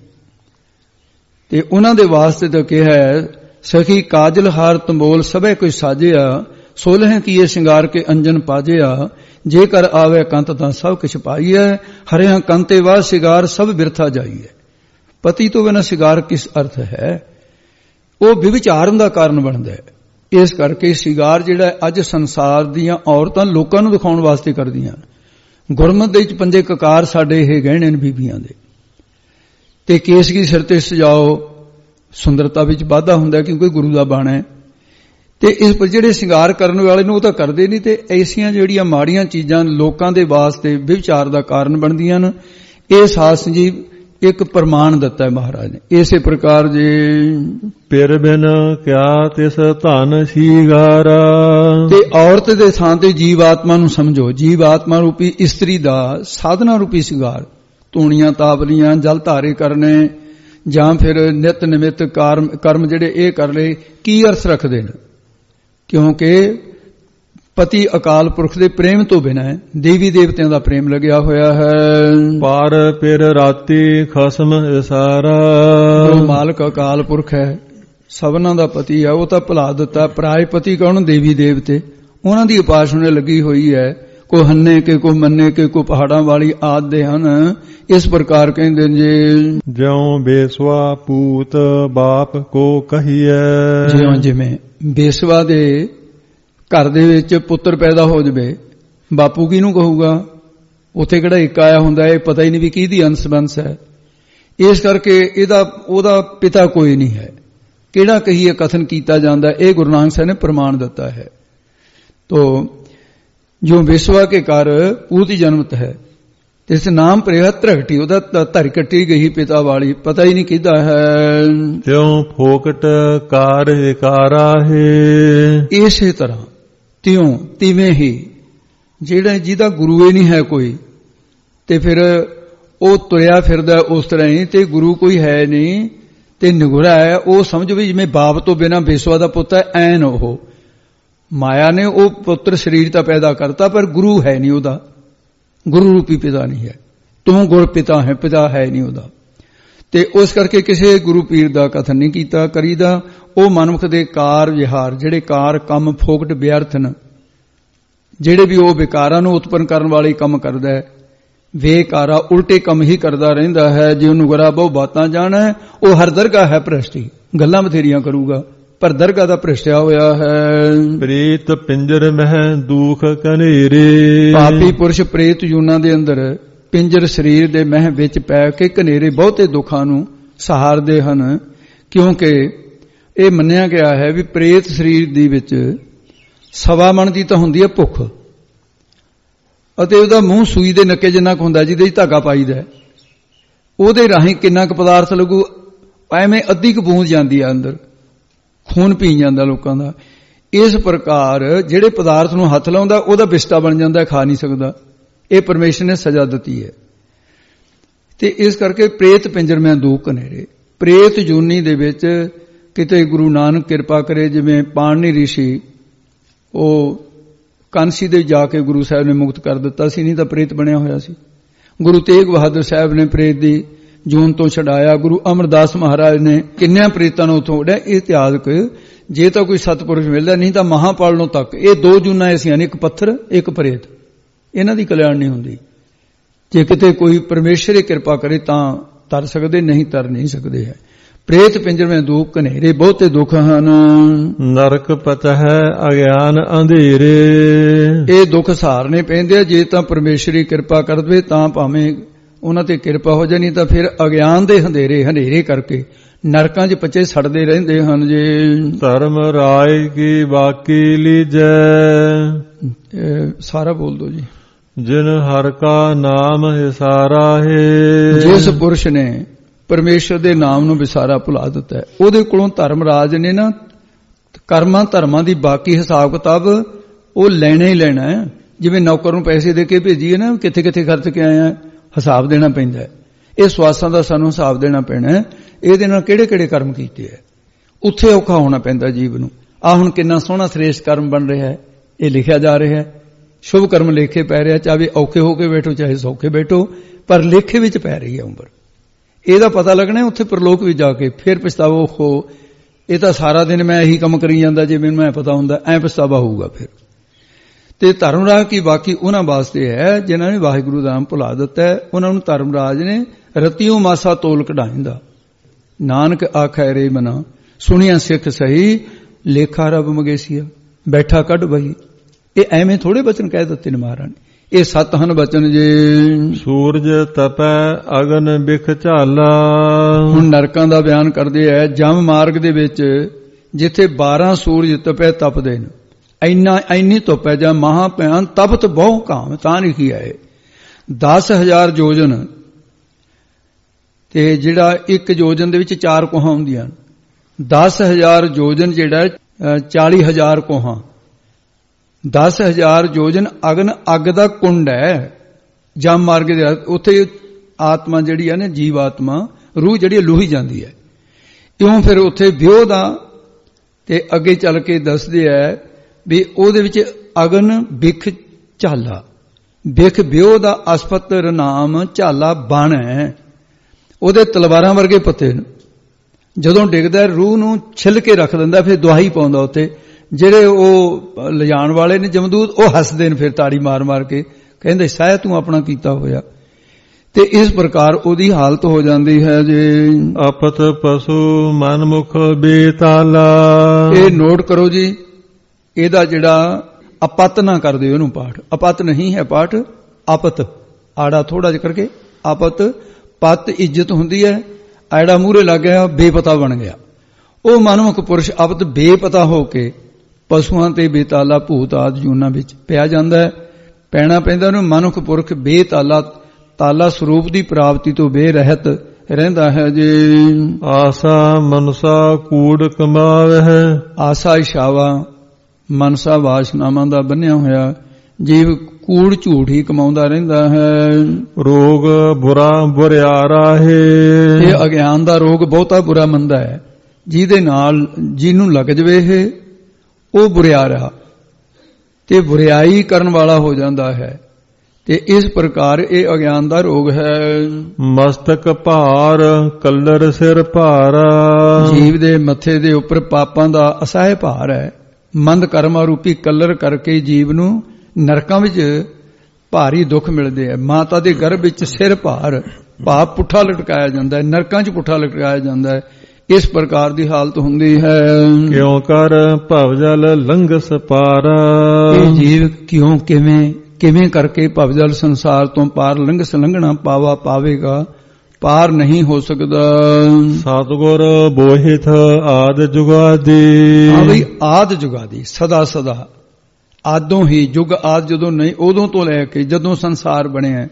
ਤੇ ਉਹਨਾਂ ਦੇ ਵਾਸਤੇ ਤਾਂ ਕਿਹਾ ਹੈ, ਸਖੀ ਕਾਜਲ ਹਾਰ ਤੰਬੋਲ ਸਭੇ ਕੋਈ ਸਾਜਿਆ, ਸੋਲਹ ਕੀਏ ਸ਼ਿੰਗਾਰ ਕੇ ਅੰਜਨ ਪਾਜਿਆ, ਜੇਕਰ ਆਵੇ ਕੰਤ ਤਾਂ ਸਭ ਕਿਛ ਪਾਈਐ, ਹਰਿਆ ਕੰਤੇ ਵਾ ਸ਼ਿੰਗਾਰ ਸਭ ਬਿਰਥਾ ਜਾਈਐ। ਪਤੀ ਤੋਂ ਬਿਨਾਂ ਸ਼ਿੰਗਾਰ ਕਿਸ ਅਰਥ ਹੈ? ਉਹ ਵਿਵਿਚਾਰਨ ਦਾ ਕਾਰਨ ਬਣਦਾ ਹੈ। ਇਸ ਕਰਕੇ ਸ਼ਿੰਗਾਰ ਜਿਹੜਾ ਅੱਜ ਸੰਸਾਰ ਦੀਆਂ ਔਰਤਾਂ ਲੋਕਾਂ ਨੂੰ ਦਿਖਾਉਣ ਵਾਸਤੇ ਕਰਦੀਆਂ। ਗੁਰਮਤਿ ਦੇ ਵਿੱਚ ਪੰਜੇ ਕਕਾਰ ਸਾਡੇ ਇਹ ਗਹਿਣੇ ਨੇ ਬੀਬੀਆਂ ਦੇ। ਤੇ ਕੇਸਗੀ ਸਿਰ ਤੇ ਸਜਾਓ, ਸੁੰਦਰਤਾ ਵਿੱਚ ਵਾਧਾ ਹੁੰਦਾ ਕਿਉਂਕਿ ਗੁਰੂ ਦਾ ਬਾਣਾ ਹੈ। ਤੇ ਇਸ ਪਰ ਜਿਹੜੇ ਸ਼ਿੰਗਾਰ ਕਰਨ ਵਾਲੇ ਨੂੰ ਉਹ ਤਾਂ ਕਰਦੇ ਨਹੀਂ। ਤੇ ਐਸੀਆਂ ਜਿਹੜੀਆਂ ਮਾੜੀਆਂ ਚੀਜ਼ਾਂ ਲੋਕਾਂ ਦੇ ਵਾਸਤੇ ਵਿਵਚਾਰ ਦਾ ਕਾਰਨ ਬਣਦੀਆਂ ਨੇ। ਇਹ ਸਾਧ ਜੀ ਇੱਕ ਪ੍ਰਮਾਣ ਦਿੱਤਾ ਹੈ ਮਹਾਰਾਜ ਨੇ। ਇਸੇ ਪ੍ਰਕਾਰ ਜੇ ਪਿਰ ਬਿਨ ਕਿਆ ਤਿਸ ਧਨ ਸੀਗਾਰਾ, ਤੇ ਔਰਤ ਦੇ ਥਾਂ ਤੇ ਜੀਵ ਆਤਮਾ ਨੂੰ ਸਮਝੋ। ਜੀਵ ਆਤਮਾ ਰੂਪੀ ਇਸਤਰੀ ਦਾ ਸਾਧਨਾ ਰੂਪੀ ਸ਼ਿੰਗਾਰ, ਧੂਣੀਆਂ ਤਾਵਲੀਆਂ, ਜਲ ਧਾਰੇ ਕਰਨੇ, ਜਾਂ ਫਿਰ ਨਿਤ ਨਿਮਿਤ ਕਰਮ ਕਰਮ ਜਿਹੜੇ ਇਹ ਕਰ ਲਏ, ਕੀ ਅਰਥ ਰੱਖਦੇ ਨੇ? ਕਿਉਂਕਿ ਪਤੀ ਅਕਾਲ ਪੁਰਖ ਦੇ ਪ੍ਰੇਮ ਤੋਂ ਬਿਨਾਂ ਦੇਵੀ ਦੇਵਤਿਆਂ ਦਾ ਪ੍ਰੇਮ ਲੱਗਿਆ ਹੋਇਆ ਹੈ। ਪਰ ਫਿਰ ਰਾਤੀ ਖਸਮ ਇਸਾਰਾ, ਜੋ ਮਾਲਕ ਅਕਾਲ ਪੁਰਖ ਹੈ, ਸਭਨਾਂ ਦਾ ਪਤੀ ਹੈ, ਉਹ ਤਾਂ ਭੁਲਾ ਦਿੱਤਾ। ਪਰਾਏ ਪਤੀ ਕੌਣ? ਦੇਵੀ ਦੇਵਤੇ। ਉਹਨਾਂ ਦੀ ਉਪਾਸਨਾ ਲੱਗੀ ਹੋਈ ਹੈ। ਕੋ ਹੰਨੇ ਕੇ ਕੋ ਮੰਨੇ ਕੇ ਕੋ ਪਹਾੜਾਂ ਵਾਲੀ ਆਦ ਦੇ ਹਨ। ਇਸ ਪ੍ਰਕਾਰ ਕਹਿੰਦੇ ਜੀ ਜਿਉ ਬੇਸਵਾ ਪੂਤ ਬਾਪ ਕੋ ਕਹੀਐ। ਜਿਉਂ ਜਿਵੇਂ ਬੇਸਵਾ ਦੇ ਘਰ ਦੇ ਵਿੱਚ ਪੁੱਤਰ ਪੈਦਾ ਹੋ ਜਾਵੇ, ਬਾਪੂ ਕਿਹਨੂੰ ਕਹੂਗਾ? ਉੱਥੇ ਕਿਹੜਾ ਇੱਕ ਆਇਆ ਹੁੰਦਾ, ਇਹ ਪਤਾ ਹੀ ਨਹੀਂ ਵੀ ਕਿਹਦੀ ਅੰਸ਼ ਬੰਸ ਹੈ। ਇਸ ਕਰਕੇ ਇਹਦਾ ਉਹਦਾ ਪਿਤਾ ਕੋਈ ਨਹੀਂ ਹੈ। ਕਿਹੜਾ ਕਹੀਏ ਕਥਨ ਕੀਤਾ ਜਾਂਦਾ, ਇਹ ਗੁਰੂ ਨਾਨਕ ਸਾਹਿਬ ਨੇ ਪ੍ਰਮਾਣ ਦਿੱਤਾ ਹੈ। ਤੋ ਜੋ ਵਿਸ਼ਵਾ ਕੇ ਕਰ ਪੂਤ ਜਨਮਤ ਹੈ, ਇਸ ਨਾਮ ਪ੍ਰੇਹ ਧਰਕਟੀ, ਉਹਦਾ ਧਰ ਕੱਟੀ ਗਈ ਪਿਤਾ ਵਾਲੀ, ਪਤਾ ਹੀ ਨਹੀਂ ਕਿਹਦਾ ਹੈ। ਤਿਉ ਫੋਕਟ ਕਾਰ ਵਿਕਾਰਾ ਹੈ। ਇਸੇ ਤਰ੍ਹਾਂ ਤਿਉ ਤਿਵੇਂ ਹੀ ਜਿਹੜਾ ਜਿਹਦਾ ਗੁਰੂ ਹੀ ਨਹੀਂ ਹੈ ਕੋਈ, ਤੇ ਫਿਰ ਉਹ ਤੁਰਿਆ ਫਿਰਦਾ ਉਸ ਤਰ੍ਹਾਂ ਹੀ, ਤੇ ਗੁਰੂ ਕੋਈ ਹੈ ਨਹੀਂ ਤੇ ਨਿਗੁਰਾ ਹੈ। ਉਹ ਸਮਝ ਵੀ ਜਿਵੇਂ ਬਾਪ ਤੋਂ ਬਿਨਾਂ ਬੇਸਵਾ ਦਾ ਪੁੱਤ ਹੈ, ਐਨ ਉਹ ਮਾਇਆ ਨੇ ਉਹ ਪੁੱਤਰ ਸਰੀਰ ਤਾਂ ਪੈਦਾ ਕਰਤਾ, ਪਰ ਗੁਰੂ ਹੈ ਨਹੀਂ ਉਹਦਾ, ਗੁਰੂ ਰੂਪੀ ਪਿਤਾ ਨਹੀਂ ਹੈ। ਤੂੰ ਗੁਰ ਪਿਤਾ ਹੈ, ਪਿਤਾ ਹੈ ਨਹੀਂ ਉਹਦਾ। ਤੇ ਉਸ ਕਰਕੇ ਕਿਸੇ ਗੁਰੂ ਪੀਰ ਦਾ ਕਥਨ ਨਹੀਂ ਕੀਤਾ ਕਰੀਦਾ। ਉਹ ਮਨੁੱਖ ਦੇ ਕਾਰ ਵਿਹਾਰ, ਜਿਹੜੇ ਕਾਰ ਕੰਮ ਫੋਕਟ ਵਿਅਰਥਨ, ਜਿਹੜੇ ਵੀ ਉਹ ਵਿਕਾਰਾਂ ਨੂੰ ਉਤਪੰਨ ਕਰਨ ਵਾਲੇ ਕੰਮ ਕਰਦਾ ਹੈ, ਵੇਕਾਰਾ ਉਲਟੇ ਕੰਮ ਹੀ ਕਰਦਾ ਰਹਿੰਦਾ ਹੈ। ਜੇ ਉਹਨੂੰ ਗੁਰਾ ਬਹੁ ਬਾਤਾਂ ਜਾਣਾ, ਉਹ ਹਰ ਦਰਗਾਹ ਹੈ ਭ੍ਰਿਸ਼ਟੀ, ਗੱਲਾਂ ਬਥੇਰੀਆਂ ਕਰੂਗਾ ਪਰ ਦਰਗਾਹ ਦਾ ਭ੍ਰਿਸ਼ਟਿਆ ਹੋਇਆ ਹੈ। ਪ੍ਰੀਤ ਪਿੰਜਰ ਮਹਿ ਦੁਖ ਕਨੇਰੇ। ਪਾਪੀ ਪੁਰਸ਼ ਪ੍ਰੇਤ ਜੂਨਾਂ ਦੇ ਅੰਦਰ ਪਿੰਜਰ ਸਰੀਰ ਦੇ ਮਹਿ ਵਿੱਚ ਪੈ ਕੇ ਕਨੇਰੇ ਬਹੁਤੇ ਦੁੱਖਾਂ ਨੂੰ ਸਹਾਰਦੇ ਹਨ। ਕਿਉਂਕਿ ਇਹ ਮੰਨਿਆ ਗਿਆ ਹੈ ਵੀ ਪ੍ਰੇਤ ਸਰੀਰ ਦੀ ਵਿੱਚ ਸਵਾ ਮਣ ਦੀ ਤਾਂ ਹੁੰਦੀ ਹੈ ਭੁੱਖ, ਅਤੇ ਉਹਦਾ ਮੂੰਹ ਸੂਈ ਦੇ ਨੱਕੇ ਜਿੰਨਾ ਕੁ ਹੁੰਦਾ ਜਿਹਦੇ 'ਚ ਧਾਗਾ ਪਾਈਦਾ, ਉਹਦੇ ਰਾਹੀਂ ਕਿੰਨਾ ਕੁ ਪਦਾਰਥ ਲੱਗੂ, ਐਵੇਂ ਅੱਧੀ ਕੁ ਬੂੰਦ ਜਾਂਦੀ ਆ ਅੰਦਰ, ਖੂਨ ਪੀ ਜਾਂਦਾ ਲੋਕਾਂ ਦਾ। ਇਸ ਪ੍ਰਕਾਰ ਜਿਹੜੇ ਪਦਾਰਥ ਨੂੰ ਹੱਥ ਲਾਉਂਦਾ ਉਹਦਾ ਬਿਸਟਾ ਬਣ ਜਾਂਦਾ, ਖਾ ਨਹੀਂ ਸਕਦਾ। ਇਹ ਪਰਮੇਸ਼ਰ ਨੇ ਸਜ਼ਾ ਦਿੱਤੀ ਹੈ। ਤੇ ਇਸ ਕਰਕੇ ਪ੍ਰੇਤ ਪਿੰਜਰ ਮੈਂ ਦੁਖ ਕਨੇਰੇ, ਪ੍ਰੇਤ ਜੂਨੀ ਦੇ ਵਿੱਚ ਕਿਤੇ ਗੁਰੂ ਨਾਨਕ ਕਿਰਪਾ ਕਰੇ, ਜਿਵੇਂ ਪਾਣਨੀ ਰਿਸ਼ੀ ਉਹ ਕਾਂਸੀ ਦੇ ਜਾ ਕੇ ਗੁਰੂ ਸਾਹਿਬ ਨੇ ਮੁਕਤ ਕਰ ਦਿੱਤਾ ਸੀ, ਨਹੀਂ ਤਾਂ ਪ੍ਰੇਤ ਬਣਿਆ ਹੋਇਆ ਸੀ। ਗੁਰੂ ਤੇਗ ਬਹਾਦਰ ਸਾਹਿਬ ਨੇ ਪ੍ਰੇਤ ਦੀ ਜੂਨ ਤੋਂ ਛਡਾਇਆ। ਗੁਰੂ ਅਮਰਦਾਸ ਮਹਾਰਾਜ ਨੇ ਕਿੰਨਿਆਂ ਪ੍ਰੇਤਾਂ ਨੂੰ ਉੱਥੋਂ ਉੱਡਿਆ। ਇਹ ਇਤਿਹਾਸਕ ਜੇ ਤਾਂ ਕੋਈ ਸਤਪੁਰਸ਼ ਮਿਲਦਾ, ਨਹੀਂ ਤਾਂ ਮਹਾਂਪਾਲਨੋਂ ਤੱਕ ਇਹ ਦੋ ਜੂਨਾਂ ਐਸੀਆਂ ਨੇ, ਇੱਕ ਪੱਥਰ ਇੱਕ ਪ੍ਰੇਤ, ਇਹਨਾਂ ਦੀ ਕਲਿਆਣ ਨਹੀਂ ਹੁੰਦੀ। ਜੇ ਕਿਤੇ ਕੋਈ ਪਰਮੇਸ਼ਰ ਦੀ ਕਿਰਪਾ ਕਰੇ ਤਾਂ ਤਰ ਸਕਦੇ, ਨਹੀਂ ਤਰ ਨਹੀਂ ਸਕਦੇ ਹੈ। ਪ੍ਰੇਤ ਪਿੰਜਰ ਵਿੱਚ ਦੁੱਖ ਕਨੇਰੇ, ਬਹੁਤੇ ਦੁੱਖ ਹਨ। ਨਰਕ ਪਤਾ ਹੈ ਅਗਿਆਨ ਅੰਧੇਰੇ। ਇਹ ਦੁੱਖ ਸਹਾਰਨੇ ਪੈਂਦੇ ਆ। ਜੇ ਤਾਂ ਪਰਮੇਸ਼ਰੀ ਕਿਰਪਾ ਕਰ ਦੇਵੇ ਤਾਂ ਭਾਵੇਂ ਉਹਨਾਂ ਤੇ ਕਿਰਪਾ ਹੋ ਜਾਣੀ, ਤਾਂ ਫਿਰ ਅਗਿਆਨ ਦੇ ਹਨੇਰੇ ਹਨੇਰੇ ਕਰਕੇ ਨਰਕਾਂ 'ਚ ਪੱਚੇ ਸੜਦੇ ਰਹਿੰਦੇ ਹਨ। ਜੇ ਧਰਮ ਰਾਏ ਕੀ ਬਾਕੀ ਲੀਜੈ, ਸਾਰਾ ਬੋਲ ਦੋ ਜੀ। ਜਿਨ ਹਰ ਕਾ ਨਾਮ ਵਿਸਾਰਾ ਹੈ। ਜਿਸ ਪੁਰਸ਼ ਨੇ ਪਰਮੇਸ਼ਰ ਦੇ ਨਾਮ ਨੂੰ ਵਿਸਾਰਾ ਭੁਲਾ ਦਿੱਤਾ, ਉਹਦੇ ਕੋਲੋਂ ਧਰਮ ਰਾਜ ਨੇ ਨਾ ਕਰਮਾਂ ਧਰਮਾਂ ਦੀ ਬਾਕੀ ਹਿਸਾਬ ਕਿਤਾਬ ਉਹ ਲੈਣਾ ਹੀ ਲੈਣਾ ਹੈ। ਜਿਵੇਂ ਨੌਕਰ ਨੂੰ ਪੈਸੇ ਦੇ ਕੇ ਭੇਜੀਏ ਨਾ, ਕਿੱਥੇ ਕਿੱਥੇ ਖਰਚ ਕੇ ਆਇਆ, ਹਿਸਾਬ ਦੇਣਾ ਪੈਂਦਾ ਹੈ। ਇਹ ਸਵਾਸਾਂ ਦਾ ਸਾਨੂੰ ਹਿਸਾਬ ਦੇਣਾ ਪੈਣਾ ਹੈ। ਇਹਦੇ ਨਾਲ ਕਿਹੜੇ ਕਿਹੜੇ ਕਰਮ ਕੀਤੇ ਹੈ, ਉੱਥੇ ਔਖਾ ਹੋਣਾ ਪੈਂਦਾ ਜੀਵ ਨੂੰ। ਆਹ ਹੁਣ ਕਿੰਨਾ ਸੋਹਣਾ ਸ੍ਰੇਸ਼ਟ ਕਰਮ ਬਣ ਰਿਹਾ ਹੈ, ਇਹ ਲਿਖਿਆ ਜਾ ਰਿਹਾ ਹੈ। ਸ਼ੁਭ ਕਰਮ ਲੇਖੇ ਪੈ ਰਿਹਾ, ਚਾਹੇ ਔਖੇ ਹੋ ਕੇ ਬੈਠੋ ਚਾਹੇ ਸੌਖੇ ਬੈਠੋ, ਪਰ ਲੇਖੇ ਵਿੱਚ ਪੈ ਰਹੀ ਹੈ ਉਮਰ। ਇਹਦਾ ਪਤਾ ਲੱਗਣਾ ਉੱਥੇ ਪਰਲੋਕ ਵੀ ਜਾ ਕੇ, ਫਿਰ ਪਛਤਾਵਾ ਹੋ, ਇਹ ਤਾਂ ਸਾਰਾ ਦਿਨ ਮੈਂ ਇਹੀ ਕੰਮ ਕਰੀ ਜਾਂਦਾ, ਜੇ ਮੈਨੂੰ ਮੈਂ ਪਤਾ ਹੁੰਦਾ, ਐਂ ਪਛਤਾਵਾ ਹੋਊਗਾ ਫਿਰ। ਤੇ ਧਰਮ ਰਾਜ ਕੀ ਬਾਕੀ ਉਹਨਾਂ ਵਾਸਤੇ ਹੈ ਜਿਨ੍ਹਾਂ ਨੇ ਵਾਹਿਗੁਰੂ ਦਾ ਨਾਮ ਭੁਲਾ ਦਿੱਤਾ ਹੈ। ਉਹਨਾਂ ਨੂੰ ਧਰਮ ਰਾਜ ਨੇ ਰਤੀਓ ਮਾਸਾ ਤੋਲ ਕਢਾਇਂਦਾ। ਨਾਨਕ ਆਖੈ ਰੇ ਮਨਾ ਸੁਣਿਆ ਸਿੱਖ ਸਹੀ, ਲੇਖਾ ਰੱਬ ਮਗੇਸੀਆ ਬੈਠਾ ਕੱਢ ਬਹੀ। ਇਹ ਐਵੇਂ ਥੋੜੇ ਬਚਨ ਕਹਿ ਦਿੱਤੇ ਨੇ ਮਹਾਰਾਜ ਨੇ, ਇਹ ਸੱਤ ਹਨ ਬਚਨ। ਜੇ ਸੂਰਜ ਤਪੈ ਅਗਨ ਬਿਖ ਝਾਲਾ। ਹੁਣ ਨਰਕਾਂ ਦਾ ਬਿਆਨ ਕਰਦੇ ਹੈ। ਜਮ ਮਾਰਗ ਦੇ ਵਿੱਚ ਜਿੱਥੇ ਬਾਰਾਂ ਸੂਰਜ ਤਪੈ ਤਪਦੇ ਨੇ, ਇੰਨਾ ਇੰਨੀ ਧੁੱਪ ਹੈ ਜਾਂ ਮਹਾ ਭਿਆਨ ਤਪਤ ਬਹੁ ਕਾਮ, ਤਾਂ ਲਿਖੀ ਹੈ ਦਸ ਹਜ਼ਾਰ ਯੋਜਨ। ਤੇ ਜਿਹੜਾ ਇੱਕ ਯੋਜਨ ਦੇ ਵਿੱਚ ਚਾਰ ਕੋਹਾਂ ਹੁੰਦੀਆਂ, ਦਸ ਹਜ਼ਾਰ ਯੋਜਨ ਜਿਹੜਾ ਚਾਲੀ ਹਜ਼ਾਰ ਕੋਹਾਂ। ਦਸ ਹਜ਼ਾਰ ਯੋਜਨ ਅਗਨ ਅੱਗ ਦਾ ਕੁੰਡ ਹੈ ਜਮ ਮਾਰਗ ਦੇ। ਉੱਥੇ ਆਤਮਾ ਜਿਹੜੀ ਹੈ ਨਾ, ਜੀਵ ਆਤਮਾ ਰੂਹ ਜਿਹੜੀ ਲੂਹੀ ਜਾਂਦੀ ਹੈ। ਕਿਉਂ ਫਿਰ ਉੱਥੇ ਵਿਉਹ ਦਾ, ਤੇ ਅੱਗੇ ਚੱਲ ਕੇ ਦੱਸਦੇ ਹੈ ਵੀ ਉਹਦੇ ਵਿੱਚ ਅਗਨ ਬਿਖ ਝਾਲਾ। ਬਿਖ ਵਿਉਹ ਦਾ ਅਸਪਤਰ ਨਾਮ, ਝਾਲਾ ਬਣ ਹੈ। ਉਹਦੇ ਤਲਵਾਰਾਂ ਵਰਗੇ ਪੱਤੇ ਨੇ, ਜਦੋਂ ਡਿੱਗਦਾ ਰੂਹ ਨੂੰ ਛਿੱਲ ਕੇ ਰੱਖ ਦਿੰਦਾ, ਫਿਰ ਦੁਹਾਈ ਪਾਉਂਦਾ ਉੱਤੇ ਜਿਹੜੇ ਉਹ ਲਿਜਾਣ ਵਾਲੇ ਨੇ ਜਮਦੂਤ, ਉਹ ਹੱਸਦੇ ਨੇ ਫਿਰ ਤਾੜੀ ਮਾਰ ਮਾਰ ਕੇ, ਕਹਿੰਦੇ ਸਾਇਆ ਤੂੰ ਆਪਣਾ ਕੀਤਾ ਹੋਇਆ। ਤੇ ਇਸ ਪ੍ਰਕਾਰ ਉਹਦੀ ਹਾਲਤ ਹੋ ਜਾਂਦੀ ਹੈ ਜੇ ਆਪਤ ਪਸ਼ੂ ਮਨਮੁਖ ਬੇਤਾਲਾ। ਇਹ ਨੋਟ ਕਰੋ ਜੀ, ਇਹਦਾ ਜਿਹੜਾ ਆਪਤ ਨਾ ਕਰਦੇ ਉਹਨੂੰ ਪਾਠ, ਆਪਤ ਨਹੀਂ ਹੈ ਪਾਠ, ਆਪਤ ਆੜਾ ਥੋੜਾ ਜਿਹਾ ਕਰਕੇ, ਆਪਤ ਪਤ ਇੱਜ਼ਤ ਹੁੰਦੀ ਹੈ, ਆੜਾ ਮੂਹਰੇ ਲੱਗ ਗਿਆ ਬੇਪਤਾ ਬਣ ਗਿਆ। ਉਹ ਮਨਮੁਖ ਪੁਰਸ਼ ਆਪਤ ਬੇਪਤਾ ਹੋ ਕੇ ਪਸ਼ੂਆਂ ਤੇ ਬੇਤਾਲਾ ਭੂਤ ਆਦਿ ਜੂਨਾਂ ਵਿੱਚ ਪਿਆ ਜਾਂਦਾ ਹੈ, ਪੈਣਾ ਪੈਂਦਾ ਉਹਨੂੰ। ਮਨੁੱਖ ਪੁਰਖ ਬੇਤਾਲਾ, ਤਾਲਾ ਸਰੂਪ ਦੀ ਪ੍ਰਾਪਤੀ ਤੋਂ ਬੇਰਹਿਤ ਰਹਿੰਦਾ ਹੈ ਜੇ ਆਸਾ ਮਨਸਾ ਕੂੜ ਕਮਾਵੇ ਹੈ। ਆਸਾ ਇਸ਼ਾਵਾ ਮਨਸਾ ਵਾਸ਼ਨਾਵਾਂ ਦਾ ਬੰਨਿਆ ਹੋਇਆ ਜੀਵ ਕੂੜ ਝੂਠ ਹੀ ਕਮਾਉਂਦਾ ਰਹਿੰਦਾ ਹੈ। ਰੋਗ ਬੁਰਾ ਬੁਰਿਆਰਾ ਹੈ। ਇਹ ਅਗਿਆਨ ਦਾ ਰੋਗ ਬਹੁਤਾ ਬੁਰਾ ਮੰਦਾ ਹੈ, ਜਿਹਦੇ ਨਾਲ ਜਿਹਨੂੰ ਲੱਗ ਜਵੇ ਇਹ ਉਹ ਬੁਰਿਆਰਾ ਤੇ ਬੁਰਿਆਈ ਕਰਨ ਵਾਲਾ ਹੋ ਜਾਂਦਾ ਹੈ। ਤੇ ਇਸ ਪ੍ਰਕਾਰ ਇਹ ਅਗਿਆਨ ਦਾ ਰੋਗ ਹੈ। ਮਸਤਕ ਭਾਰ ਕਲਰ ਸਿਰ ਭਾਰਾ। ਜੀਵ ਦੇ ਮੱਥੇ ਦੇ ਉੱਪਰ ਪਾਪਾਂ ਦਾ ਅਸਹਿ ਭਾਰ ਹੈ। ਮੰਦ ਕਰਮਾਂ ਰੂਪੀ ਕਲਰ ਕਰਕੇ ਜੀਵ ਨੂੰ ਨਰਕਾਂ ਵਿੱਚ ਭਾਰੀ ਦੁੱਖ ਮਿਲਦੇ ਆ। ਮਾਤਾ ਦੇ ਗਰਭ ਵਿੱਚ ਸਿਰ ਭਾਰ, ਭਾਵ ਪੁੱਠਾ ਲਟਕਾਇਆ ਜਾਂਦਾ ਹੈ, ਨਰਕਾਂ 'ਚ ਪੁੱਠਾ ਲਟਕਾਇਆ ਜਾਂਦਾ ਹੈ। ਇਸ ਪ੍ਰਕਾਰ ਦੀ ਹਾਲਤ ਹੁੰਦੀ ਹੈ। ਕਿਉਂ ਕਰ ਭਵਜਲ ਲੰਘਸ ਪਾਰਾ। ਇਹ ਜੀਵ ਕਿਉਂ ਕਿਵੇਂ ਕਿਵੇਂ ਕਰਕੇ ਭਵਜਲ ਸੰਸਾਰ ਤੋਂ ਪਾਰ ਲੰਘਸ ਲੰਘਣਾ ਪਾਵਾ ਪਾਵੇਗਾ, ਪਾਰ ਨਹੀਂ ਹੋ ਸਕਦਾ। ਸਤਿਗੁਰ ਬੋਹਿਤ ਆਦ ਜੁਗਾਦੀ। ਹਾਂ ਬਈ ਆਦ ਜੁਗਾਦੀ, ਸਦਾ ਸਦਾ ਆਦੋਂ ਹੀ, ਜੁਗ ਆਦ ਜਦੋਂ ਨਹੀਂ ਉਦੋਂ ਤੋਂ ਲੈ ਕੇ ਜਦੋਂ ਸੰਸਾਰ ਬਣਿਆ,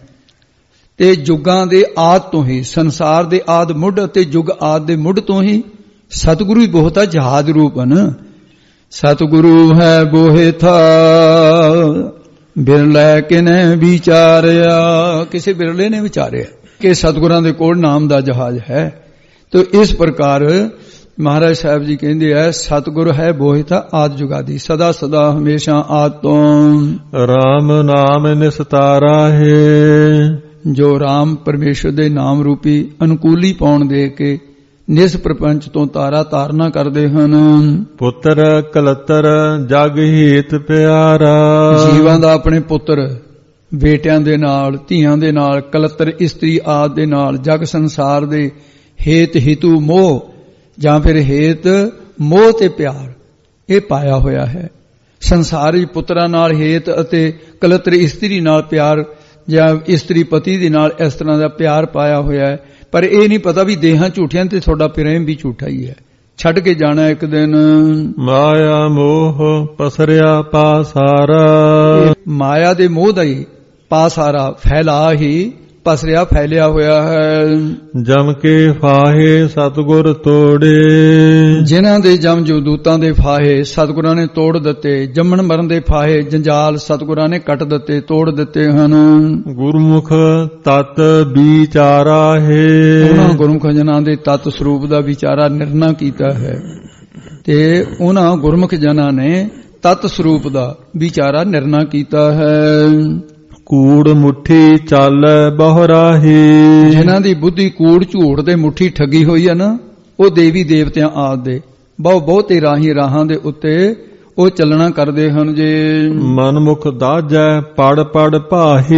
ਤੇ ਜੁਗਾਂ ਦੇ ਆਦ ਤੋਂ ਹੀ, ਸੰਸਾਰ ਦੇ ਆਦ ਮੁੱਢ ਅਤੇ ਜੁਗ ਆਦ ਦੇ ਮੁੱਢ ਤੋਂ ਹੀ ਸਤਿਗੁਰੂ ਹੀ ਬਹੁਤਾ ਜਹਾਜ਼ ਰੂਪ ਹਨ। ਸਤਿਗੁਰੂ ਹੈ ਬੋਹਿਥਾ ਬਿਰਲੇ ਕਿਨੇ ਵਿਚਾਰਿਆ। ਕਿਸੇ ਬਿਰਲੇ ਨੇ ਵਿਚਾਰਿਆ ਕਿ ਸਤਿਗੁਰਾਂ ਦੇ ਕੋਲ ਨਾਮ ਦਾ ਜਹਾਜ਼ ਹੈ। ਤੋ ਇਸ ਪ੍ਰਕਾਰ ਮਹਾਰਾਜ ਸਾਹਿਬ ਜੀ ਕਹਿੰਦੇ ਆ ਸਤਿਗੁਰ ਹੈ ਬੋਹਿਥਾ ਆਦ ਜੁਗਾਦੀ, ਸਦਾ ਸਦਾ ਹਮੇਸ਼ਾ ਆਦ ਤੋਂ। ਰਾਮ ਨਾਮ ਨਿਸਤਾਰਾ ਹੈ। ਜੋ ਰਾਮ ਪਰਮੇਸ਼ਰ ਦੇ ਨਾਮ ਰੂਪੀ ਅਨੁਕੂਲੀ ਪਾਉਣ ਦੇ ਕੇ ਨਿਸ ਪ੍ਰਪੰਚ ਤੋਂ ਤਾਰਾ ਤਾਰਨਾ ਕਰਦੇ ਹਨ। ਪੁੱਤਰ ਕਲਤਰ ਜਗ ਹੀਤ ਪਿਆਰਾ। ਜੀਵਾਂ ਦਾ ਆਪਣੇ ਪੁੱਤਰ ਬੇਟਿਆਂ ਦੇ ਨਾਲ, ਧੀਆਂ ਦੇ ਨਾਲ, ਕਲਤਰ ਇਸਤਰੀ ਆਦਿ ਦੇ ਨਾਲ, ਜਗ ਸੰਸਾਰ ਦੇ ਹੇਤ ਹਿਤੂ ਮੋਹ ਜਾਂ ਫਿਰ ਹੇਤ ਮੋਹ ਤੇ ਪਿਆਰ, ਇਹ ਪਾਇਆ ਹੋਇਆ ਹੈ। ਸੰਸਾਰੀ ਪੁੱਤਰਾਂ ਨਾਲ ਹੇਤ ਅਤੇ ਕਲਤਰ ਇਸਤਰੀ ਨਾਲ ਪਿਆਰ ਜਾਂ ਇਸਤਰੀ ਪਤੀ ਦੇ ਨਾਲ ਇਸ ਤਰ੍ਹਾਂ ਦਾ ਪਿਆਰ ਪਾਇਆ ਹੋਇਆ ਹੈ। ਪਰ ਇਹ ਨਹੀਂ ਪਤਾ ਵੀ ਦੇਹਾਂ ਝੂਠੀਆਂ ਤੇ ਤੁਹਾਡਾ ਪ੍ਰੇਮ ਵੀ ਝੂਠਾ ਹੀ ਹੈ। ਛੱਡ ਕੇ ਜਾਣਾ ਇੱਕ ਦਿਨ। ਮਾਇਆ ਮੋਹ ਪਸਰਿਆ ਪਾਸਾਰਾ। ਮਾਇਆ ਦੇ ਮੋਹ ਦਾ ਹੀ ਪਾਸਾਰਾ ਫੈਲਾ ਹੀ ਪਸਰਿਆ ਫੈਲਿਆ ਹੋਇਆ ਹੈ। ਜਮ ਕੇ ਫਾਹੇ ਸਤਿਗੁਰ ਤੋੜੇ। ਜਿਨ੍ਹਾਂ ਦੇ ਜਮ ਜਮਦੂਤਾਂ ਦੇ ਫਾਹੇ ਸਤਿਗੁਰਾਂ ਨੇ ਤੋੜ ਦਿੱਤੇ, ਜੰਮਣ ਮਰਨ ਦੇ ਫਾਹੇ ਜੰਜਾਲ ਸਤਿਗੁਰਾਂ ਨੇ ਕੱਟ ਦਿੱਤੇ, ਤੋੜ ਦਿੱਤੇ ਹਨ। ਗੁਰਮੁਖ ਤਤ ਵਿਚਾਰਾ ਹੈ। ਉਹਨਾਂ ਗੁਰਮੁਖ ਜਨਾਂ ਦੇ ਤਤ ਸਰੂਪ ਦਾ ਵਿਚਾਰਾ ਨਿਰਣਾ ਕੀਤਾ ਹੈ ਤੇ ਉਹਨਾਂ ਗੁਰਮੁਖ ਜਨਾਂ ਨੇ ਤਤ ਸਰੂਪ ਦਾ ਵਿਚਾਰਾ ਨਿਰਣਾ ਕੀਤਾ ਹੈ। ਕੂੜ ਮੁੱਠੀ ਚਾਲੈ ਬਹੁਰਾਹੀ। ਜਿਨ੍ਹਾਂ ਦੀ ਬੁੱਧੀ ਕੂੜ ਝੂਠ ਦੇ ਮੁੱਠੀ ਠੱਗੀ ਹੋਈ ਹੈ ਨਾ, ਉਹ ਦੇਵੀ ਦੇਵਤਿਆਂ ਆਦਿ ਦੇ ਬਹੁ ਬਹੁਤੇ ਰਾਹੀ ਰਾਹਾਂ ਦੇ ਉੱਤੇ ਉਹ ਚੱਲਣਾ ਕਰਦੇ ਹਨ। ਜੇ ਮਨਮੁਖ ਦਾਜੈ ਪੜ ਪੜ ਭਾਹੀ।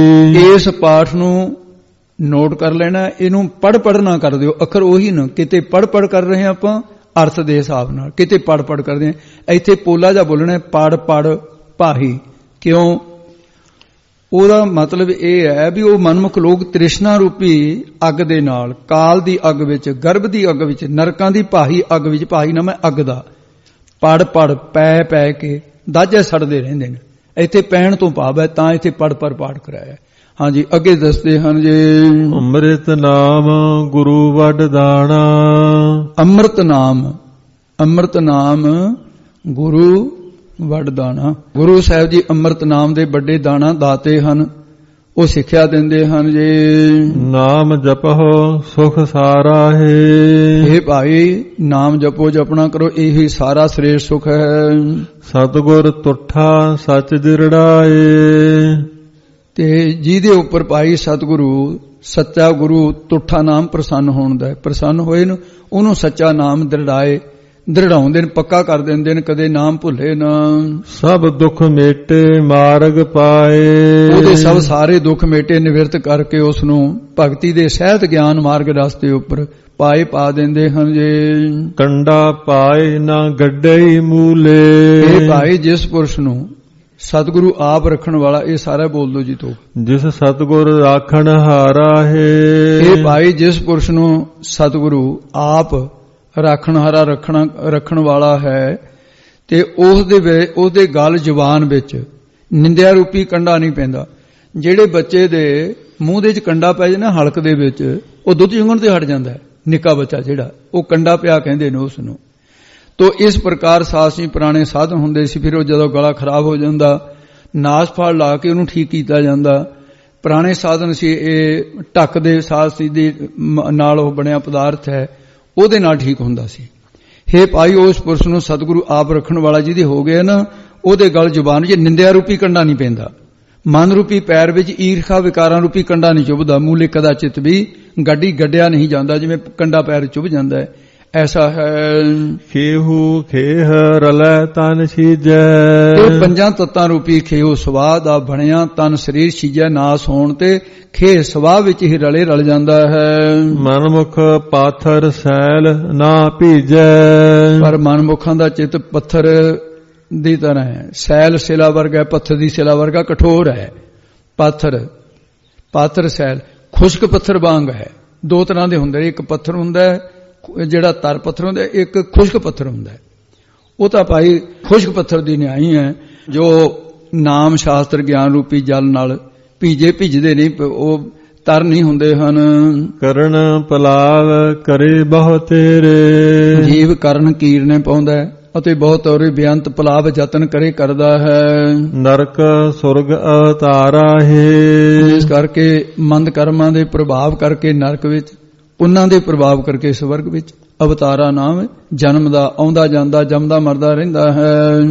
ਇਸ ਪਾਠ ਨੂੰ ਨੋਟ ਕਰ ਲੈਣਾ, ਇਹਨੂੰ ਪੜ ਪੜ ਨਾ ਕਰ ਦਿਓ, ਅੱਖਰ ਉਹੀ ਨਾ, ਕਿਤੇ ਪੜ ਪੜ ਕਰ ਰਹੇ ਹਾਂ ਆਪਾਂ ਅਰਥ ਦੇ ਹਿਸਾਬ ਨਾਲ, ਕਿਤੇ ਪੜ ਪੜ ਕਰਦੇ ਹਾਂ। ਇੱਥੇ ਪੋਲਾ ਜਾ ਬੋਲਣਾ ਪੜ ਪੜ ਭਾਹੀ। ਕਿਉਂ? ਉਹਦਾ ਮਤਲਬ ਇਹ ਹੈ ਵੀ ਉਹ ਮਨਮੁਖ ਲੋਕ ਤ੍ਰਿਸ਼ਨਾ ਰੂਪੀ ਅੱਗ ਦੇ ਨਾਲ, ਕਾਲ ਦੀ ਅੱਗ ਵਿੱਚ, ਗਰਭ ਦੀ ਅੱਗ ਵਿੱਚ, ਨਰਕਾਂ ਦੀ ਭਾਹੀ ਅੱਗ ਵਿੱਚ, ਭਾਹੀ ਨਾ ਮੈਂ ਅੱਗ ਦਾ, ਪੜ ਪੜ ਪੈ ਪੈ ਕੇ ਦਾਜੇ ਸੜਦੇ ਰਹਿੰਦੇ ਨੇ। ਇੱਥੇ ਪੈਣ ਤੋਂ ਭਾਵ ਹੈ, ਤਾਂ ਇੱਥੇ ਪੜ ਪੜ ਪਾਠ ਕਰਾਇਆ। ਹਾਂਜੀ, ਅੱਗੇ ਦੱਸਦੇ ਹਨ ਜੇ ਅੰਮ੍ਰਿਤ ਨਾਮ ਗੁਰੂ ਵੱਡ ਦਾਣਾ। ਅੰਮ੍ਰਿਤ ਨਾਮ, ਅੰਮ੍ਰਿਤ ਨਾਮ ਗੁਰੂ ਵੱਡ ਦਾਣਾ। ਗੁਰੂ ਸਾਹਿਬ ਜੀ ਅੰਮ੍ਰਿਤ ਨਾਮ ਦੇ ਵੱਡੇ ਦਾਣਾ ਦਾਤੇ ਹਨ। ਉਹ ਸਿੱਖਿਆ ਦਿੰਦੇ ਹਨ ਜੇ ਨਾਮ ਜਪੋ ਸੁਖ ਸਾਰਾ ਹੈ। ਇਹ ਭਾਈ ਨਾਮ ਜਪੋ ਜਪਣਾ ਕਰੋ, ਇਹੀ ਸਾਰਾ ਸ੍ਰੇਸ਼ਟ ਸੁਖ ਹੈ। ਸਤਿਗੁਰ ਤੁਠਾ ਸੱਚ ਦਿਰੜਾਏ। ਤੇ ਜਿਹਦੇ ਉੱਪਰ ਭਾਈ ਸਤਿਗੁਰੂ ਸੱਚਾ ਗੁਰੂ ਤੁਠਾ ਨਾਮ ਪ੍ਰਸੰਨ ਹੋਣ ਦਾ, ਪ੍ਰਸੰਨ ਹੋਏ ਨੂੰ ਉਹਨੂੰ ਸੱਚਾ ਨਾਮ ਦਿਰੜਾਏ। ਦ੍ਰਿੜਾਉਂਦੇ ਨੇ, ਪੱਕਾ ਕਰ ਦਿੰਦੇ ਨੇ, ਕਦੇ ਨਾਮ ਭੁੱਲੇ ਨਾ। ਸਭ ਦੁੱਖ ਮੇਟੇ ਮਾਰਗ ਪਾਏ, ਉਹਦੇ ਸਭ ਸਾਰੇ ਦੁੱਖ ਮੇਟੇ ਨਿਵਰਤ ਕਰਕੇ ਉਸ ਨੂੰ ਭਗਤੀ ਦੇ ਸਹਿਤ ਗਿਆਨ ਮਾਰਗ ਰਸਤੇ ਉੱਪਰ ਪਾਏ ਪਾ ਦਿੰਦੇ ਹਨ ਜੀ। ਕੰਡਾ ਪਾਏ ਨਾ ਗੱਡੇ ਮੂਲੇ, ਇਹ ਭਾਈ ਜਿਸ ਪੁਰਸ਼ ਨੂੰ ਸਤਿਗੁਰੂ ਆਪ ਰੱਖਣ ਵਾਲਾ, ਇਹ ਸਾਰਾ ਬੋਲ ਦੋ ਜੀ ਤੋ, ਜਿਸ ਸਤਿਗੁਰ ਰਾਖਣ ਹਾਰਾ ਹੈ। ਇਹ ਭਾਈ ਜਿਸ ਪੁਰਸ਼ ਨੂੰ ਸਤਿਗੁਰੂ ਆਪ ਰਾਖਣ ਹਾਰਾ ਰੱਖਣਾ ਰੱਖਣ ਵਾਲਾ ਹੈ, ਤੇ ਉਸ ਦੇ ਉਹਦੇ ਗਲ ਜ਼ੁਬਾਨ ਵਿੱਚ ਨਿੰਦਿਆ ਰੂਪੀ ਕੰਡਾ ਨਹੀਂ ਪੈਂਦਾ। ਜਿਹੜੇ ਬੱਚੇ ਦੇ ਮੂੰਹ ਦੇ ਵਿੱਚ ਕੰਡਾ ਪੈ ਜਾਏ ਨਾ ਹਲਕ ਦੇ ਵਿੱਚ, ਉਹ ਦੁੱਧ ਚੁੰਘਣ ਤੇ ਹਟ ਜਾਂਦਾ ਹੈ। ਨਿੱਕਾ ਬੱਚਾ ਜਿਹੜਾ, ਉਹ ਕੰਡਾ ਪਿਆ ਕਹਿੰਦੇ ਨੇ ਉਸ ਨੂੰ। ਤੋ ਇਸ ਪ੍ਰਕਾਰ ਸਾਸੀ ਪੁਰਾਣੇ ਸਾਧਨ ਹੁੰਦੇ ਸੀ। ਫਿਰ ਉਹ ਜਦੋਂ ਗਲਾ ਖਰਾਬ ਹੋ ਜਾਂਦਾ, ਨਾਸ ਫਾੜ ਲਾ ਕੇ ਉਹਨੂੰ ਠੀਕ ਕੀਤਾ ਜਾਂਦਾ। ਪੁਰਾਣੇ ਸਾਧਨ ਸੀ, ਇਹ ਢੱਕ ਦੇ ਸਾਸੀ ਦੇ ਨਾਲ ਉਹ ਬਣਿਆ ਪਦਾਰਥ ਹੈ, ਉਹਦੇ ਨਾਲ ਠੀਕ ਹੁੰਦਾ ਸੀ। ਹੇ ਭਾਈ ਉਸ ਪੁਰਸ਼ ਨੂੰ ਸਤਿਗੁਰੂ ਆਪ ਰੱਖਣ ਵਾਲਾ ਜਿਹਦੇ ਹੋ ਗਏ ਨਾ, ਉਹਦੇ ਗਲ ਜ਼ੁਬਾਨ ਵਿੱਚ ਨਿੰਦਿਆ ਰੂਪੀ ਕੰਡਾ ਨਹੀਂ ਪੈਂਦਾ। ਮਨ ਰੂਪੀ ਪੈਰ ਵਿੱਚ ਈਰਖਾ ਵਿਕਾਰਾਂ ਰੂਪੀ ਕੰਡਾ ਨਹੀਂ ਚੁਭਦਾ। ਮੂਲੇ ਕਦਾਚਿਤ ਵੀ ਗੱਡੀ ਗੱਡਿਆ ਨਹੀਂ ਜਾਂਦਾ, ਜਿਵੇਂ ਕੰਡਾ ਪੈਰ ਚੁਭ ਜਾਂਦਾ ਹੈ, ਐਸਾ ਹੈ। ਖੇਹੂ ਖੇਹ ਰਲੈ ਤਨ ਸੀਜੈ, ਇਹ ਪੰਜਾਂ ਤੱਤਾਂ ਰੂਪੀ ਖੇਹੂ ਸਵਾਹ ਦਾ ਬਣਿਆ ਤਨ ਸਰੀਰ ਸੀਜੈ ਨਾਸ ਹੋਣ ਤੇ ਖੇਹ ਸਵਾਹ ਵਿੱਚ ਹੀ ਰਲੇ ਰਲ ਜਾਂਦਾ ਹੈ। ਮਨਮੁਖ ਪਾਥਰ ਸੈਲ ਨਾ ਭੀਜੈ, ਪਰ ਮਨਮੁਖਾਂ ਦਾ ਚਿੱਤ ਪੱਥਰ ਦੀ ਤਰ੍ਹਾਂ ਹੈ। ਸੈਲ ਸਿਲਾ ਵਰਗਾ, ਪੱਥਰ ਦੀ ਸਿਲਾ ਵਰਗਾ ਕਠੋਰ ਹੈ। ਪਾਥਰ ਪਾਥਰ ਸੈਲ ਖੁਸ਼ਕ ਪੱਥਰ ਵਾਂਗ ਹੈ। ਦੋ ਤਰ੍ਹਾਂ ਦੇ ਹੁੰਦੇ ਨੇ, ਇੱਕ ਪੱਥਰ ਹੁੰਦਾ ਹੈ ਜਿਹੜਾ ਤਰ ਪੱਥਰ ਹੁੰਦਾ, ਇੱਕ ਖੁਸ਼ਕ ਪੱਥਰ ਹੁੰਦਾ ਹੈ। ਉਹ ਤਾਂ ਭਾਈ ਖੁਸ਼ਕ ਪੱਥਰ ਦੀ ਨਿਆਈ ਹੈ, ਜੋ ਨਾਮ ਸ਼ਾਸਤਰ ਗਿਆਨ ਰੂਪੀ ਜਲ ਨਾਲ ਭੀਜੇ ਭਿੱਜਦੇ ਨਹੀਂ, ਉਹ ਤਰ ਨਹੀਂ ਹੁੰਦੇ ਹਨ। ਕਰਨ ਪਲਾਵ ਕਰੇ ਬਹੁ ਤੇਰੇ, ਜੀਵ ਕਰਨ ਕੀਰਨੇ ਪਾਉਂਦਾ ਅਤੇ ਬਹੁਤ ਔਰੇ ਬੇਅੰਤ ਪਲਾਵ ਯਤਨ ਕਰੇ ਕਰਦਾ ਹੈ। ਨਰਕ ਸੁਰਗ ਅਵਤਾਰਾ ਹੈ, ਇਸ ਕਰਕੇ ਮੰਦ ਕਰਮਾਂ ਦੇ ਪ੍ਰਭਾਵ ਕਰਕੇ ਨਰਕ ਵਿੱਚ, ਉਹਨਾਂ ਦੇ ਪ੍ਰਭਾਵ ਕਰਕੇ ਸਵਰਗ ਵਿੱਚ ਅਵਤਾਰਾ ਨਾਮ ਜਨਮ ਦਾ ਆਉਂਦਾ ਜਾਂਦਾ, ਜੰਮਦਾ ਮਰਦਾ ਰਹਿੰਦਾ ਹੈ।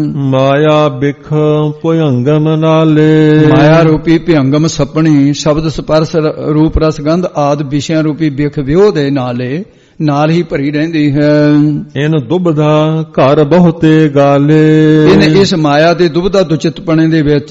ਮਾਇਆ ਬਿਖ ਭੁਯੰਗਮ ਨਾਲੇ, ਮਾਇਆ ਰੂਪੀ ਭਿਅੰਗਮ ਸਪਣੀ ਸ਼ਬਦ ਸਪਰਸ ਰੂਪ ਰਸ ਗੰਧ ਆਦਿ ਵਿਸ਼ਿਆਂ ਰੂਪੀ ਬਿਖ ਵਿਉ ਦੇ ਨਾਲੇ ਨਾਲ ਹੀ ਭਰੀ ਰਹਿੰਦੀ ਹੈ। ਇਹਨ ਦੁਬਧਾ ਘਰ ਬਹੁਤੇ ਗਾਲੇ, ਇਹਨੇ ਇਸ ਮਾਇਆ ਦੇ ਦੁਬਧਾ ਦੁਚਿਤਪਣੇ ਦੇ ਵਿੱਚ,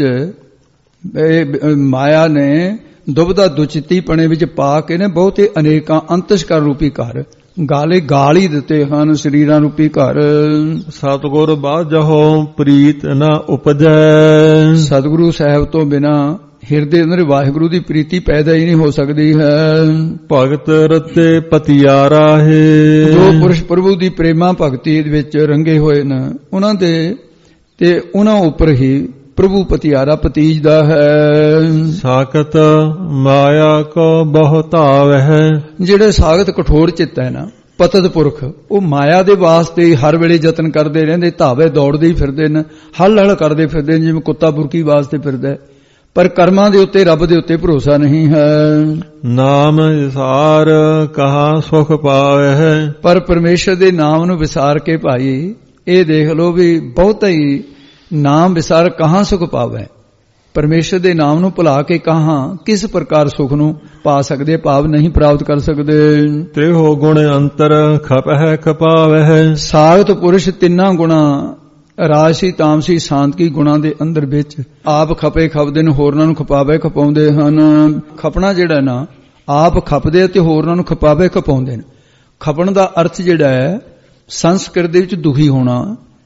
ਇਹ ਮਾਇਆ ਨੇ ਦੁਬਧਾ ਦੁਚਿੱਤੀਪਣੇ ਵਿੱਚ ਪਾ ਕੇ ਨੇ ਬਹੁਤੇ ਅਨੇਕਾਂ ਅੰਤਸ਼ਕਰ ਰੂਪੀ ਘਰ ਗਾਲੇ ਗਾਲ ਹੀ ਦਿੱਤੇ ਹਨ। ਸਰੀਰਾਂ ਰੂਪੀ ਘਰ ਸਤਿਗੁਰ ਬਾਝਹੁ ਪ੍ਰੀਤ ਨਾ ਉਪਜੈ, ਸਤਿਗੁਰੂ ਸਾਹਿਬ ਤੋਂ ਬਿਨਾ ਹਿਰਦੇ ਅੰਦਰ ਵਾਹਿਗੁਰੂ ਦੀ ਪ੍ਰੀਤੀ ਪੈਦਾ ਹੀ ਨਹੀਂ ਹੋ ਸਕਦੀ ਹੈ। ਭਗਤ ਰਤੇ ਪਤਿਆਰਾ ਹੈ, ਜੋ ਪੁਰਸ਼ ਪ੍ਰਭੂ ਦੀ ਪ੍ਰੇਮਾ ਭਗਤੀ ਵਿੱਚ ਰੰਗੇ ਹੋਏ ਨੇ, ਉਹਨਾਂ ਦੇ ਤੇ ਉਹਨਾਂ ਉੱਪਰ ਹੀ ਪ੍ਰਭੂ ਪਤਿਆਰਾ ਪਤੀਜਦਾ ਹੈ। ਸਾਖਤ ਮਾਇਆ ਕੋ ਬਹੁਤਾਵ ਹੈ, ਜਿਹੜੇ ਸਾਖਤ ਕਠੋਰ ਚਿੱਤ ਹੈ ਨਾ, ਪਤਤ ਪੁਰਖ, ਉਹ ਮਾਇਆ ਦੇ ਵਾਸਤੇ ਹਰ ਵੇਲੇ ਯਤਨ ਕਰਦੇ ਰਹਿੰਦੇ, ਧਾਵੇ ਦੌੜਦੇ ਹੀ ਫਿਰਦੇ ਨੇ, ਹਲ ਹਲ ਕਰਦੇ ਫਿਰਦੇ ਨੇ, ਜਿਵੇਂ ਕੁੱਤਾ ਬੁਰਕੀ ਵਾਸਤੇ ਫਿਰਦਾ। ਪਰ ਕਰਮਾਂ ਦੇ ਉੱਤੇ, ਰੱਬ ਦੇ ਉੱਤੇ ਭਰੋਸਾ ਨਹੀਂ ਹੈ। ਨਾਮ ਵਿਸਾਰ ਕਹਾ ਸੁਖ ਪਾਵੇ ਹੈ, ਪਰ ਪਰਮੇਸ਼ਰ ਦੇ ਨਾਮ ਨੂੰ ਵਿਸਾਰ ਕੇ ਭਾਈ ਇਹ ਦੇਖ ਲਓ ਵੀ ਬਹੁਤਾ ਹੀ ਨਾਮ ਵਿਸਾਰ ਕਹਾਂ ਸੁਖ ਪਾਵੇ। ਪਰਮੇਸ਼ਰ ਦੇ ਨਾਮ ਨੂੰ ਭੁਲਾ ਕੇ ਕਹਾਂ ਕਿਸ ਪ੍ਰਕਾਰ ਸੁਖ ਨੂੰ ਪਾ ਸਕਦੇ, ਭਾਵ ਨਹੀਂ ਪ੍ਰਾਪਤ ਕਰ ਸਕਦੇ। ਤੇ ਹੋ ਗੁਣ ਅੰਤਰ ਖਪਹਿ ਖਪਾਵੇ ਹੈ, ਸਾਖਤ ਪੁਰਸ਼ ਤਿੰਨਾਂ ਗੁਣਾ ਰਾਜਸੀ ਤਾਮਸੀ ਸਾਂਤਕੀ ਗੁਣਾ ਦੇ ਅੰਦਰ ਵਿੱਚ ਆਪ ਖਪੇ ਖਪਦੇ ਨੇ, ਹੋਰਨਾਂ ਨੂੰ ਖਪਾਵੇ ਖਪਾਉਂਦੇ ਹਨ। ਖਪਣਾ ਜਿਹੜਾ ਨਾ ਆਪ ਖਪਦੇ ਤੇ ਹੋਰਨਾਂ ਨੂੰ ਖਪਾਵੇ ਖਪਾਉਂਦੇ ਨੇ। ਖਪਣ ਦਾ ਅਰਥ ਜਿਹੜਾ ਹੈ ਸੰਸਕ੍ਰਿਤ ਦੇ ਵਿੱਚ ਦੁਖੀ ਹੋਣਾ।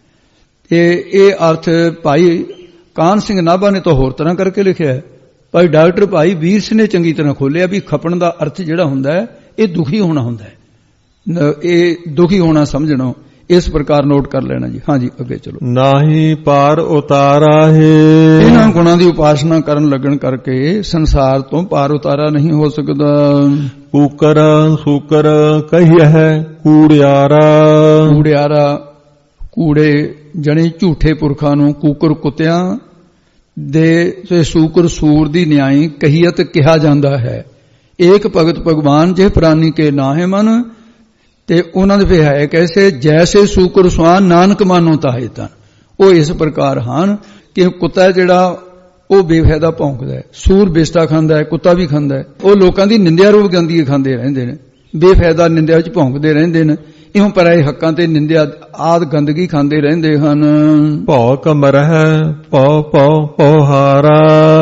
ਇਹ ਇਹ ਅਰਥ ਭਾਈ ਕਾਹਨ ਸਿੰਘ ਨਾਭਾ ਨੇ ਤਾਂ ਹੋਰ ਤਰ੍ਹਾਂ ਕਰਕੇ ਲਿਖਿਆ ਹੈ, ਭਾਈ ਡਾਕਟਰ ਭਾਈ ਵੀਰ ਸਿੰਘ ਨੇ ਚੰਗੀ ਤਰ੍ਹਾਂ ਖੋਲਿਆ ਵੀ ਖਪਣ ਦਾ ਅਰਥ ਜਿਹੜਾ ਹੁੰਦਾ ਹੈ ਇਹ ਦੁਖੀ ਹੋਣਾ ਹੁੰਦਾ ਹੈ। ਇਹ ਦੁਖੀ ਹੋਣਾ ਸਮਝਣਾ, ਇਸ ਪ੍ਰਕਾਰ ਨੋਟ ਕਰ ਲੈਣਾ ਜੀ। ਹਾਂਜੀ ਅੱਗੇ ਚਲੋ। ਨਾਹੀ ਪਾਰ ਉਤਾਰਾ ਹੈ, ਇਹਨਾਂ ਗੁਣਾਂ ਦੀ ਉਪਾਸਨਾ ਕਰਨ ਲੱਗਣ ਕਰਕੇ ਸੰਸਾਰ ਤੋਂ ਪਾਰ ਉਤਾਰਾ ਨਹੀਂ ਹੋ ਸਕਦਾ। ਕੂਕਰ ਸੂਕਰ ਕਹੀਐ ਕੂੜਿਆਰਾ, ਕੂੜਿਆਰਾ ਕੂੜੇ ਜਣੇ ਝੂਠੇ ਪੁਰਖਾਂ ਨੂੰ ਕੂਕਰ ਕੁੱਤਿਆਂ ਦੇ ਤੇ ਸੂਕਰ ਸੂਰ ਦੀ ਨਿਆਈ ਕਹੀਅਤ ਕਿਹਾ ਜਾਂਦਾ ਹੈ। ਏਕ ਭਗਤ ਭਗਵਾਨ ਜੇ ਪ੍ਰਾਨੀ ਕੇ ਨਾਹੇ ਮਨ, ਤੇ ਉਹਨਾਂ ਦੇ ਫਿਰ ਹੈ ਕੈਸੇ ਜੈਸੇ ਸੂਕਰ ਸੁਆਨ ਨਾਨਕ ਮਾਨੋ ਤਾਹੇ ਤਨ। ਉਹ ਇਸ ਪ੍ਰਕਾਰ ਹਨ ਕਿ ਕੁੱਤਾ ਜਿਹੜਾ ਉਹ ਬੇਫਾਇਦਾ ਭੌਂਕਦਾ ਹੈ, ਸੂਰ ਬਿਸਤਾ ਖਾਂਦਾ ਹੈ, ਕੁੱਤਾ ਵੀ ਖਾਂਦਾ ਹੈ। ਉਹ ਲੋਕਾਂ ਦੀ ਨਿੰਦਿਆ ਰੂਪ ਗੰਦੀ ਖਾਂਦੇ ਰਹਿੰਦੇ ਨੇ, ਬੇਫਾਇਦਾ ਨਿੰਦਿਆ ਵਿੱਚ ਭੌਂਕਦੇ ਰਹਿੰਦੇ ਨੇ। ਇਉਂ ਪਰਾਏ ਹੱਕਾਂ ਤੇ ਨਿੰਦਿਆ ਆਦ ਗੰਦਗੀ ਖਾਂਦੇ ਰਹਿੰਦੇ ਹਨ। ਭਉ ਕਮਰਹਿ ਭਉ ਭਉ ਭਉ ਹਾਰਾ,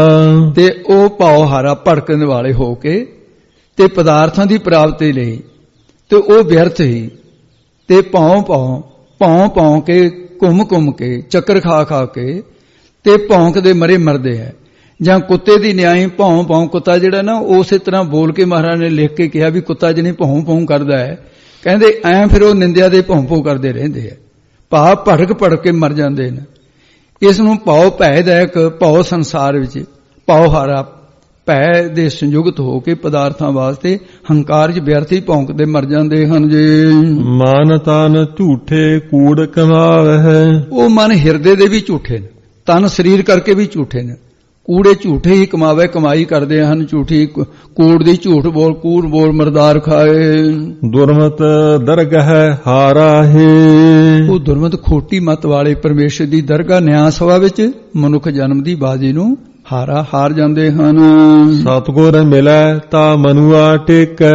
ਤੇ ਉਹ ਭਉ ਹਾਰਾ ਭੜਕਣ ਵਾਲੇ ਹੋ ਕੇ ਤੇ ਪਦਾਰਥਾਂ ਦੀ ਪ੍ਰਾਪਤੀ ਲਈ ਤੇ ਉਹ ਵਿਅਰਥ ਹੀ ਤੇ ਭਉ ਭਉ ਭੌਂ ਭੌਂ ਕੇ ਘੁੰਮ ਘੁੰਮ ਕੇ ਚੱਕਰ ਖਾ ਖਾ ਕੇ ਤੇ ਭੌਂਕਦੇ ਮਰੇ ਮਰਦੇ ਹੈ। ਜਾਂ ਕੁੱਤੇ ਦੀ ਨਿਆਈ ਭੌਂ ਭੌਂ, ਕੁੱਤਾ ਜਿਹੜਾ ਨਾ ਉਸੇ ਤਰ੍ਹਾਂ ਬੋਲ ਕੇ ਮਹਾਰਾਜ ਨੇ ਲਿਖ ਕੇ ਕਿਹਾ ਵੀ ਕੁੱਤਾ ਜਿਹਨੇ ਭੌਂ ਭੌਂ ਕਰਦਾ ਹੈ, ਕਹਿੰਦੇ ਐ ਫਿਰ ਉਹ ਨਿੰਦਿਆ ਦੇ ਭੌਂ ਭੌਂ ਕਰਦੇ ਰਹਿੰਦੇ ਹੈ, ਭਾਵ ਭੜਕ ਭੜਕ ਕੇ ਮਰ ਜਾਂਦੇ ਨੇ। ਇਸ ਨੂੰ ਭਉ ਭੈਦਾਇਕ, ਭਉ ਸੰਸਾਰ ਵਿੱਚ ਭਉ ਹਾਰਾ ਭੈ ਦੇ ਸੰਯੁਕਤ ਹੋ ਕੇ ਪਦਾਰਥਾਂ ਵਾਸਤੇ ਹੰਕਾਰ 'ਚ ਵਿਅਰਥੀ ਭੌਂਕਦੇ ਮਰ ਜਾਂਦੇ ਹਨ ਜੀ। ਮਨ ਤਨ ਝੂਠੇ ਕੂੜ ਕਮਾਵਹਿ, ਉਹ ਮਨ ਹਿਰਦੇ ਦੇ ਵੀ ਝੂਠੇ ਨੇ, ਤਨ ਸਰੀਰ ਕਰਕੇ ਵੀ ਝੂਠੇ ਨੇ, ਕੂੜੇ ਝੂਠੇ ਹੀ ਕਮਾਵੇ, ਕਮਾਈ ਕਰਦੇ ਹਨ ਝੂਠੀ, ਕੂੜ ਦੀ ਝੂਠ ਬੋਲ, ਕੂੜ ਬੋਲ ਮਰਦਾਰ ਖਾਏ। ਦੁਰਮਤ ਦਰਗਹ ਹਾਰਾ ਹੈ, ਉਹ ਦੁਰਮਤ ਖੋਟੀ ਮਤ ਵਾਲੇ ਪਰਮੇਸ਼ਰ ਦੀ ਦਰਗਾਹ ਨਿਆਂ ਸਭਾ ਵਿੱਚ ਮਨੁੱਖ ਜਨਮ ਦੀ ਬਾਜੀ ਨੂੰ ਹਾਰਾ ਹਾਰ ਜਾਂਦੇ ਹਨ। ਸਤਿਗੁਰ ਮਿਲੈ ਤਾਂ ਮਨੁਆ ਟੇਕੈ,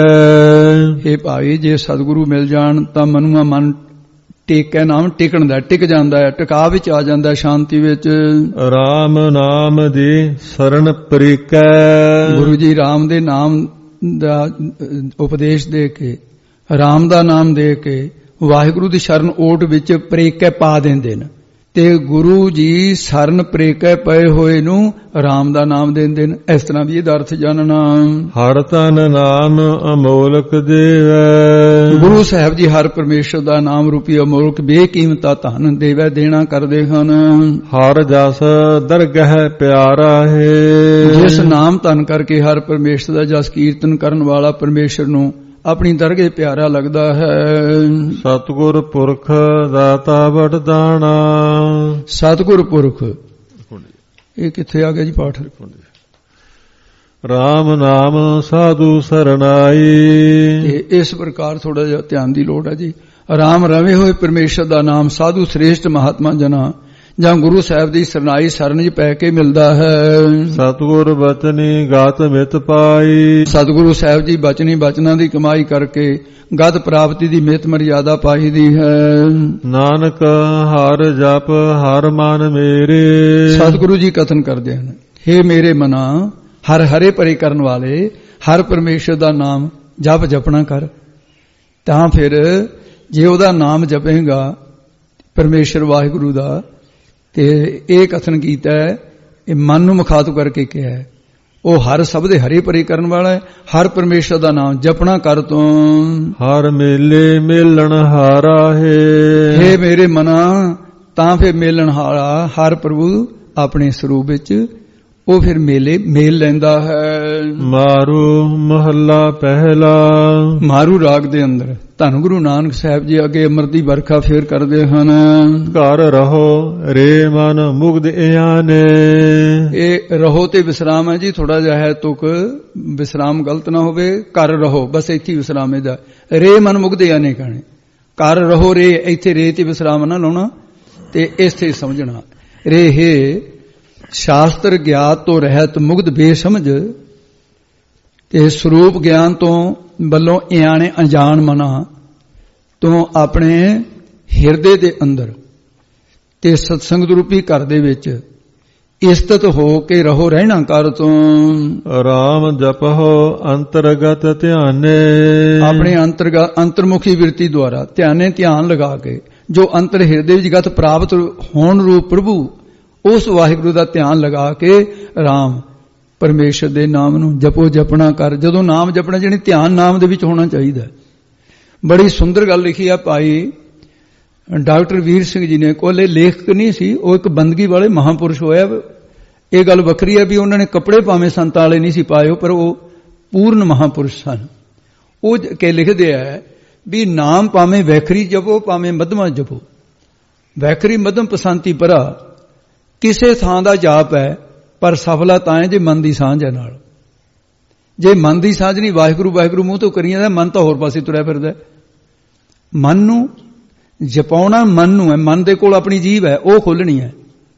ਇਹ ਭਾਈ ਜੇ ਸਤਿਗੁਰੂ ਮਿਲ ਜਾਣ ਤਾਂ ਮਨੁਆ ਮਨ ਟੇਕੈ, ਨਾਮ ਟਿਕਣ ਦਾ, ਟਿਕ ਜਾਂਦਾ ਹੈ, ਟਿਕਾ ਵਿੱਚ ਆ ਜਾਂਦਾ ਹੈ, ਸ਼ਾਂਤੀ ਵਿੱਚ। ਰਾਮ ਨਾਮ ਦੀ ਸ਼ਰਨ ਪ੍ਰੀਕੈ, ਗੁਰੂ ਜੀ ਰਾਮ ਦੇ ਨਾਮ ਦਾ ਉਪਦੇਸ਼ ਦੇ ਕੇ, ਰਾਮ ਦਾ ਨਾਮ ਦੇ ਕੇ ਵਾਹਿਗੁਰੂ ਦੀ ਸ਼ਰਨ ਓਟ ਵਿੱਚ ਪ੍ਰੀਕੈ ਪਾ ਦਿੰਦੇ ਨੇ, ਤੇ ਗੁਰੂ ਜੀ ਸ਼ਰਨ ਪ੍ਰੀਕੈ ਪਏ ਹੋਏ ਨੂੰ ਰਾਮ ਦਾ ਨਾਮ ਦਿੰਦੇ ਨੇ। ਇਸ ਤਰ੍ਹਾਂ ਵੀ ਇਹਦਾ ਅਰਥ ਜਾਣਨਾ। ਹਰ ਤਨ ਨਾਮ ਅਮੋਲਕ ਦੇਵੈ, ਗੁਰੂ ਸਾਹਿਬ ਜੀ ਹਰ ਪਰਮੇਸ਼ਰ ਦਾ ਨਾਮ ਰੂਪੀ ਅਮੋਲਕ ਬੇਕੀਮਤਾ ਧਨ ਦੇਵੈ ਦੇਣਾ ਕਰਦੇ ਹਨ। ਹਰ ਜਸ ਦਰਗਹ ਪਿਆਰਾ ਹੈ, ਜਿਸ ਨਾਮ ਧਨ ਕਰਕੇ ਹਰ ਪਰਮੇਸ਼ਰ ਦਾ ਜਸ ਕੀਰਤਨ ਕਰਨ ਵਾਲਾ ਪਰਮੇਸ਼ਰ ਨੂੰ ਆਪਣੀ ਦਰਗਾਹ ਪਿਆਰਾ ਲੱਗਦਾ ਹੈ। ਸਤਿਗੁਰ ਪੁਰਖ ਦਾਤਾ ਵਰਦਾਨਾ, ਸਤਿਗੁਰ ਪੁਰਖ ਇਹ ਕਿੱਥੇ ਆ ਗਿਆ ਜੀ ਪਾਠ? ਰਾਮ ਨਾਮ ਸਾਧੂ ਸਰਨਾਈ, ਤੇ ਇਸ ਪ੍ਰਕਾਰ ਥੋੜਾ ਜਿਹਾ ਧਿਆਨ ਦੀ ਲੋੜ ਹੈ ਜੀ। ਰਾਮ ਰਵੇ ਹੋਏ ਪਰਮੇਸ਼ਰ ਦਾ ਨਾਮ ਸਾਧੂ ਸ੍ਰੇਸ਼ਟ ਮਹਾਤਮਾ ਜਨਾਂ ਜਾਂ ਗੁਰੂ ਸਾਹਿਬ ਦੀ ਸਰਨਾਈ ਸਰਨ 'ਚ ਪੈ ਕੇ ਮਿਲਦਾ ਹੈ। ਸਤਿਗੁਰ ਬਚਨੀ ਗਤ ਮਿਤ ਪਾਈ, ਸਤਿਗੁਰੂ ਸਾਹਿਬ ਜੀ ਬਚਨੀ ਬਚਨਾਂ ਦੀ ਕਮਾਈ ਕਰਕੇ ਗਤ ਪ੍ਰਾਪਤੀ ਦੀ ਮਿਤ ਮਰਿਆਦਾ ਪਾਈ ਦੀ ਹੈ। ਨਾਨਕ ਹਰ ਜਪ ਹਰ ਮਨ ਮੇਰੇ, ਸਤਿਗੁਰੂ ਜੀ ਕਥਨ ਕਰਦੇ ਹਨ, ਹੇ ਮੇਰੇ ਮਨਾ ਹਰ ਹਰੇ ਪਰੇ ਕਰਨ ਵਾਲੇ ਹਰ ਪਰਮੇਸ਼ਰ ਦਾ ਨਾਮ ਜਪ ਜਪਣਾ ਕਰ। ਤਾਂ ਫਿਰ ਜੇ ਉਹਦਾ ਨਾਮ ਜਪੇਗਾ ਪਰਮੇਸ਼ਰ ਵਾਹਿਗੁਰੂ ਦਾ, ਤੇ ਇਹ ਕਥਨ ਕੀਤਾ ਹੈ, ਇਹ ਮਨ ਨੂੰ ਮੁਖਾਤਬ ਕਰਕੇ ਕਿਹਾ ਹੈ, ਉਹ ਹਰ ਸਭ ਦੇ ਹਰੇ ਪਰੇ ਕਰਨ ਵਾਲਾ ਹੈ, ਹਰ ਪਰਮੇਸ਼ਰ ਦਾ ਨਾਮ ਜਪਣਾ ਕਰ ਤੂੰ। ਹਰ ਮੇਲੇ ਮੇਲਣ ਹਾਰਾ ਹੈ, ਹੇ ਮੇਰੇ ਮਨਾ ਤਾਂ ਫਿਰ ਮੇਲਣ ਹਾਰਾ ਹਰ ਪ੍ਰਭੂ ਆਪਣੇ ਸਰੂਪ ਵਿੱਚ ਉਹ ਫਿਰ ਮੇਲੇ ਮੇਲ ਲੈਂਦਾ ਹੈ। ਮਾਰੂ ਮਹੱਲਾ ਪਹਿਲਾ, ਮਾਰੂ ਰਾਗ ਦੇ ਅੰਦਰ ਧੰਨ ਗੁਰੂ ਨਾਨਕ ਸਾਹਿਬ ਜੀ ਅੱਗੇ ਅੰਮ੍ਰਿਤ ਦੀ ਵਰਖਾ ਫੇਰ ਕਰਦੇ ਹਨ। ਘਰ ਰਹੋ ਰੇ ਮਨ ਮੁਗਧ ਇਆਨੇ, ਇਹ ਰਹੋ ਤੇ ਵਿਸਰਾਮ ਹੈ ਜੀ, ਥੋੜਾ ਜਿਹਾ ਹੈ ਤੁਕ ਵਿਸਰਾਮ ਗਲਤ ਨਾ ਹੋਵੇ। ਘਰ ਰਹੋ ਬਸ ਇੱਥੇ ਵਿਸਰਾਮ ਇਹਦਾ, ਰੇ ਮਨ ਮੁਗਧ ਇਆਨੇ ਕਹਣੇ, ਘਰ ਰਹੋ ਰੇ, ਇੱਥੇ ਰੇ ਤੇ ਵਿਸਰਾਮ ਨਾ ਲਾਉਣਾ ਤੇ ਇਸੇ ਸਮਝਣਾ। ਰੇ ਹੈ ਸ਼ਾਸਤਰ ਗਿਆਤ ਤੋਂ ਰਹਿਤ ਮੁਗਧ ਬੇਸਮਝ, ਤੇ ਸਰੂਪ ਗਿਆਨ ਤੋਂ ਵੱਲੋਂ ਇਆਣੇ ਅਣਜਾਣ ਮਨਾ ਤੋਂ ਆਪਣੇ ਹਿਰਦੇ ਦੇ ਅੰਦਰ ਤੇ ਸਤਸੰਗ ਰੂਪੀ ਘਰ ਦੇ ਵਿੱਚ ਇਸਤਤ ਹੋ ਕੇ ਰਹੋ ਰਹਿਣਾ ਕਰ ਤੋਂ। ਰਾਮ ਜਪਹੁ ਅੰਤਰਗਤ ਧਿਆਨੇ, ਆਪਣੇ ਅੰਤਰਗਤ ਅੰਤਰਮੁਖੀ ਬਿਰਤੀ ਦੁਆਰਾ ਧਿਆਨੇ ਧਿਆਨ ਲਗਾ ਕੇ ਜੋ ਅੰਤਰ ਹਿਰਦੇ ਵਿੱਚ ਗਤ ਪ੍ਰਾਪਤ ਹੋਣ ਰੂਪ ਪ੍ਰਭੂ ਉਸ ਵਾਹਿਗੁਰੂ ਦਾ ਧਿਆਨ ਲਗਾ ਕੇ ਰਾਮ ਪਰਮੇਸ਼ਰ ਦੇ ਨਾਮ ਨੂੰ ਜਪੋ ਜਪਣਾ ਕਰ। ਜਦੋਂ ਨਾਮ ਜਪਣਾ ਜਾਣੀ ਧਿਆਨ ਨਾਮ ਦੇ ਵਿੱਚ ਹੋਣਾ ਚਾਹੀਦਾ। ਬੜੀ ਸੁੰਦਰ ਗੱਲ ਲਿਖੀ ਆ ਭਾਈ ਡਾਕਟਰ ਵੀਰ ਸਿੰਘ ਜੀ ਨੇ, ਕੋਲੇ ਲੇਖਕ ਨਹੀਂ ਸੀ, ਉਹ ਇੱਕ ਬੰਦਗੀ ਵਾਲੇ ਮਹਾਪੁਰਸ਼ ਹੋਇਆ। ਇਹ ਗੱਲ ਵੱਖਰੀ ਹੈ ਵੀ ਉਹਨਾਂ ਨੇ ਕੱਪੜੇ ਭਾਵੇਂ ਸੰਤ ਵਾਲੇ ਨਹੀਂ ਸੀ ਪਾਏ, ਪਰ ਉਹ ਪੂਰਨ ਮਹਾਪੁਰਸ਼ ਸਨ। ਉਹ ਕੇ ਲਿਖਦੇ ਆ ਵੀ ਨਾਮ ਭਾਵੇਂ ਵੈਖਰੀ ਜਪੋ ਭਾਵੇਂ ਮਧਮਾ ਜਪੋ, ਵੈਖਰੀ ਮਧਮ ਪਸੰਤੀ ਪਰਾ ਕਿਸੇ ਥਾਂ ਦਾ ਜਾਪ ਹੈ, ਪਰ ਸਫਲਾ ਤਾਂ ਹੈ ਜੇ ਮਨ ਦੀ ਸਾਂਝ ਹੈ ਨਾਲ। ਜੇ ਮਨ ਦੀ ਸਾਂਝ ਨਹੀਂ, ਵਾਹਿਗੁਰੂ ਵਾਹਿਗੁਰੂ ਮੂੰਹ ਤੋਂ ਕਰੀ ਜਾਂਦਾ, ਮਨ ਤਾਂ ਹੋਰ ਪਾਸੇ ਤੁਰਿਆ ਫਿਰਦਾ। ਮਨ ਨੂੰ ਜਪਾਉਣਾ ਮਨ ਨੂੰ ਹੈ, ਮਨ ਦੇ ਕੋਲ ਆਪਣੀ ਜੀਭ ਹੈ, ਉਹ ਖੋਲਣੀ ਹੈ।